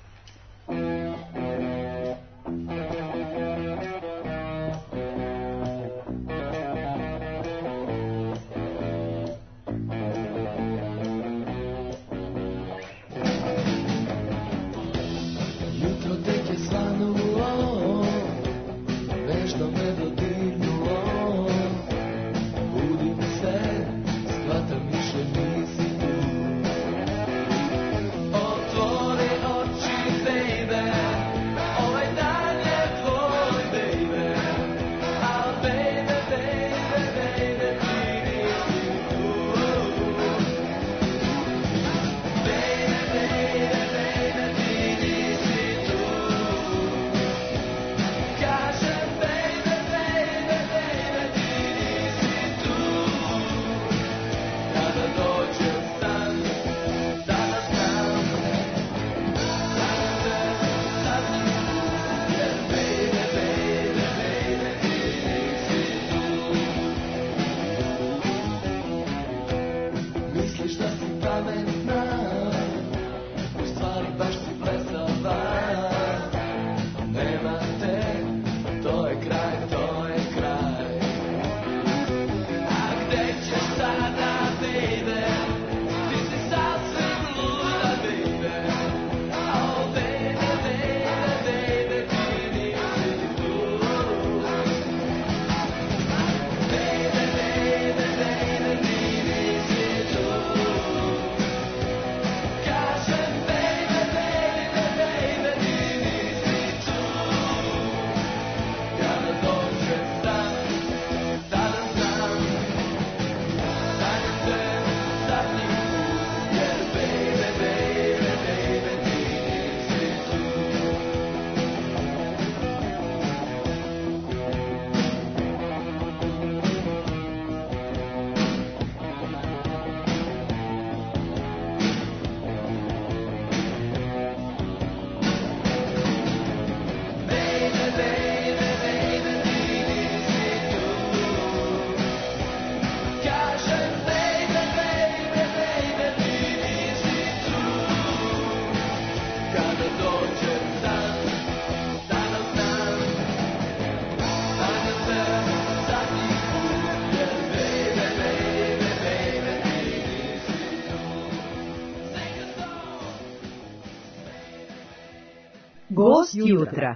Gost jutra.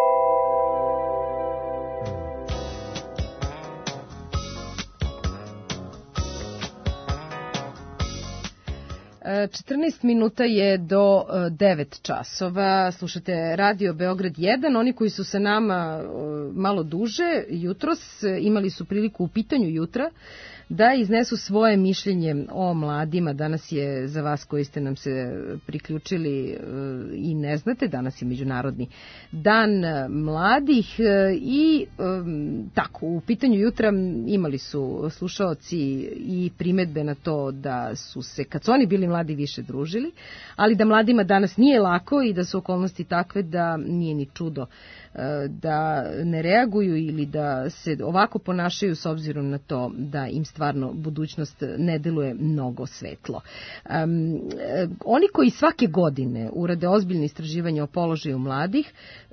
četrnaest minuta je do devet časova. Slušate Radio Beograd jedan. Oni koji su sa nama malo duže jutros imali su priliku u pitanju jutra da iznesu svoje mišljenje o mladima. Danas je za vas koji ste nam se priključili i ne znate, danas je Međunarodni dan mladih i tako, u pitanju jutra imali su slušaoci i primedbe na to da su se, kad su oni bili mladi, više družili, ali da mladima danas nije lako i da su okolnosti takve da nije ni čudo da ne reaguju ili da se ovako ponašaju s obzirom na to da im stvarno budućnost ne deluje mnogo svetlo. Um, oni koji svake godine urade ozbiljne istraživanje o položaju mladih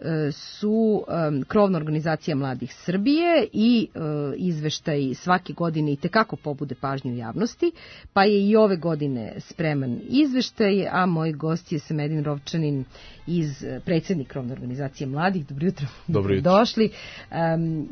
su um, krovna organizacija Mladih Srbije i uh, izveštaj svake godine i tekako pobude pažnju javnosti, pa je i ove godine spreman izveštaj, a moj gost je Samedin Rovčanin iz predsjednik krovne organizacije Mladih. Dobro jutro. Dobro jutro. Došli. Um,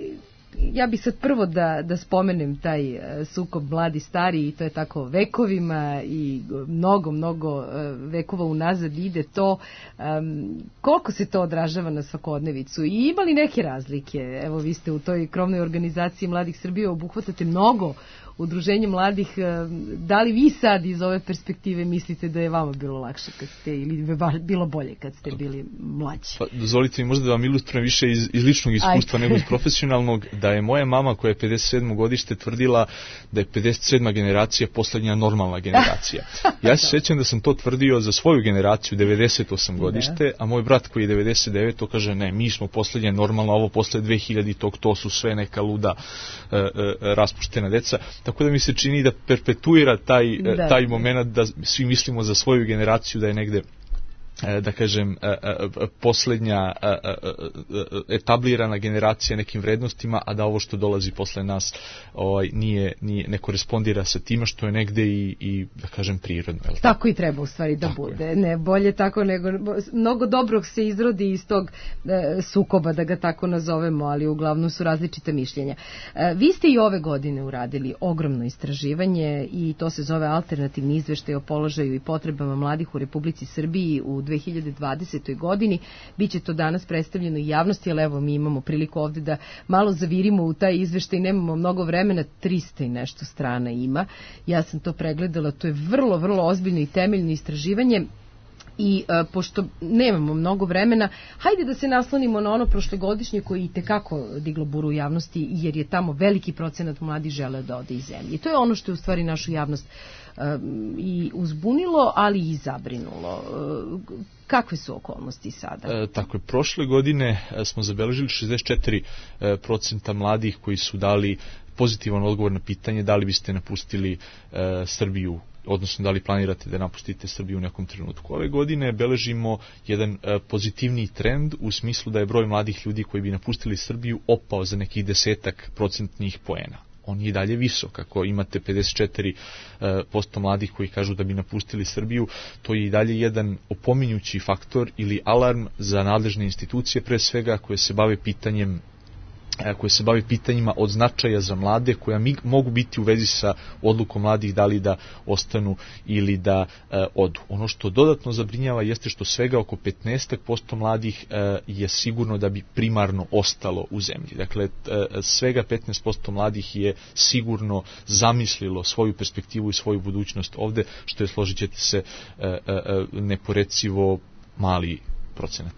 Ja bih sad prvo da, da spomenem taj uh, sukob mladi stari, i to je tako vekovima i mnogo, mnogo uh, vekova unazad ide to. Um, koliko se to odražava na svakodnevicu i ima li neke razlike? Evo, vi ste u toj krovnoj organizaciji Mladih Srbije, obuhvatate mnogo udruženje mladih. Da li vi sad iz ove perspektive mislite da je vama bilo lakše kad ste, ili bilo bolje kad ste bili mlađi? Pa, dozvolite mi možda da vam ilustrujem više iz, iz ličnog iskustva Ajde. nego iz profesionalnog, da je moja mama koja je pedeset sedmo godište tvrdila da je pedeset sedma generacija posljednja normalna generacija. Ja se sjećam da sam to tvrdio za svoju generaciju, devedeset osam godište, a moj brat koji je devedeset devet to kaže ne, mi smo posljednja normalna, ovo posle dve hiljaditog to su sve neka luda e, e, raspuštena deca. Tako da mi se čini da perpetuira taj, da. taj moment da svi mislimo za svoju generaciju da je negde, da kažem, posljednja etablirana generacija nekim vrednostima, a da ovo što dolazi posle nas ovaj, nije, nije, ne korespondira sa tima što je negde i, i da kažem, prirodno. Tako, tako i treba u stvari da tako bude. Je. Ne, bolje tako nego... Mnogo dobrog se izrodi iz tog e, sukoba, da ga tako nazovemo, ali uglavnom su različita mišljenja. E, vi ste i ove godine uradili ogromno istraživanje i to se zove alternativni izveštaj o položaju i potrebama mladih u Republici Srbiji u dve hiljade dvadesetoj godini. Biće to danas predstavljeno i javnosti, ali evo mi imamo priliku ovde da malo zavirimo u taj izveštaj, nemamo mnogo vremena, trista i nešto strana ima. Ja sam to pregledala, to je vrlo, vrlo ozbiljno i temeljno istraživanje. I a, pošto nemamo mnogo vremena, hajde da se naslonimo na ono prošlogodišnje koji i tekako diglo buru u javnosti, jer je tamo veliki procenat mladih želeo da ode iz zemlje. I to je ono što je u stvari našu javnost a, i uzbunilo, ali i zabrinulo. A, kakve su okolnosti sada? E, tako je, prošle godine smo zabeležili šezdeset četiri procenta mladih koji su dali pozitivan odgovor na pitanje da li biste napustili e, Srbiju, odnosno da li planirate da napustite Srbiju u nekom trenutku. Ove godine beležimo jedan e, pozitivniji trend u smislu da je broj mladih ljudi koji bi napustili Srbiju opao za nekih desetak procentnih poena. On je i dalje visok. Ako imate pedeset četiri posto mladih koji kažu da bi napustili Srbiju, to je i dalje jedan opominjući faktor ili alarm za nadležne institucije, pre svega koje se bave pitanjem koje se bavi pitanjima od značaja za mlade, koja mi, mogu biti u vezi sa odlukom mladih da li da ostanu ili da e, odu. Ono što dodatno zabrinjava jeste što svega oko petnaest posto mladih e, je sigurno da bi primarno ostalo u zemlji. Dakle, e, svega petnaest posto mladih je sigurno zamislilo svoju perspektivu i svoju budućnost ovde, što je, složit ćete se, e, e, neporecivo mali procenat.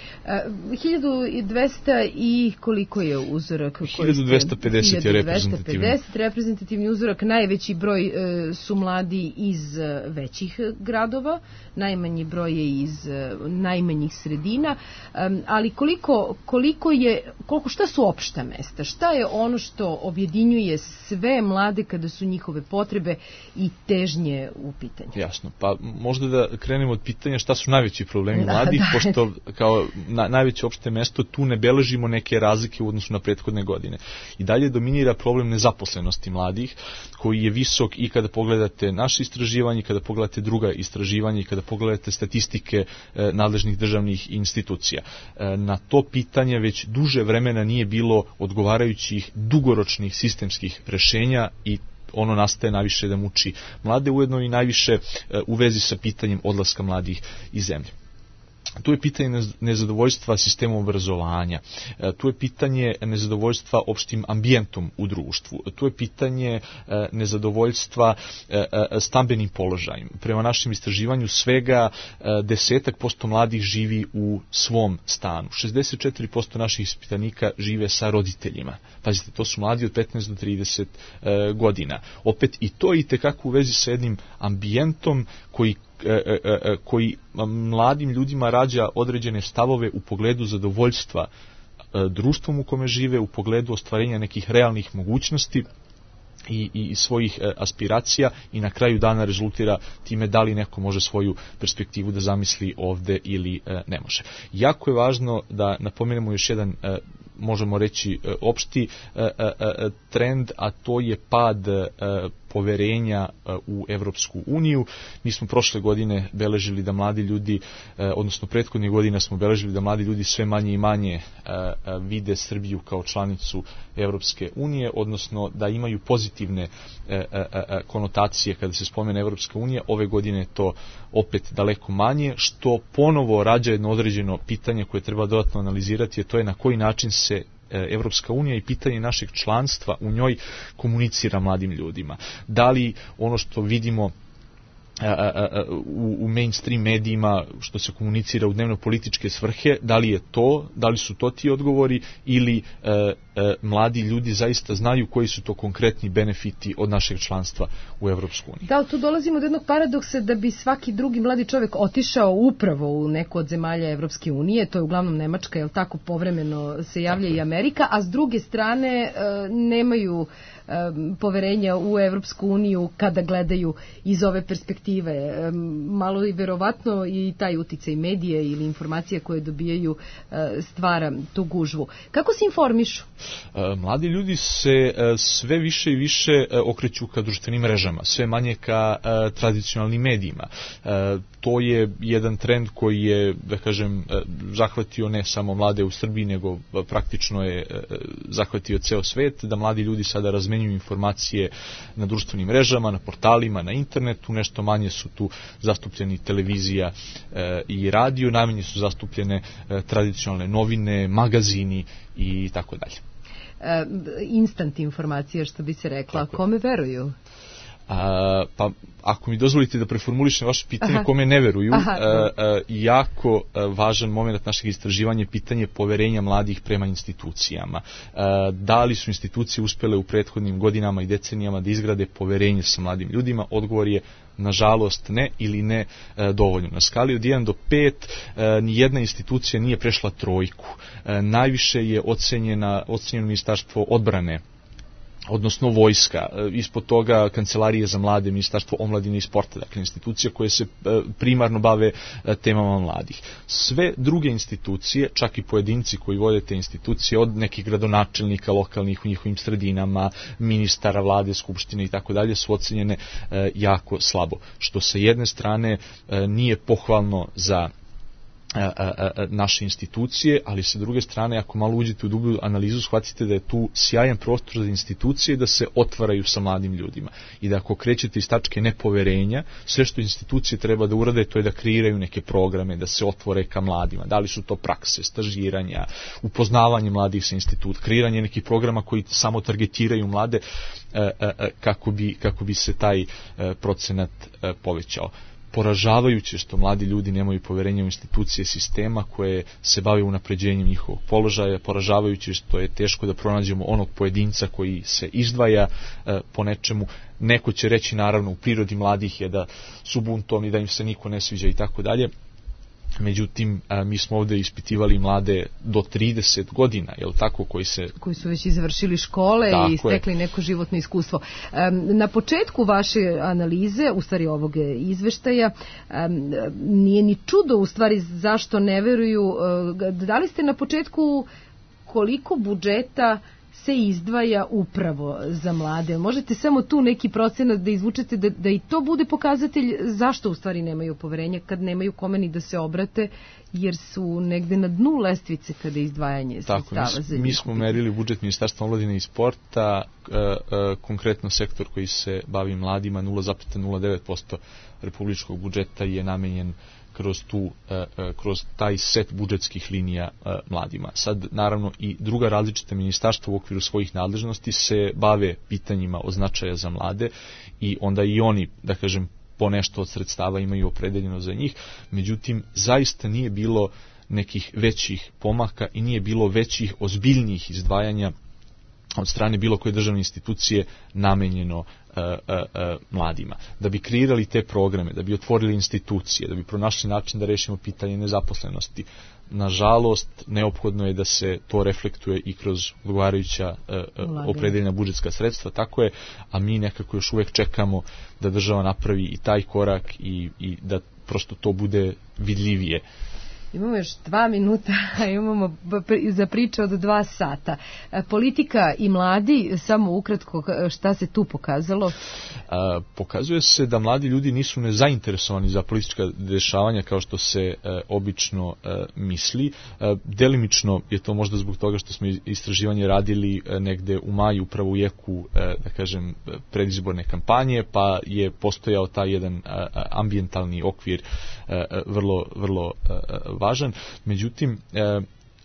hiljadu dvesta i koliko je uzorak? hiljadu dvesta pedeset je reprezentativni. hiljadu dvesta pedeset reprezentativni uzorak. Najveći broj e, su mladi iz većih gradova, najmanji broj je iz e, najmanjih sredina, e, ali koliko, koliko je, koliko, šta su opšta mesta? Šta je ono što objedinjuje sve mlade kada su njihove potrebe i težnje u pitanju? Jasno, pa možda da krenemo od pitanja šta su najveći problemi mladih, da, pošto kao na, najveće opšte mesto, tu ne beležimo neke razlike u odnosu na prethodne godine. I dalje dominira problem nezaposlenosti mladih, koji je visok i kada pogledate naše istraživanje, kada pogledate druga istraživanja i kada pogledate statistike e, nadležnih državnih institucija. E, na to pitanje već duže vremena nije bilo odgovarajućih dugoročnih sistemskih rešenja i ono nastaje najviše da muči mlade, ujedno i najviše e, u vezi sa pitanjem odlaska mladih iz zemlje. Tu je pitanje nezadovoljstva sistemom obrazovanja, tu je pitanje nezadovoljstva opštim ambijentom u društvu, tu je pitanje nezadovoljstva stambenim položajem. Prema našem istraživanju svega desetak posto mladih živi u svom stanu. šezdeset četiri posto naših ispitanika žive sa roditeljima. Pazite, to su mladi od petnaest do trideset godina. Opet i to je itekako u vezi sa jednim ambijentom koji koji mladim ljudima rađa određene stavove u pogledu zadovoljstva društvom u kome žive, u pogledu ostvarenja nekih realnih mogućnosti i, i svojih e, aspiracija i na kraju dana rezultira time da li neko može svoju perspektivu da zamisli ovde ili e, ne može. Jako je važno da napomenemo još jedan e, možemo reći e, opšti e, e, trend, a to je pad e, poverenja u Evropsku uniju. Mi smo prošle godine beležili da mladi ljudi, odnosno prethodnih godina smo beležili da mladi ljudi sve manje i manje vide Srbiju kao članicu Evropske unije, odnosno da imaju pozitivne konotacije kada se spomene Evropska unija. Ove godine je to opet daleko manje, što ponovo rađa jedno određeno pitanje koje treba dodatno analizirati, a to je na koji način se Evropska unija i pitanje našeg članstva u njoj komunicira mladim ljudima. Da li ono što vidimo a, a, a, u, u mainstream medijima, što se komunicira u dnevno političke svrhe, da li je to, da li su to ti odgovori ili e, e, mladi ljudi zaista znaju koji su to konkretni benefiti od našeg članstva u Evropsku uniju. Da, tu dolazimo do jednog paradoksa da bi svaki drugi mladi čovjek otišao upravo u neku od zemalja Evropske unije, to je uglavnom Nemačka, jel tako, povremeno se javlja i Amerika, a s druge strane e, nemaju e, poverenja u Evropsku uniju kada gledaju iz ove perspektive. E, malo i verovatno i taj uticaj medije ili informacija koje dobijaju e, stvara tu gužvu. Kako se informišu? Mladi ljudi se sve više i više okreću ka društvenim mrežama, sve manje ka tradicionalnim medijima. To je jedan trend koji je, da kažem, zahvatio ne samo mlade u Srbiji, nego praktično je zahvatio ceo svet, da mladi ljudi sada razmenjuju informacije na društvenim mrežama, na portalima, na internetu, nešto manje su tu zastupljeni televizija i radio, najmanje su zastupljene tradicionalne novine, magazini i tako dalje. Instant informacija, što bi se rekla. Tako. Kome veruju? A, pa ako mi dozvolite da preformulišem vaše pitanje, aha, kome ne veruju, aha, a, a, jako a, važan moment našeg istraživanja je pitanje poverenja mladih prema institucijama. A, da li su institucije uspele u prethodnim godinama i decenijama da izgrade poverenje sa mladim ljudima? Odgovor je nažalost ne ili ne e, dovoljno. Na skali od jedan do pet e, nijedna institucija nije prešla trojku. E, najviše je ocenjena, ocenjeno Ministarstvo odbrane, odnosno vojska, ispod toga Kancelarije za mlade, Ministarstvo omladine i sporta, dakle institucije koje se primarno bave temama mladih. Sve druge institucije, čak i pojedinci koji vode te institucije, od nekih gradonačelnika lokalnih u njihovim sredinama, ministara, vlade, skupštine i tako dalje, su ocenjene jako slabo. Što sa jedne strane nije pohvalno za naše institucije, ali sa druge strane, ako malo uđete u dublju analizu, shvatite da je tu sjajan prostor za institucije da se otvaraju sa mladim ljudima i da ako krećete iz tačke nepoverenja, sve što institucije treba da urade, to je da kreiraju neke programe, da se otvore ka mladima. Da li su to prakse, stažiranja, upoznavanje mladih sa institut, kreiranje nekih programa koji samo targetiraju mlade kako bi, kako bi se taj procenat povećao. Poražavajuće što mladi ljudi nemaju poverenja u institucije sistema koje se bave unapređenjem njihovog položaja, poražavajuće što je teško da pronađemo onog pojedinca koji se izdvaja e, po nečemu. Neko će reći, naravno, u prirodi mladih je da su buntovni, da im se niko ne sviđa i tako dalje. Međutim, a, mi smo ovde ispitivali mlade do trideset godina, je li tako, koji se... Koji su već završili škole tako i stekli je. neko životno iskustvo. Um, na početku vaše analize, u stvari ovog izveštaja, um, nije ni čudo u stvari zašto ne veruju. Uh, dali ste na početku koliko budžeta se izdvaja upravo za mlade. Možete samo tu neki procenat da izvučete da, da i to bude pokazatelj zašto u stvari nemaju poverenja, kad nemaju kome ni da se obrate, jer su negde na dnu lestvice kada je izdvajanje sredstava za njih. Mi smo merili budžet Ministarstva omladine i sporta, e, e, konkretno sektor koji se bavi mladima, nula zarez nula devet posto republičkog budžeta je namenjen kroz tu, kroz taj set budžetskih linija mladima. Sad, naravno, i druga različita ministarstva u okviru svojih nadležnosti se bave pitanjima od značaja za mlade i onda i oni, da kažem, po nešto od sredstava imaju opredeljeno za njih. Međutim, zaista nije bilo nekih većih pomaka i nije bilo većih, ozbiljnijih izdvajanja od strane bilo koje državne institucije namenjeno uh, uh, uh, uh, mladima, da bi kreirali te programe, da bi otvorili institucije, da bi pronašli način da rešimo pitanje nezaposlenosti. Nažalost, neophodno je da se to reflektuje i kroz odgovarajuća uh, opredeljena budžetska sredstva, tako je, a mi nekako još uvek čekamo da država napravi i taj korak i, i da prosto to bude vidljivije. Imamo još dva minuta, a imamo za priče od dva sata. Politika i mladi, samo ukratko, šta se tu pokazalo? A, pokazuje se da mladi ljudi nisu nezainteresovani za politička dešavanja kao što se e, obično e, misli. E, delimično je to možda zbog toga što smo istraživanje radili e, negde u maju, upravo u jeku, e, da kažem, predizborne kampanje, pa je postojao taj jedan a, ambijentalni okvir e, vrlo, vrlo e, važan. Međutim, e,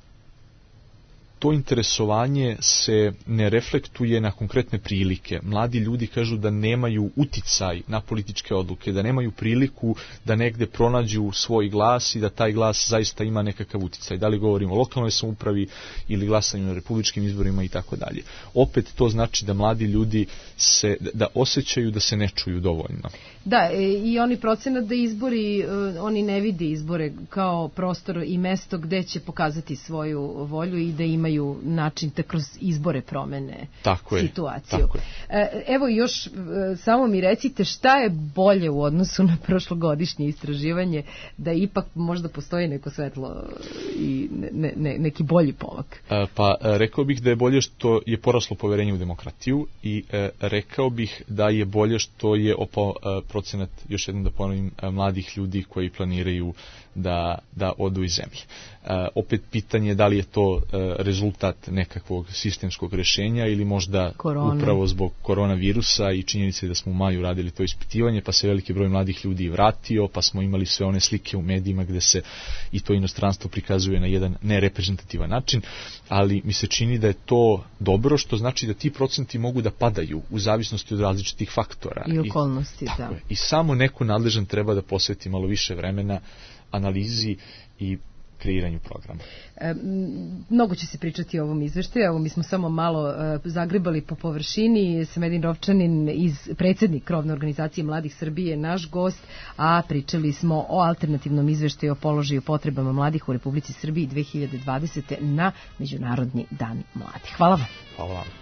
to interesovanje se ne reflektuje na konkretne prilike. Mladi ljudi kažu da nemaju uticaj na političke odluke, da nemaju priliku da negde pronađu svoj glas i da taj glas zaista ima nekakav uticaj. Da li govorimo o lokalnoj samoupravi ili glasanju na republičkim izborima i tako dalje. Opet to znači da mladi ljudi se, da osjećaju da se ne čuju dovoljno. Da, i oni procenat da izbori, oni ne vide izbore kao prostor i mesto gde će pokazati svoju volju i da imaju način da kroz izbore promene tako situaciju. Je, tako je. Evo još, samo mi recite šta je bolje u odnosu na prošlogodišnje istraživanje, da ipak možda postoji neko svetlo i ne, ne, neki bolji pomak? Pa rekao bih da je bolje što je poraslo poverenje u demokratiju i rekao bih da je bolje što je opao procenat, još jednom da ponovim, mladih ljudi koji planiraju da, da odu iz zemlje. E, opet pitanje da li je to e, rezultat nekakvog sistemskog rešenja ili možda Korona. Upravo zbog koronavirusa i činjenice da smo u maju radili to ispitivanje, pa se veliki broj mladih ljudi vratio, pa smo imali sve one slike u medijima gde se i to inostranstvo prikazuje na jedan nereprezentativan način, ali mi se čini da je to dobro, što znači da ti procenti mogu da padaju u zavisnosti od različitih faktora. I okolnosti, I, da. Je. I samo neko nadležan treba da posveti malo više vremena analizi i kreiranju programa. E, mnogo će se pričati o ovom izveštaju, evo mi smo samo malo e, zagrebali po površini. Smedin Rovčanin, iz predsjednik Krovne organizacije Mladih Srbije, naš gost, a pričali smo o alternativnom izveštaju o položaju potrebama mladih u Republici Srbiji dve hiljade dvadesete. na Međunarodni dan mladih. Hvala vam. Hvala vam.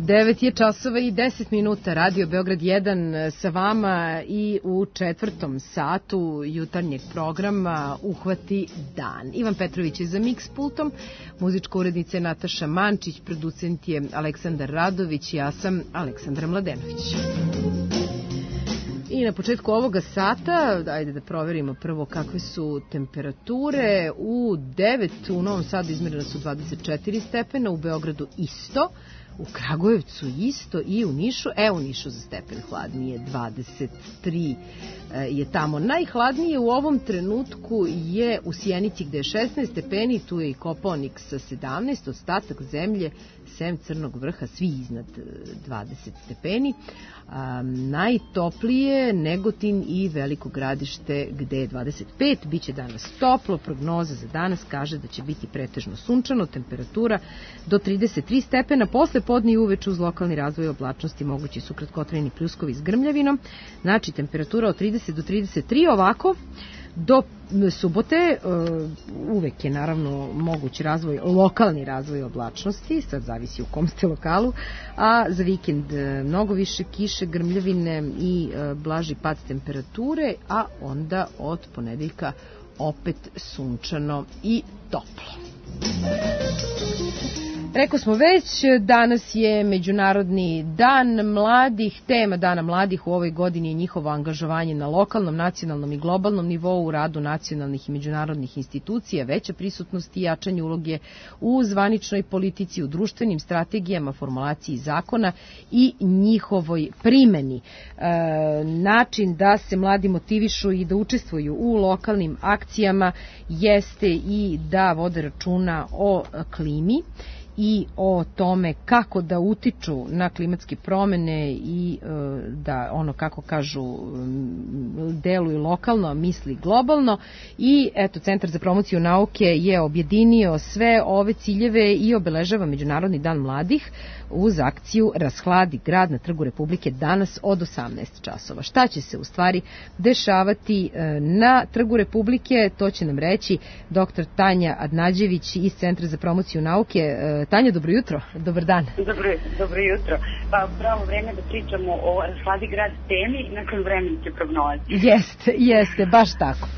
devet je časova i deset minuta, Radio Beograd jedan sa vama i u četvrtom satu jutarnjeg programa Uhvati dan. Ivan Petrović je za Mix pultom, muzička urednica je Nataša Mančić, producent je Aleksandar Radović, ja sam Aleksandra Mladenović. I na početku ovoga sata, ajde da proverimo prvo kakve su temperature. U devet u Novom Sadu izmerena su dvadeset četiri stepena, u Beogradu isto, u Kragujevcu isto i u Nišu, e u Nišu za stepen hladnije, dvadeset tri je tamo. Najhladnije u ovom trenutku je u Sjenici gde je šesnaest stepeni, tu je i Kopaonik sa sedamnaest, ostatak zemlje, sem Crnog Vrha, svi iznad dvadeset stepeni. Um, najtoplije Negotin i Veliko Gradište gde je dvadeset pet, biće danas toplo, prognoza za danas kaže da će biti pretežno sunčano, temperatura do trideset tri stepena, posle podne i uveče uz lokalni razvoj oblačnosti mogući su kratkotrajni pljuskovi s grmljavinom, znači temperatura od trideset do trideset tri, ovako do subote uvek je naravno moguć razvoj, lokalni razvoj oblačnosti, sad zavisi u kom ste lokalu, a za vikend mnogo više kiše, grmljavine i blaži pad temperature, a onda od ponedeljka opet sunčano i toplo. Rekao smo već, danas je Međunarodni dan mladih. Tema Dana mladih u ovoj godini je njihovo angažovanje na lokalnom, nacionalnom i globalnom nivou u radu nacionalnih i međunarodnih institucija, veća prisutnost i jačanje uloge u zvaničnoj politici, u društvenim strategijama, formulaciji zakona i njihovoj primeni. E, način da se mladi motivišu i da učestvuju u lokalnim akcijama jeste i da vode računa o klimi i o tome kako da utiču na klimatske promene i da, ono kako kažu, deluju lokalno, misli globalno. I eto, Centar za promociju nauke je objedinio sve ove ciljeve i obeležava Međunarodni dan mladih uz akciju Rashladi grad na Trgu Republike danas od osamnaest časova. Šta će se u stvari dešavati na Trgu Republike, to će nam reći doktor Tanja Adnađević iz Centra za promociju nauke. Tanja, dobro jutro, dobar dan. Dobro, dobro jutro. Pa pravo vreme da pričamo o Rashladi grad temi nakon vremenske prognoze. Jeste, jeste, baš tako.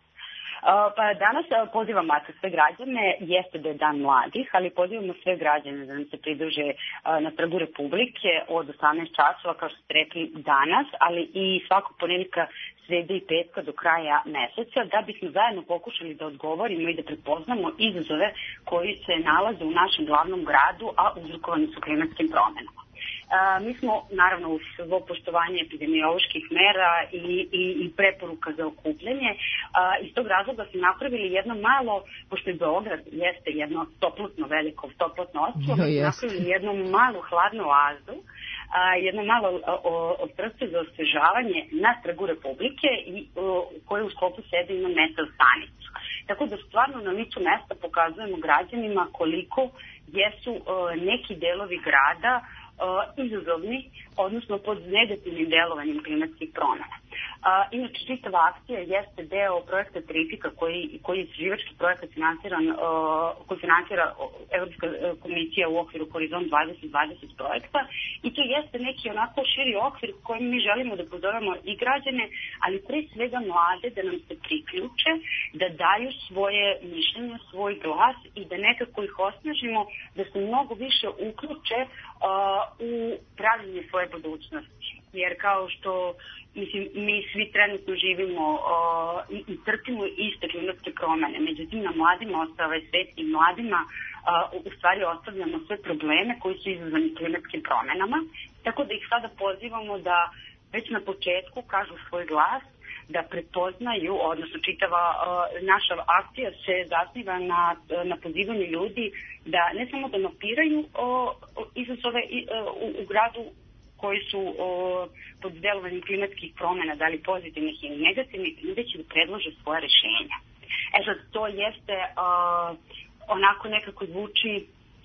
Pa danas pozivam sve građane, jeste da je dan mladih, ali pozivamo sve građane da nam se pridruže na Trgu Republike od osamnaest časova, kao što ste rekli danas, ali i svakog ponedjeljka, srede i petka do kraja meseca, da bismo zajedno pokušali da odgovorimo i da prepoznamo izazove koji se nalaze u našem glavnom gradu, a uzrokovani su klimatskim promenama. Uh, mi smo, naravno, uz svo poštovanje epidemioloških mera i, i, i preporuka za okupljanje, uh, iz tog razloga smo napravili jedno malo, pošto je Beograd jeste jedno toplotno veliko, toplotno ostrvo, no, smo napravili jednu malu hladnu oazu, uh, jedno malo ostrvce za osvežavanje na Trgu Republike i uh, koje u sklopu sede ima metal stanicu. Tako da stvarno na licu mesta pokazujemo građanima koliko jesu uh, neki delovi grada Uh, izazovni, odnosno pod negativnim delovanjem klimatskih promena. Uh, inače, čitava akcija jeste deo projekta Trifika, koji, koji je istraživački projekat finansiran, uh, koji finansira Evropska komisija u okviru Horizont dvadeset dvadeset projekta, i to jeste neki onako širi okvir kojim mi želimo da pozovemo i građane, ali pre svega mlade da nam se priključe, da daju svoje mišljenje, svoj glas i da nekako ih osnažimo da se mnogo više uključe uh, u pravljenje svoje budućnosti. Jer kao što mislim, mi svi trenutno živimo uh, i, i trpimo iste klimatske promene, međutim na mladima ostava ovaj svet i mladima uh, u stvari ostavljamo sve probleme koji su izazvani klimatskim promenama, tako da ih sada pozivamo da već na početku kažu svoj glas, da prepoznaju, odnosno čitava uh, naša akcija se zasniva na, na pozivanju ljudi da ne samo da mapiraju uh, izazove uh, u, u gradu koji su uh, pod delovanjem klimatskih promena, da li pozitivnih ili negativnih, da će da predlože svoje rešenja. E sad, to jeste uh, onako nekako zvuči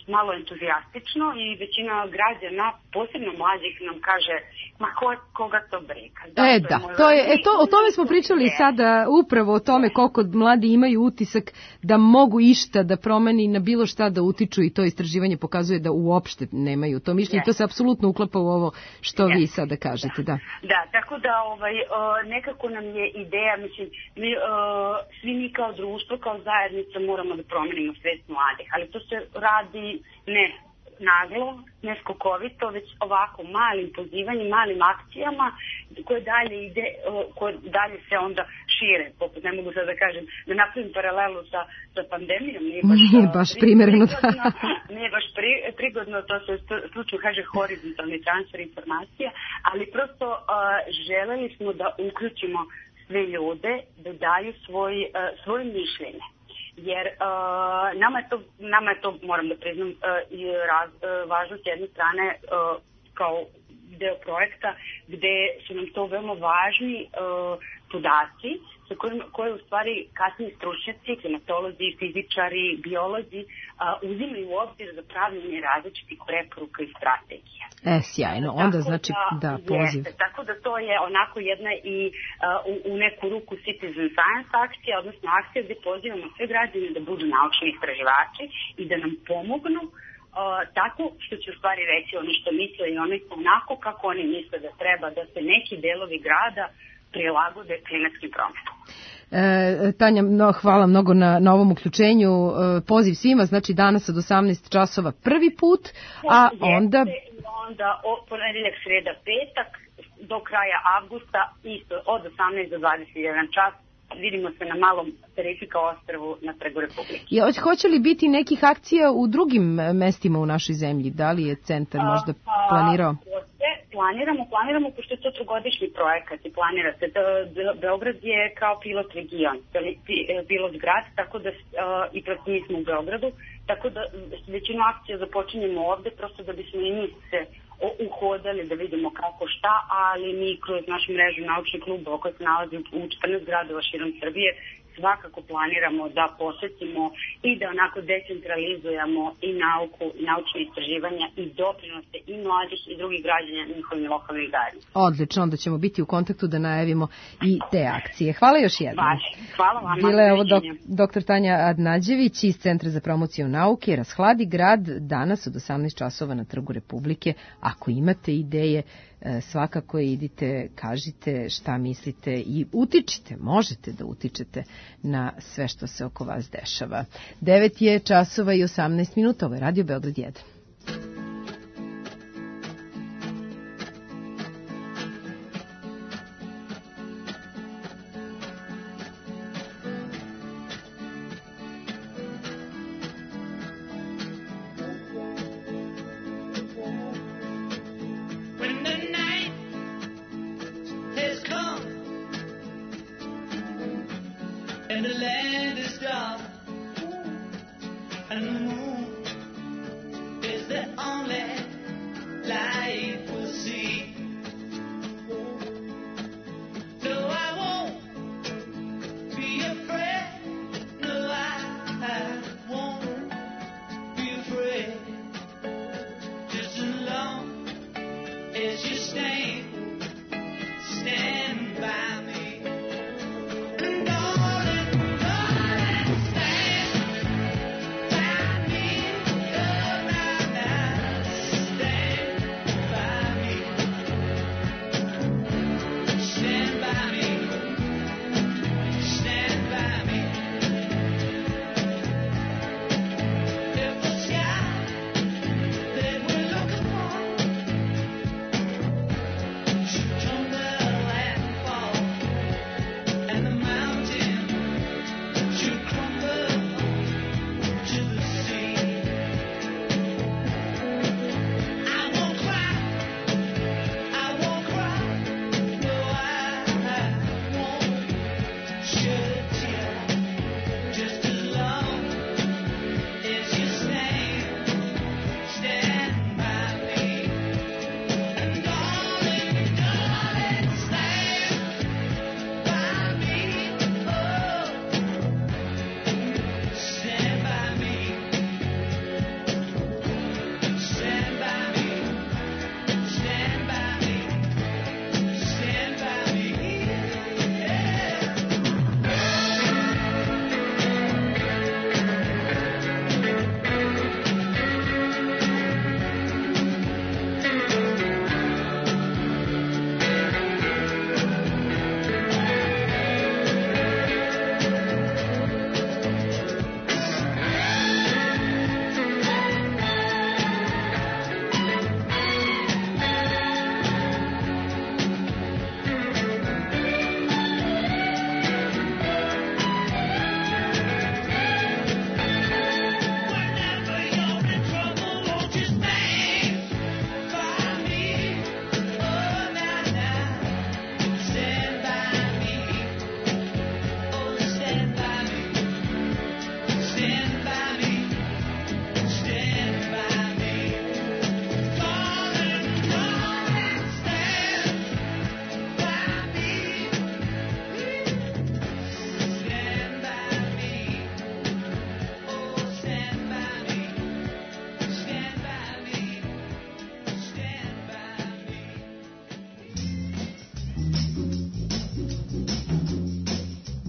malo entuzijastično i većina građana, posebno mlađih, nam kaže ma ko, koga to briga. E da, to je, e, to, o tome smo pričali sada, upravo o tome koliko mladi imaju utisak da mogu išta da promeni, na bilo šta da utiču, i to istraživanje pokazuje da uopšte nemaju to mišljenje. Yes. To se apsolutno uklapa u ovo što yes. vi sada kažete. Da, da tako da ovaj, nekako nam je ideja, mislim, mi, svi mi kao društvo, kao zajednica moramo da promenimo svest mladih, ali to se radi ne naglo, ne skokovito, već ovako malim pozivanjem, malim akcijama koje dalje ide, koje dalje se onda šire. Poput, ne mogu sad da kažem, da napravim paralelu sa, sa pandemijom. Nije baš, nije baš primereno. Prigodno, nije baš pri, prigodno, to se slučaju kaže horizontalni transfer informacija, ali prosto uh, želeli smo da uključimo sve ljude da daju svoj, uh, svoje mišljenje. Jer uh, nama, je to, nama je to, moram da priznam, uh, raz, uh, važno s jedne strane uh, kao deo projekta gde su nam to veoma važni uh, podaci sa kojim, koje u stvari kasniji stručnjaci, klimatolozi, fizičari, biolozi uh, uzimaju u obzir za pravljenje različitih preporuka i strategija. E, sjajno. Onda tako znači da, da poziv. Jeste, tako da to je onako jedna i uh, u, u neku ruku citizen science akcija, odnosno akcija gde pozivamo sve građane da budu naučni istraživači i da nam pomognu Uh, tako što će u stvari reći ono što misle i ono onako kako oni misle da treba da se neki delovi grada prilagode klimatskim promenama. E, Tanja, no, hvala mnogo na, na ovom uključenju. E, poziv svima, znači danas od osamnaest časova prvi put, a onda... onda ponedeljak, sreda, petak, do kraja avgusta isto od osamnaest do dvadeset jedan čas. Vidimo se na malom Perifika ostrvu na Trgu Republike. Je, hoće li biti nekih akcija u drugim mestima u našoj zemlji? Da li je centar možda planirao? A, planiramo, planiramo, pošto je to trogodišnji projekat i planira se. Beograd je kao pilot region, pilot grad, tako da i protiv mi smo u Beogradu, tako da većinu akcija započinjemo ovde, prosto da bismo i mi se uhodali da vidimo kako šta, ali mi kroz našu mrežu naučnih klubova koja se nalazi u četrnaest gradova širom Srbije svakako planiramo da posetimo i da onako decentralizujemo i nauku, i naučne istraživanja i doprinose i mladih i drugih građana njihovim lokalnim zajednicama. Odlično, onda ćemo biti u kontaktu da najavimo i te akcije. Hvala još jednom. Hvala vam. Bila je ovo dok, doktor Tanja Adnađević iz Centra za promociju nauke. Rashladi grad danas od osamnaest časova na Trgu Republike. Ako imate ideje, svakako idite, kažite šta mislite i utičite, možete da utičete na sve što se oko vas dešava. devet je časova i osamnaest minuta, ovo je Radio Beograd jedan. Stand by me.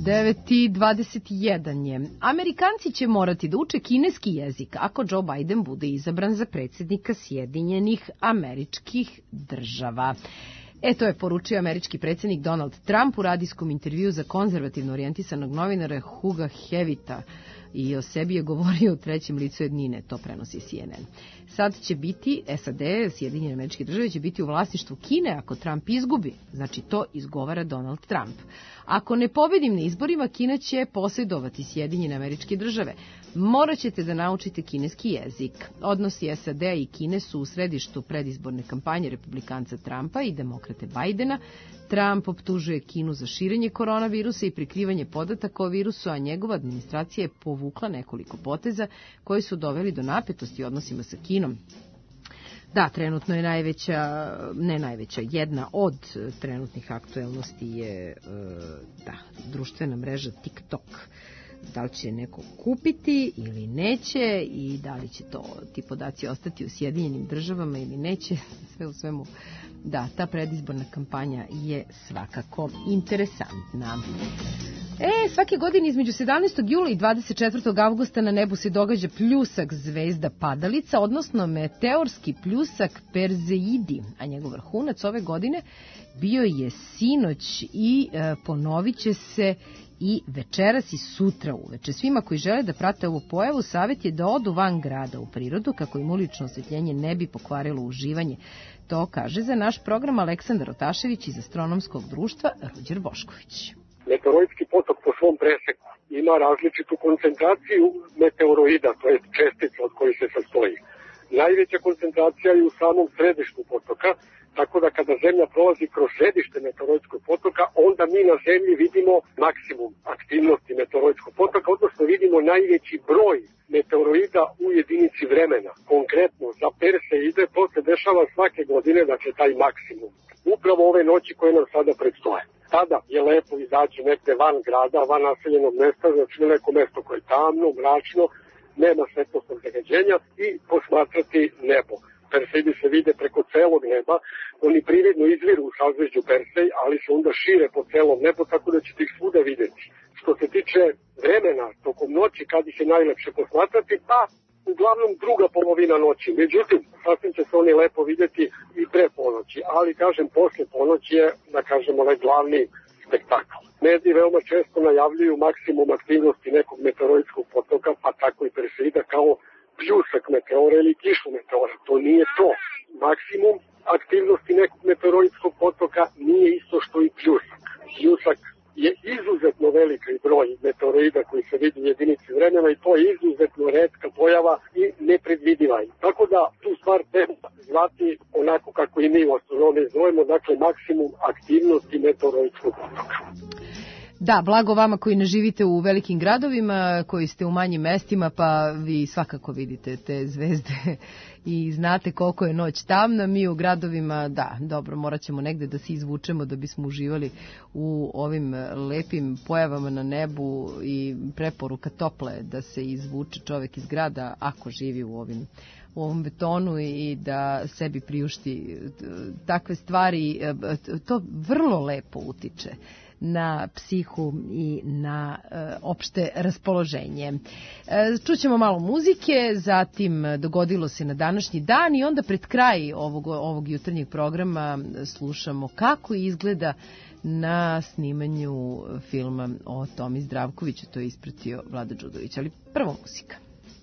devet i dvadeset jedan je. Amerikanci će morati da uče kineski jezik ako Joe Biden bude izabran za predsjednika Sjedinjenih Američkih Država. E, to je poručio američki predsjednik Donald Trump u radijskom intervju za konzervativno orijentisanog novinara Huga Hevita i o sebi je govorio u trećem licu jednine, to prenosi C N N. Sad će biti, S A D, Sjedinjene Američke Države, će biti u vlasništvu Kine ako Trump izgubi. Znači, to izgovara Donald Trump. Ako ne pobedim na izborima, Kina će posjedovati Sjedinjene Američke Države. Morat ćete da naučite kineski jezik. Odnosi S A D-a i Kine su u središtu predizborne kampanje republikanca Trumpa i demokrate Bajdena. Trump optužuje Kinu za širenje koronavirusa i prikrivanje podataka o virusu, a njegova administracija je povukla nekoliko poteza koji su doveli do napetosti u odnosima sa Kinom. Da, trenutno je najveća, ne najveća, jedna od trenutnih aktuelnosti je da, društvena mreža TikTok. Da li će neko kupiti ili neće i da li će to ti podaci ostati u Sjedinjenim Državama ili neće, sve u svemu. Da, ta predizborna kampanja je svakako interesantna. E, svake godine između sedamnaestog jula i dvadeset četvrtog avgusta na nebu se događa pljusak zvezda padalica, odnosno meteorski pljusak Perseidi, a njegov vrhunac ove godine bio je sinoć i e, ponovit će se i večeras i sutra uveče. Svima koji žele da prate ovu pojavu, savjet je da odu van grada u prirodu kako im ulično osvetljenje ne bi pokvarilo uživanje. To kaže za naš program Aleksandar Otašević iz Astronomskog društva Ruđer Bošković. Meteoroidski potok po svom preseku ima različitu koncentraciju meteoroida, to je čestica od kojih se sastoji. Najveća koncentracija je u samom središtu potoka, tako da kada Zemlja prolazi kroz središte meteoroidskog potoka, onda mi na Zemlji vidimo maksimum aktivnosti meteoroidskog potoka, odnosno vidimo najveći broj meteoroida u jedinici vremena. Konkretno, za Perseide to se dešava svake godine, dakle taj maksimum. Upravo ove noći koje nam sada predstoje. Tada je lepo izaći negde van grada, van naseljenog mesta, znači na neko mesto koje je tamno, mračno, nema svetlosnog zagađenja i posmatrati nebo. Perseidi se vide preko celog neba, oni prividno izviru u sazvežđu Persej, ali se onda šire po celom nebu, tako da ćete ih svuda vidjeti. Što se tiče vremena tokom noći, kad ih je najlepše posmatrati, pa uglavnom druga polovina noći. Međutim, sasvim će se oni lepo vidjeti i pre ponoći, ali kažem, posle ponoći je, da kažem, onaj glavni spektakl. Mediji veoma često najavljuju maksimum aktivnosti nekog meteoroidskog potoka, pa tako i Perseida, kao pljusak meteora ili kišu meteora. To nije to. Maksimum aktivnosti nekog meteoroidskog potoka nije isto što i pljusak. Pljusak je izuzetno veliki broj meteoroida koji se vidi u jedinici vremena i to je izuzetno retka pojava i nepredvidiva. Tako da tu stvar treba zvati onako kako i mi u astronomiji zovemo, dakle maksimum aktivnosti meteoroidskog potoka. Da, blago vama koji ne živite u velikim gradovima, koji ste u manjim mestima, pa vi svakako vidite te zvezde i znate koliko je noć tamna. Mi u gradovima, da, dobro, morat ćemo negde da se izvučemo da bismo uživali u ovim lepim pojavama na nebu i preporuka tople da se izvuče čovek iz grada ako živi u ovim u ovom betonu i da sebi priušti takve stvari. To vrlo lepo utiče na psihu i na e, opšte raspoloženje. E, čućemo malo muzike, zatim dogodilo se na današnji dan i onda pred kraj ovog, ovog jutarnjeg programa slušamo kako izgleda na snimanju filma o Tomi Zdravkoviću, to je ispratio Vlada Đudović, ali prvo muzika.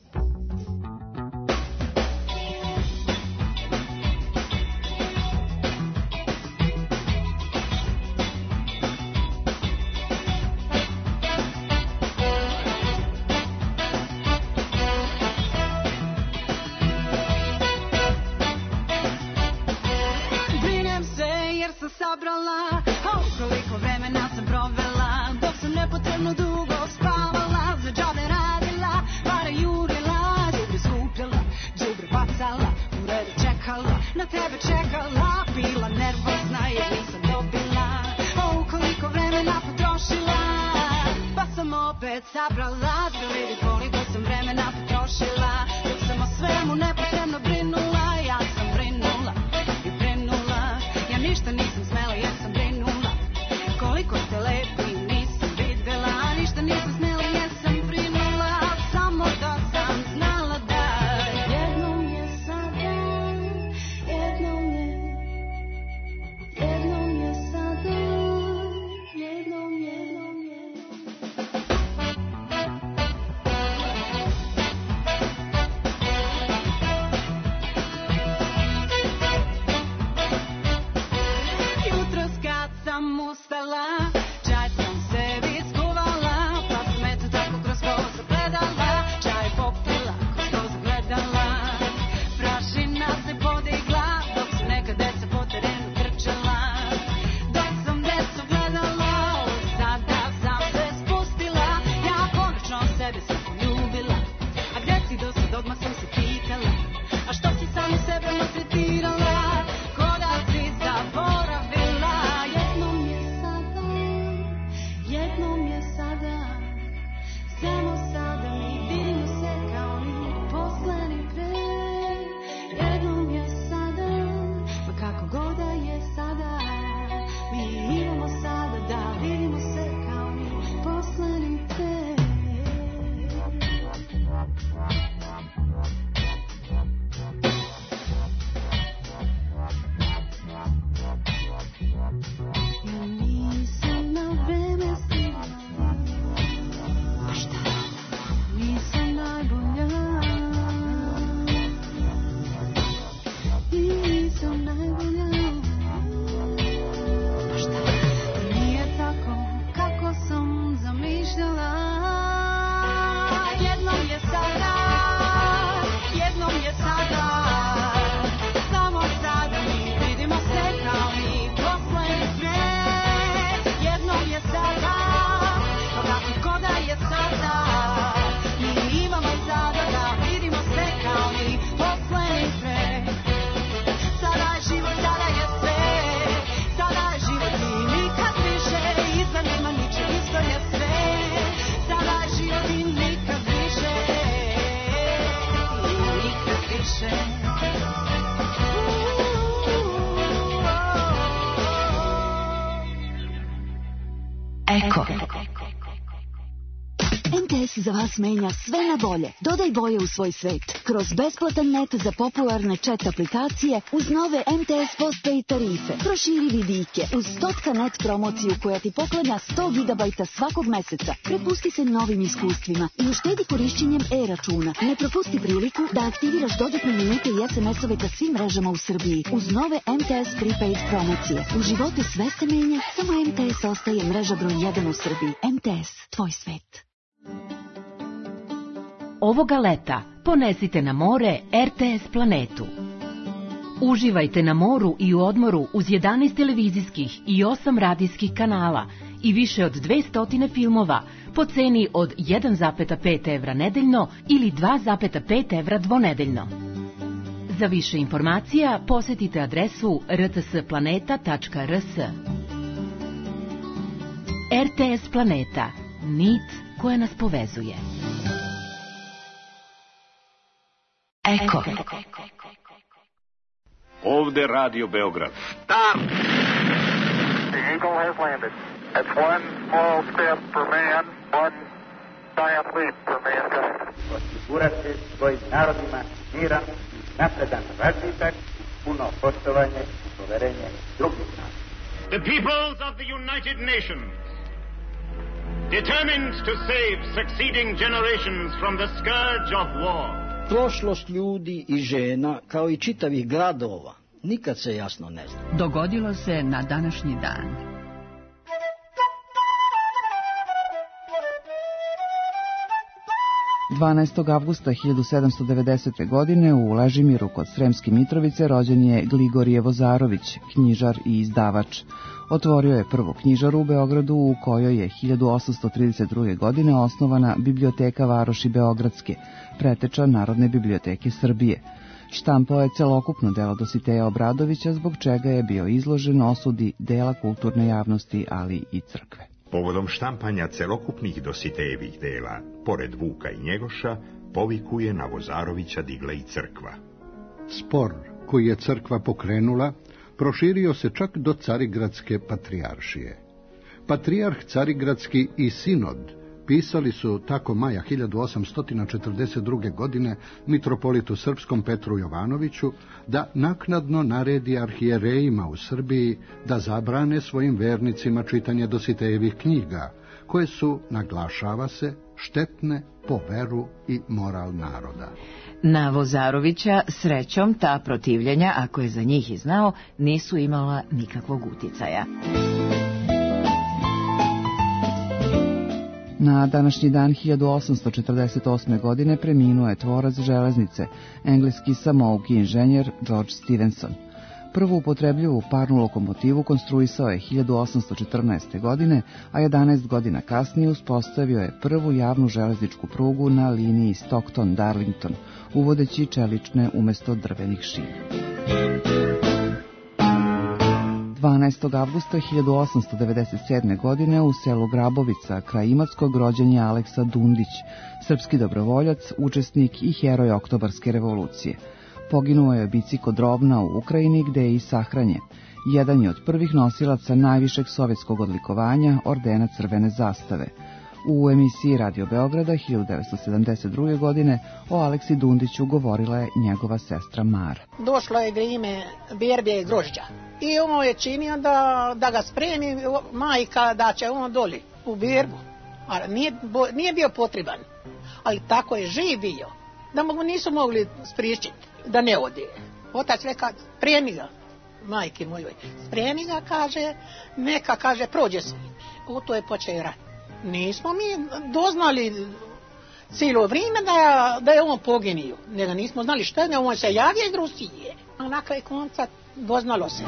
Na tebe čekala, bila nervozna jer nisam dobila. O, koliko vremena potrošila, pa sam opet sabrala. Da vidi koliko sam vremena potrošila, dok sam o svemu nepotrebno brinula. Ja sam brinula i brinula, ja ništa nisam smela jer sam brinula. Koliko ste lepi nisam videla, T S za vas menja sve na bolje. Dodaj boje u svoj svet. Kroz besplatan net za popularne chat aplikacije uz nove M T S Postpaid tarife. Proširi vidike uz Totka net promociju koja ti poklanja sto gigabajta svakog meseca. Prepusti se novim iskustvima i uštedi korišćenjem e-računa. Ne propusti priliku da aktiviraš dodatne minute i es em es-ove ka svim mrežama u Srbiji uz nove M T S Prepaid promocije. U životu sve se menja, samo M T S ostaje mreža broj jedan u Srbiji. M T S, tvoj svet. Ovoga leta ponesite na more R T S planetu. Uživajte na moru i u odmoru uz jedanaest televizijskih i osam radijskih kanala i više od dvesta filmova po ceni od jedan zarez pet evra nedeljno ili dva zarez pet evra dvonedeljno. Za više informacija posetite adresu r t s planeta tačka r s. R T S Planeta, nit koja nas povezuje. Eko. Ovde Radio Beograd. Stop! The Eagle has landed. It's one small step for man, one giant leap for mankind. Osigurati svojim narodima miran, napredan razvitak, puno poštovanje i poverenje drugih naroda. The peoples of the United Nations, determined to save succeeding generations from the scourge of war. Prošlost ljudi i žena, kao i čitavih gradova, nikad se jasno ne zna. Dogodilo se na današnji dan. dvanaestog avgusta hiljadu sedamsto devedesete. godine u Ležimiru kod Sremske Mitrovice rođen je Gligorije Vozarović, knjižar i izdavač. Otvorio je prvu knjižaru u Beogradu u kojoj je hiljadu osamsto trideset druge. godine osnovana Biblioteka Varoši Beogradske, preteča Narodne biblioteke Srbije. Štampao je celokupno delo Dositeja Obradovića, zbog čega je bio izložen osudi dela kulturne javnosti, ali i crkve. Povodom štampanja celokupnih Dositejevih dela, pored Vuka i Njegoša, povikuje na Vozarovića digla i crkva. Spor koji je crkva pokrenula proširio se čak do Carigradske patrijaršije. Patrijarh Carigradski i Sinod pisali su tako maja hiljadu osamsto četrdeset druge. godine mitropolitu srpskom Petru Jovanoviću da naknadno naredi arhijerejima u Srbiji da zabrane svojim vernicima čitanje Dositejevih knjiga, koje su, naglašava se, štetne po veru i moral naroda. Na Vozarovića, srećom, ta protivljenja, ako je za njih i znao, nisu imala nikakvog uticaja. Na današnji dan hiljadu osamsto četrdeset osme. godine preminuo je tvorac železnice, engleski samouki inženjer George Stephenson. Prvu upotrebljivu parnu lokomotivu konstruisao je hiljadu osamsto četrnaeste. godine, a jedanaest godina kasnije uspostavio je prvu javnu železničku prugu na liniji Stockton-Darlington, uvodeći čelične umesto drvenih šina. dvanaestog avgusta hiljadu osamsto devedeset sedme. godine u selu Grabovica, kraj Imotskog, rođen je Aleksa Dundić, srpski dobrovoljac, učesnik i heroj Oktobarske revolucije. Poginuo je u bici kod Rovna u Ukrajini, gde je i sahranjen. Jedan je od prvih nosilaca najvišeg sovjetskog odlikovanja, ordena Crvene zastave. U emisiji Radio Beograda hiljadu devetsto sedamdeset druge. godine o Aleksi Dundiću govorila je njegova sestra Mara. Došlo je vrijeme berbe i grožđa i on je činio da, da ga spremi majka, da će on doli u berbu. Ali nije, nije bio potreban, ali tako je živ bio, da mu nisu mogli spriječiti da ne ode. Otac reka, spremi ga, majke mojoj, spremi ga, kaže, neka, kaže, prođe se. U to je počeo rat. Nismo mi doznali cijelo vrijeme da, da je on poginio. Nego nismo znali što je, on se javio iz Rusije. A na kraju konca doznalo se.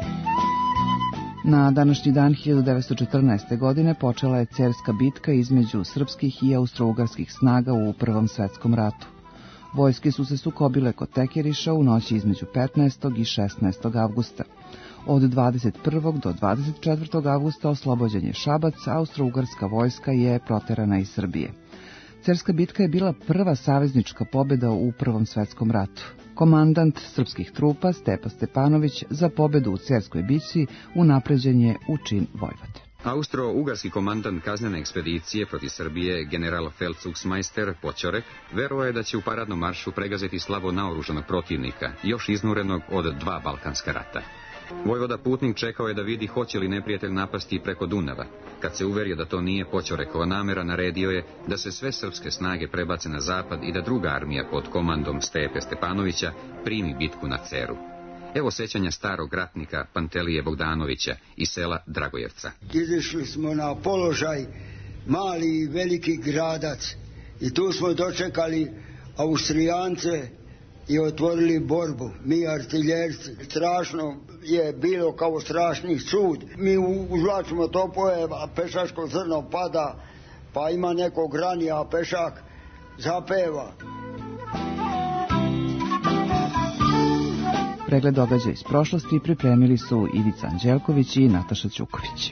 Na današnji dan hiljadu devetsto četrnaeste. godine počela je Cerska bitka između srpskih i austrougarskih snaga u Prvom svetskom ratu. Vojske su se sukobile kod Tekeriša u noći između petnaestog i šesnaestog avgusta. Od dvadeset prvog do dvadeset četvrtog avgusta oslobođen je Šabac, austrougarska vojska je proterana iz Srbije. Cerska bitka je bila prva saveznička pobjeda u Prvom svetskom ratu. Komandant srpskih trupa Stepa Stepanović za pobjedu u Cerskoj bici unapređen je u čin vojvode. Austro-ugarski komandant kaznene ekspedicije protiv Srbije, general Feldzugsmeister Počorek, verovao je da će u paradnom maršu pregaziti slabo naoružanog protivnika, još iznurenog od dva Balkanska rata. Vojvoda Putnik čekao je da vidi hoće li neprijatelj napasti preko Dunava. Kad se uverio da to nije Počorekova namera, naredio je da se sve srpske snage prebace na zapad i da druga armija pod komandom Stepe Stepanovića primi bitku na Ceru. Evo sećanja starog ratnika Pantelije Bogdanovića iz sela Dragojevca. Izišli smo na položaj mali i veliki gradac i tu smo dočekali Austrijance i otvorili borbu. Mi artiljerci, strašno je bilo kao strašni sud. Mi uzlačimo topove, a pešačko zrno pada, pa ima nekog ranija, a pešak zapeva. Pregled događaja iz prošlosti pripremili su Ivica Anđelković i Nataša Ćuković.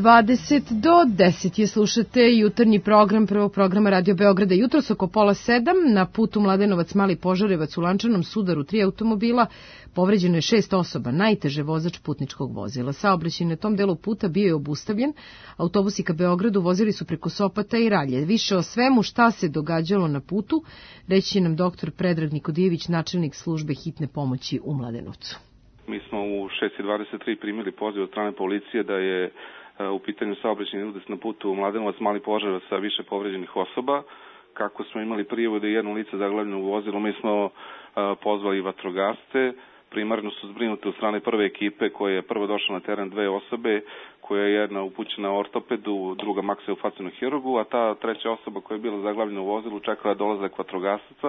dvadeset do deset je, slušate jutarnji program prvog programa Radio Beograda. Jutros oko pola sedam na putu Mladenovac Mali Požarevac u lančanom sudaru tri automobila povređeno je šest osoba, najteže vozač putničkog vozila. Saobraćaj na tom delu puta bio je obustavljen. Autobusi ka Beogradu vozili su preko Sopata i Ralje. Više o svemu šta se događalo na putu reći će nam doktor Predrag Nikodijević, načelnik službe hitne pomoći u Mladenovcu. Mi smo u šest i dvadeset tri primili poziv od strane policije da je u pitanju saobraćajni udes na putu u Mladenovac Mali Požarevac sa više povređenih osoba. Kako smo imali prijavu da je jedno lice zaglavljeno u vozilu, mi smo pozvali vatrogasce. Primarno su zbrinute od strane prve ekipe koja je prvo došla na teren dve osobe, koja je jedna upućena ortopedu, druga makseofacilnu hirurgu, a ta treća osoba koja je bila zaglavljena u vozilu čekala dolazak vatrogasaca,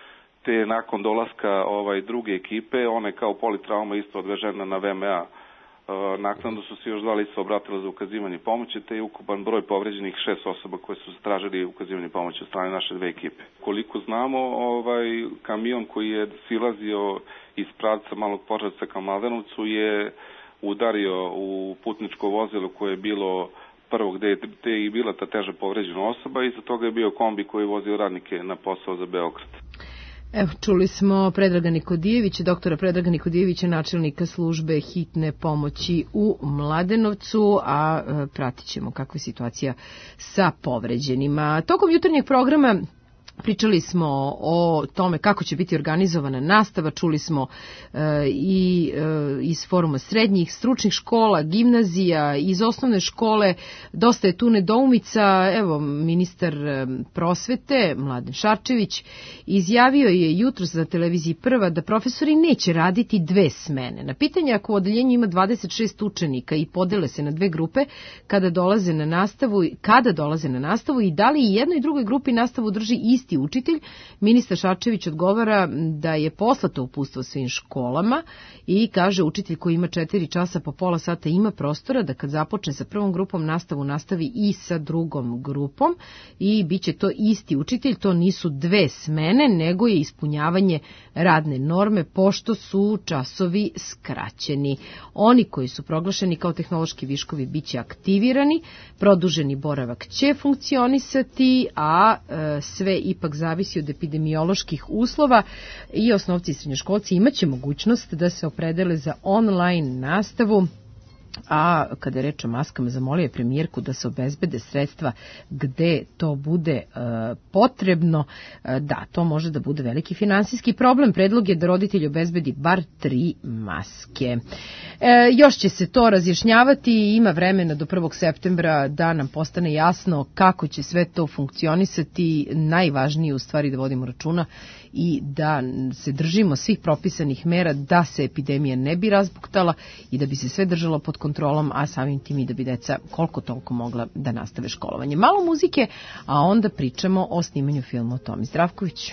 te nakon dolaska ovaj druge ekipe, ona je kao politrauma isto odvežena na V M A. Naknadno su se još dva lica obratila za ukazivanje pomoći, te je ukupan broj povređenih šest osoba koje su tražili ukazivanje pomoći od strane naše dve ekipe. Koliko znamo, ovaj kamion koji je silazio iz pravca Malog Požarevca ka Mladenovcu je udario u putničko vozilo koje je bilo prvo gde je i bila ta teža povređena osoba i za toga je bio kombi koji je vozio radnike na posao za Beograd. Evo, čuli smo Predraga Nikodijevića, doktora Predraga Nikodijevića, načelnika službe hitne pomoći u Mladenovcu, a e, pratit ćemo kakva je situacija sa povređenima. Tokom jutarnjeg programa pričali smo o tome kako će biti organizovana nastava, čuli smo e, i e, iz foruma srednjih, stručnih škola, gimnazija, iz osnovne škole, dosta je tu nedoumica. Evo, ministar prosvete, Mladen Šarčević, izjavio je jutros na televiziji Prva da profesori neće raditi dve smene. Na pitanje ako u odeljenju ima dvadeset šest učenika i podele se na dve grupe kada dolaze na nastavu, kada dolaze na nastavu i da li i jednoj i drugoj grupi nastavu drži isti učitelj, ministar Šarčević odgovara da je poslato uputstvo svim školama i kaže učitelj koji ima četiri časa po pola sata ima prostora da kad započne sa prvom grupom nastavu nastavi i sa drugom grupom i bit će to isti učitelj, to nisu dve smene, nego je ispunjavanje radne norme pošto su časovi skraćeni. Oni koji su proglašeni kao tehnološki viškovi bit će aktivirani, produženi boravak će funkcionisati, a e, sve ipak zavisi od epidemioloških uslova i osnovci i srednjoškolci imaće mogućnost da se opredele za online nastavu. A kada je reč o maskama, zamolio je premijerku da se obezbede sredstva gde to bude e, potrebno. E, da, to može da bude veliki finansijski problem. Predlog je da roditelj obezbedi bar tri maske. E, još će se to razjašnjavati i ima vremena do prvog septembra da nam postane jasno kako će sve to funkcionisati. Najvažnije u stvari da vodimo računa i da se držimo svih propisanih mera da se epidemija ne bi razbuktala i da bi se sve držalo pod kontrolom, a samim tim i da bi deca koliko toliko mogla da nastave školovanje. Malo muzike, a onda pričamo o snimanju filma o Tomi Zdravkoviću.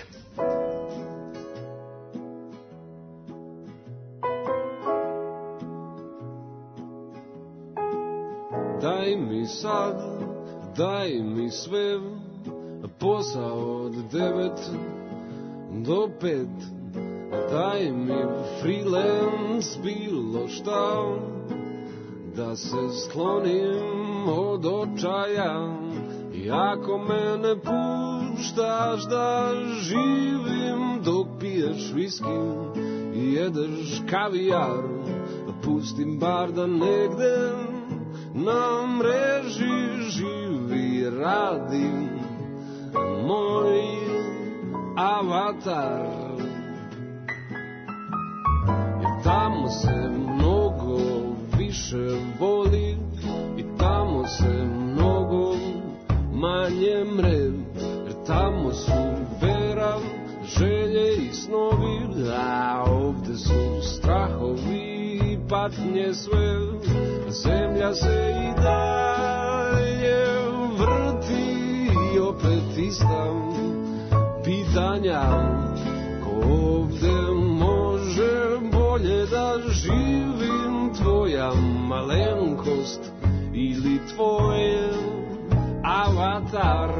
Daj mi sad, daj mi sve, posao od devet do pet, daj mi freelance bilo šta, da se sklonim od očaja. I ako me ne puštaš da živim dok piješ viski i jedeš kavijar, pustim bar da negde na mreži živi radi moj avatar. Jer tamo se mnogo više voli i tamo se mnogo manje mre. Jer tamo su vera, želje i snovi, a ovde su strahovi i patnje sve. Zemlja se i dalje vrti i opet ista pitanja. Ko ovde može bolje da živim, tvoja malenkost ili tvoj avatar?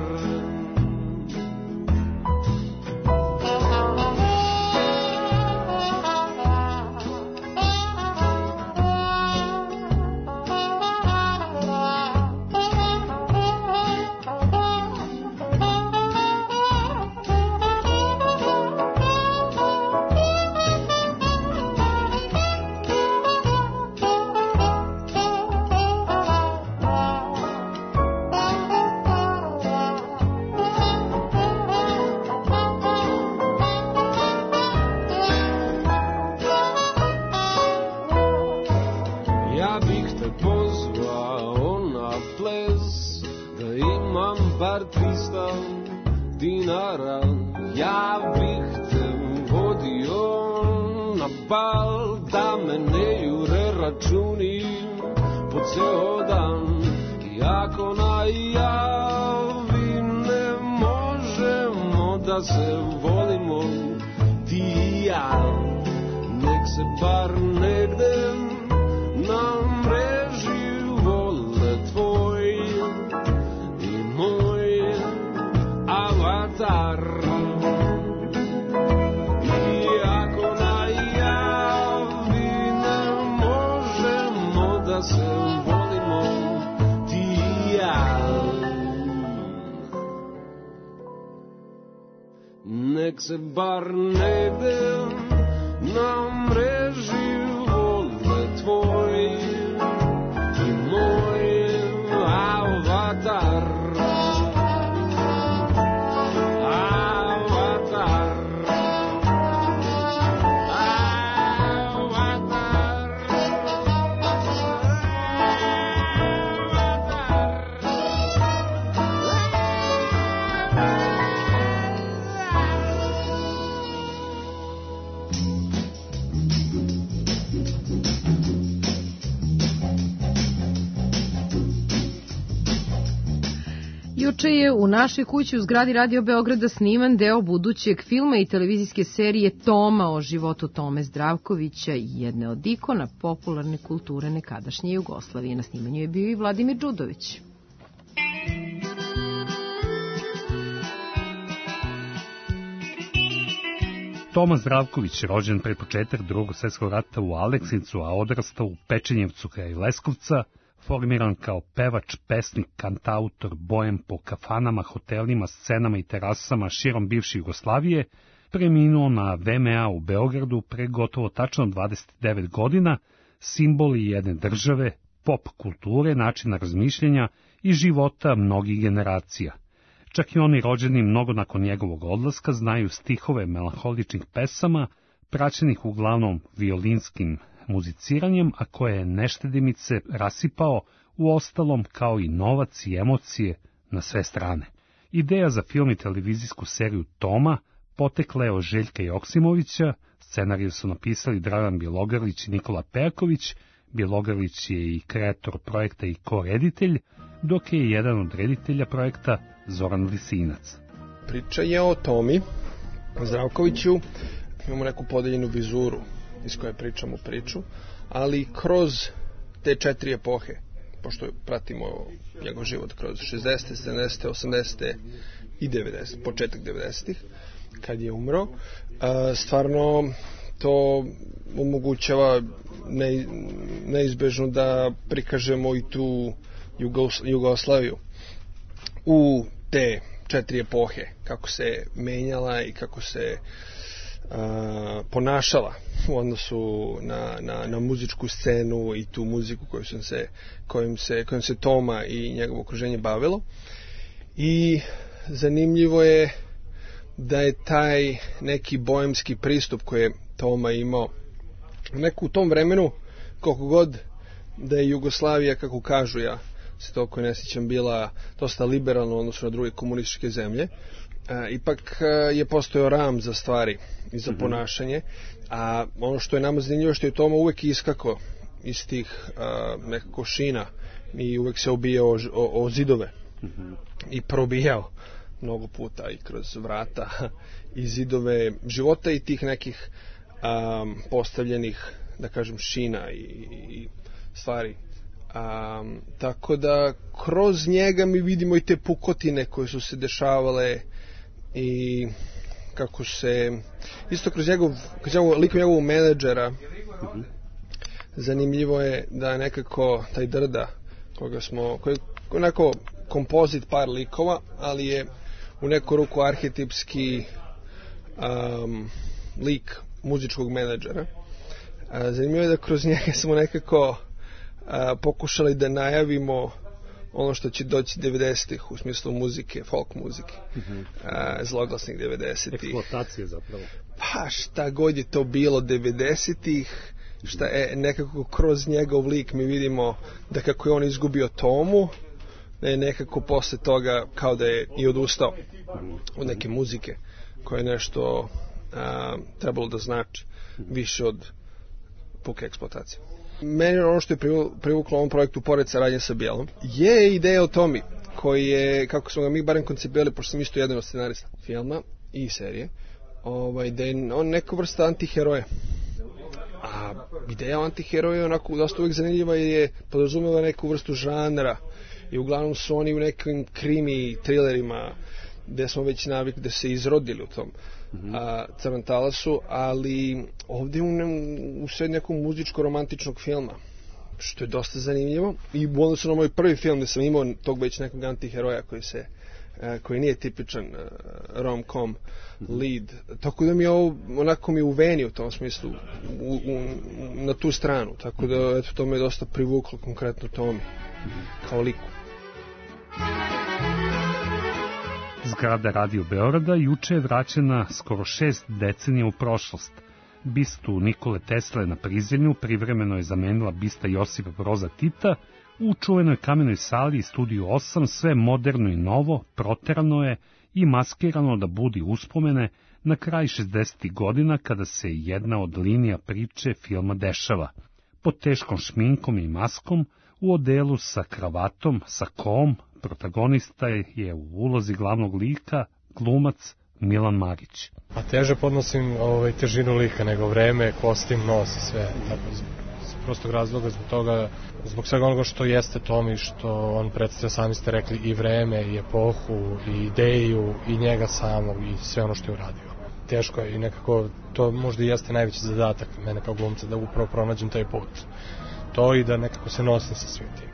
imam bar trista dinara, ja bih te vodio na bal, da me ne jure računi po ceo dan. I ako najavi ne možemo da se volimo ti i ja, nek se bar negde na mreži vole tvoj i moj avatar. I ako najavi ne možemo da se volimo ti i ja, nek se bar negde na mreži vole tvoj i moj avatar. Avatar. Avatar. Juče je u našoj kući u zgradi Radio Beograda sniman deo budućeg filma i televizijske serije Toma o životu Tome Zdravkovića, jedne od ikona popularne kulture nekadašnje Jugoslavije. Na snimanju je bio i Vladimir Đudović. Toma Zdravković, rođen pre početak Drugog svjetskog rata u Aleksincu, a odrastao u Pečenjevcu kraj Leskovca, formiran kao pevač, pesnik, kantautor, bojem po kafanama, hotelima, scenama i terasama širom bivše Jugoslavije, preminuo na V M A u Beogradu pre gotovo tačno dvadeset devet godina, simboli jedne države, pop kulture, načina razmišljanja i života mnogih generacija. Čak i oni rođeni mnogo nakon njegovog odlaska znaju stihove melanholičnih pesama, praćenih uglavnom violinskim muziciranjem, a koje je neštedimice rasipao u ostalom kao i novac i emocije na sve strane. Ideja za film i televizijsku seriju Toma potekla je od Željka Joksimovića, scenariju su napisali Dragan Bjelogrlić i Nikola Perković, Bjelogrlić je i kreator projekta i koreditelj, dok je jedan od reditelja projekta Zoran Lisinac. Priča je o Tomi Zdravkoviću, imamo neku podeljenu vizuru iz koje pričamo priču, ali kroz te četiri epohe, pošto pratimo njegov život kroz šezdeset, sedamdeset, osamdeset i devedeset, početak devedesetih, kad je umro, stvarno to omogućava neizbežno da prikažemo i tu Jugoslaviju u te četiri epohe, kako se menjala i kako se a, ponašala u odnosu na, na, na muzičku scenu i tu muziku koju sam se, kojim se, kojim se Toma i njegovo okruženje bavilo. I zanimljivo je da je taj neki boemski pristup koji je Toma imao neku u tom vremenu, koliko god da je Jugoslavija, kako kažu, ja se toliko ne sjećam, bila dosta liberalna u odnosu na druge komunističke zemlje, e, ipak je postojao ram za stvari i za mm-hmm. ponašanje, a ono što je nama zanimljivo što je Toma uvek iskako iz tih a, nekako šina i uvek se obijao o, o, o zidove mm-hmm. i probijao mnogo puta i kroz vrata i zidove života i tih nekih a, postavljenih, da kažem, šina i, i stvari. A, tako da kroz njega mi vidimo i te pukotine koje su se dešavale i kako se isto kroz njegov, kroz njegov likom njegovog menadžera uh-huh. zanimljivo je da nekako taj Drda koga smo, koji je onako kompozit par likova, ali je u neku ruku arhetipski um, lik muzičkog menadžera. A, zanimljivo je da kroz njega smo nekako a, pokušali da najavimo ono što će doći devedesetih u smislu muzike, folk muzike, mm-hmm. a, zloglasnih devedesetih. Eksploatacije zapravo. Pa šta god je to bilo devedesetih, šta je nekako kroz njegov lik mi vidimo da kako je on izgubio Tomu, da je nekako posle toga kao da je i odustao od neke muzike koja je nešto a, trebalo da znači više od puke eksploatacije. Meni ono što je privuklo ovom projektu pored saradnje sa Bijelom je ideja o Tomi koji je, kako smo ga mi barem koncipirali, pošto sam isto jedan od scenarista filma i serije, ovaj, da je on neka vrsta antiheroja. A ideja o antiheroju je onako dosta uvijek zanimljiva jer je podrazumeva neku vrstu žanra i uglavnom su oni u nekim krimi trilerima gde smo već navikli da se izrodili u tom a, crnom talasu, ali ovdje u, u sred nekog muzičko-romantičnog filma, što je dosta zanimljivo i u odnosu na moj prvi film gde sam imao tog već nekog antiheroja koji se a, koji nije tipičan rom-com lead, tako da mi je ovo onako mi uveni u tom smislu u, u, na tu stranu, tako da eto, to me je dosta privuklo konkretno Tomi kao liku. Zgrada Radio Beograda juče je vraćena skoro šest decenija u prošlost. Bistu Nikole Tesle na prizemlju privremeno je zamenila bista Josipa Broza Tita. U čuvenoj kamenoj sali i studiju osam sve moderno i novo proterano je i maskirano da budi uspomene na kraj šezdesetih godina kada se jedna od linija priče filma dešava. Pod teškom šminkom i maskom, u odelu sa kravatom, sa kom, protagonista je u ulozi glavnog lika glumac Milan Marić. A teže podnosim ovaj, težinu lika nego vreme, kostim, nos i sve. Tako, z prostog razloga, zbog toga, zbog svega onoga što jeste Tomi, što on predstavlja, sami ste rekli, i vreme, i epohu, i ideju, i njega samog, i sve ono što je uradio. Teško je i nekako, to možda i jeste najveći zadatak mene kao glumca, da upravo pronađem taj put. To i da nekako se nosim sa svim tim.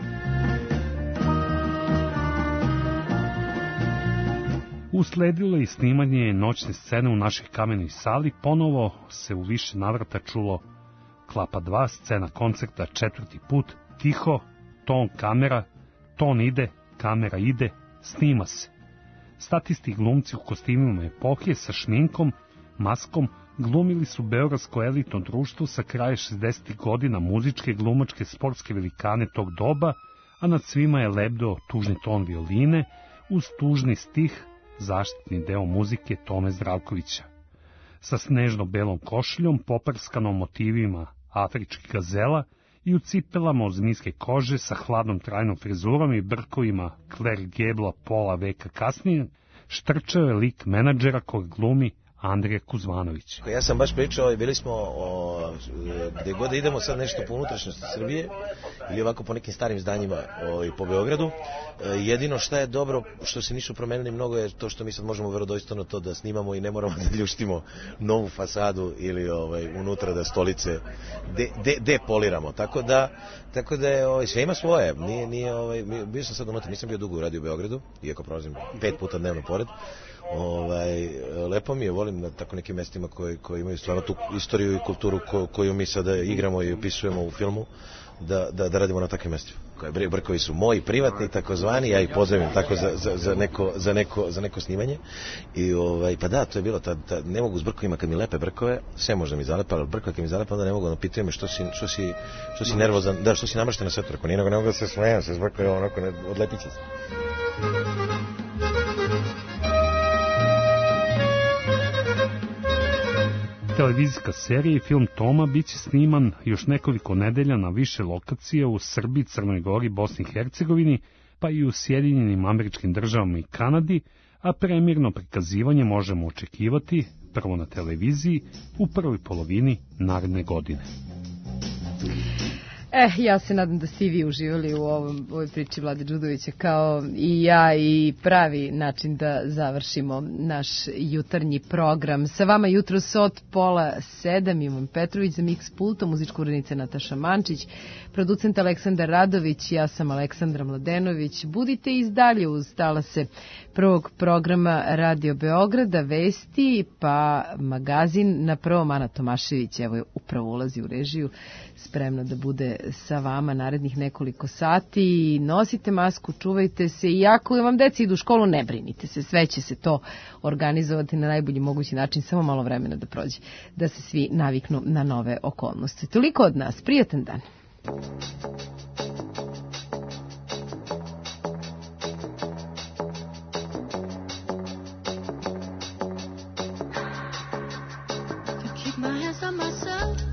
Usledilo je i snimanje noćne scene u našoj kamenoj sali, ponovo se u više navrata čulo Klapa dva, scena koncerta četvrti put, tiho, ton kamera, ton ide, kamera ide, snima se. Statisti glumci u kostimima epohe sa šminkom, maskom, glumili su beogradsko elitno društvo sa kraja šezdesetih godina, muzičke, glumačke, sportske velikane tog doba, a nad svima je lebdeo tužni ton violine uz tužni stih, zaštitni deo muzike Tome Zdravkovića. Sa snežno-belom košuljom, poprskanom motivima afričkih gazela i u cipelama od zmijske kože sa hladnom trajnom frizurom i brkovima Claire Gebla pola veka kasnije, štrčao je lik menadžera kojeg glumi Andrija Kuzmanović. Ja sam baš pričao i bili smo o, gde god idemo sad nešto po unutrašnjosti Srbije ili ovako po nekim starim zdanjima o, i po Beogradu. Jedino šta je dobro, što se nisu promenili mnogo, je to što mi sad možemo verodostojno to da snimamo i ne moramo da ljuštimo novu fasadu ili ovaj, unutra da stolice de, de, depoliramo. Tako da, tako da je, ovaj, sve ima svoje. Nije, nije, ovaj, bio sam sad unutra, nisam bio dugo u Radio Beogradu, iako prolazim pet puta dnevno pored. Ovaj, lepo mi je, volim na tako nekim mestima koji, koji imaju stvarno tu istoriju i kulturu ko, koju mi sada igramo i opisujemo u filmu, da, da, da radimo na takvim mestima. Koje brkovi su moji privatni, takozvani, ja ih pozdravim tako za, za, za, neko, za, neko, za neko snimanje. I ovaj, pa da, to je bilo, ta, ta, ne mogu s brkovima kad mi lepe brkove, sve možda mi zalepa, ali brkove kad mi zalepa, onda ne mogu, ono, pitaju me što si, što si, što si nervozan, da, što si namršten na svetu, ako nije nego ne mogu da se smejem, se s brkovima, onako, ne, odlepit će se. Televizijska serija i film Toma biće sniman još nekoliko nedelja na više lokacija u Srbiji, Crnoj Gori, Bosni i Hercegovini, pa i u Sjedinjenim Američkim Državama i Kanadi, a premirno prikazivanje možemo očekivati prvo na televiziji u prvoj polovini naredne godine. Eh, ja se nadam da ste i vi uživali u ovom, ovoj priči Vlade Đudovića kao i ja, i pravi način da završimo naš jutarnji program. Sa vama jutros od pola sedam Ivan Petrović, za Mix pultom, muzička urednica Nataša Mančić, producent Aleksandar Radović, ja sam Aleksandra Mladenović. Budite izdalje uz talase prvog programa Radio Beograda, vesti, pa magazin na prvom. Ana Tomašević, evo je upravo ulazi u režiju, spremno da bude sa vama narednih nekoliko sati. Nosite masku, čuvajte se i ako vam deca idu u školu, ne brinite se, sve će se to organizovati na najbolji mogući način, samo malo vremena da prođe, da se svi naviknu na nove okolnosti. Toliko od nas, prijatan dan. myself.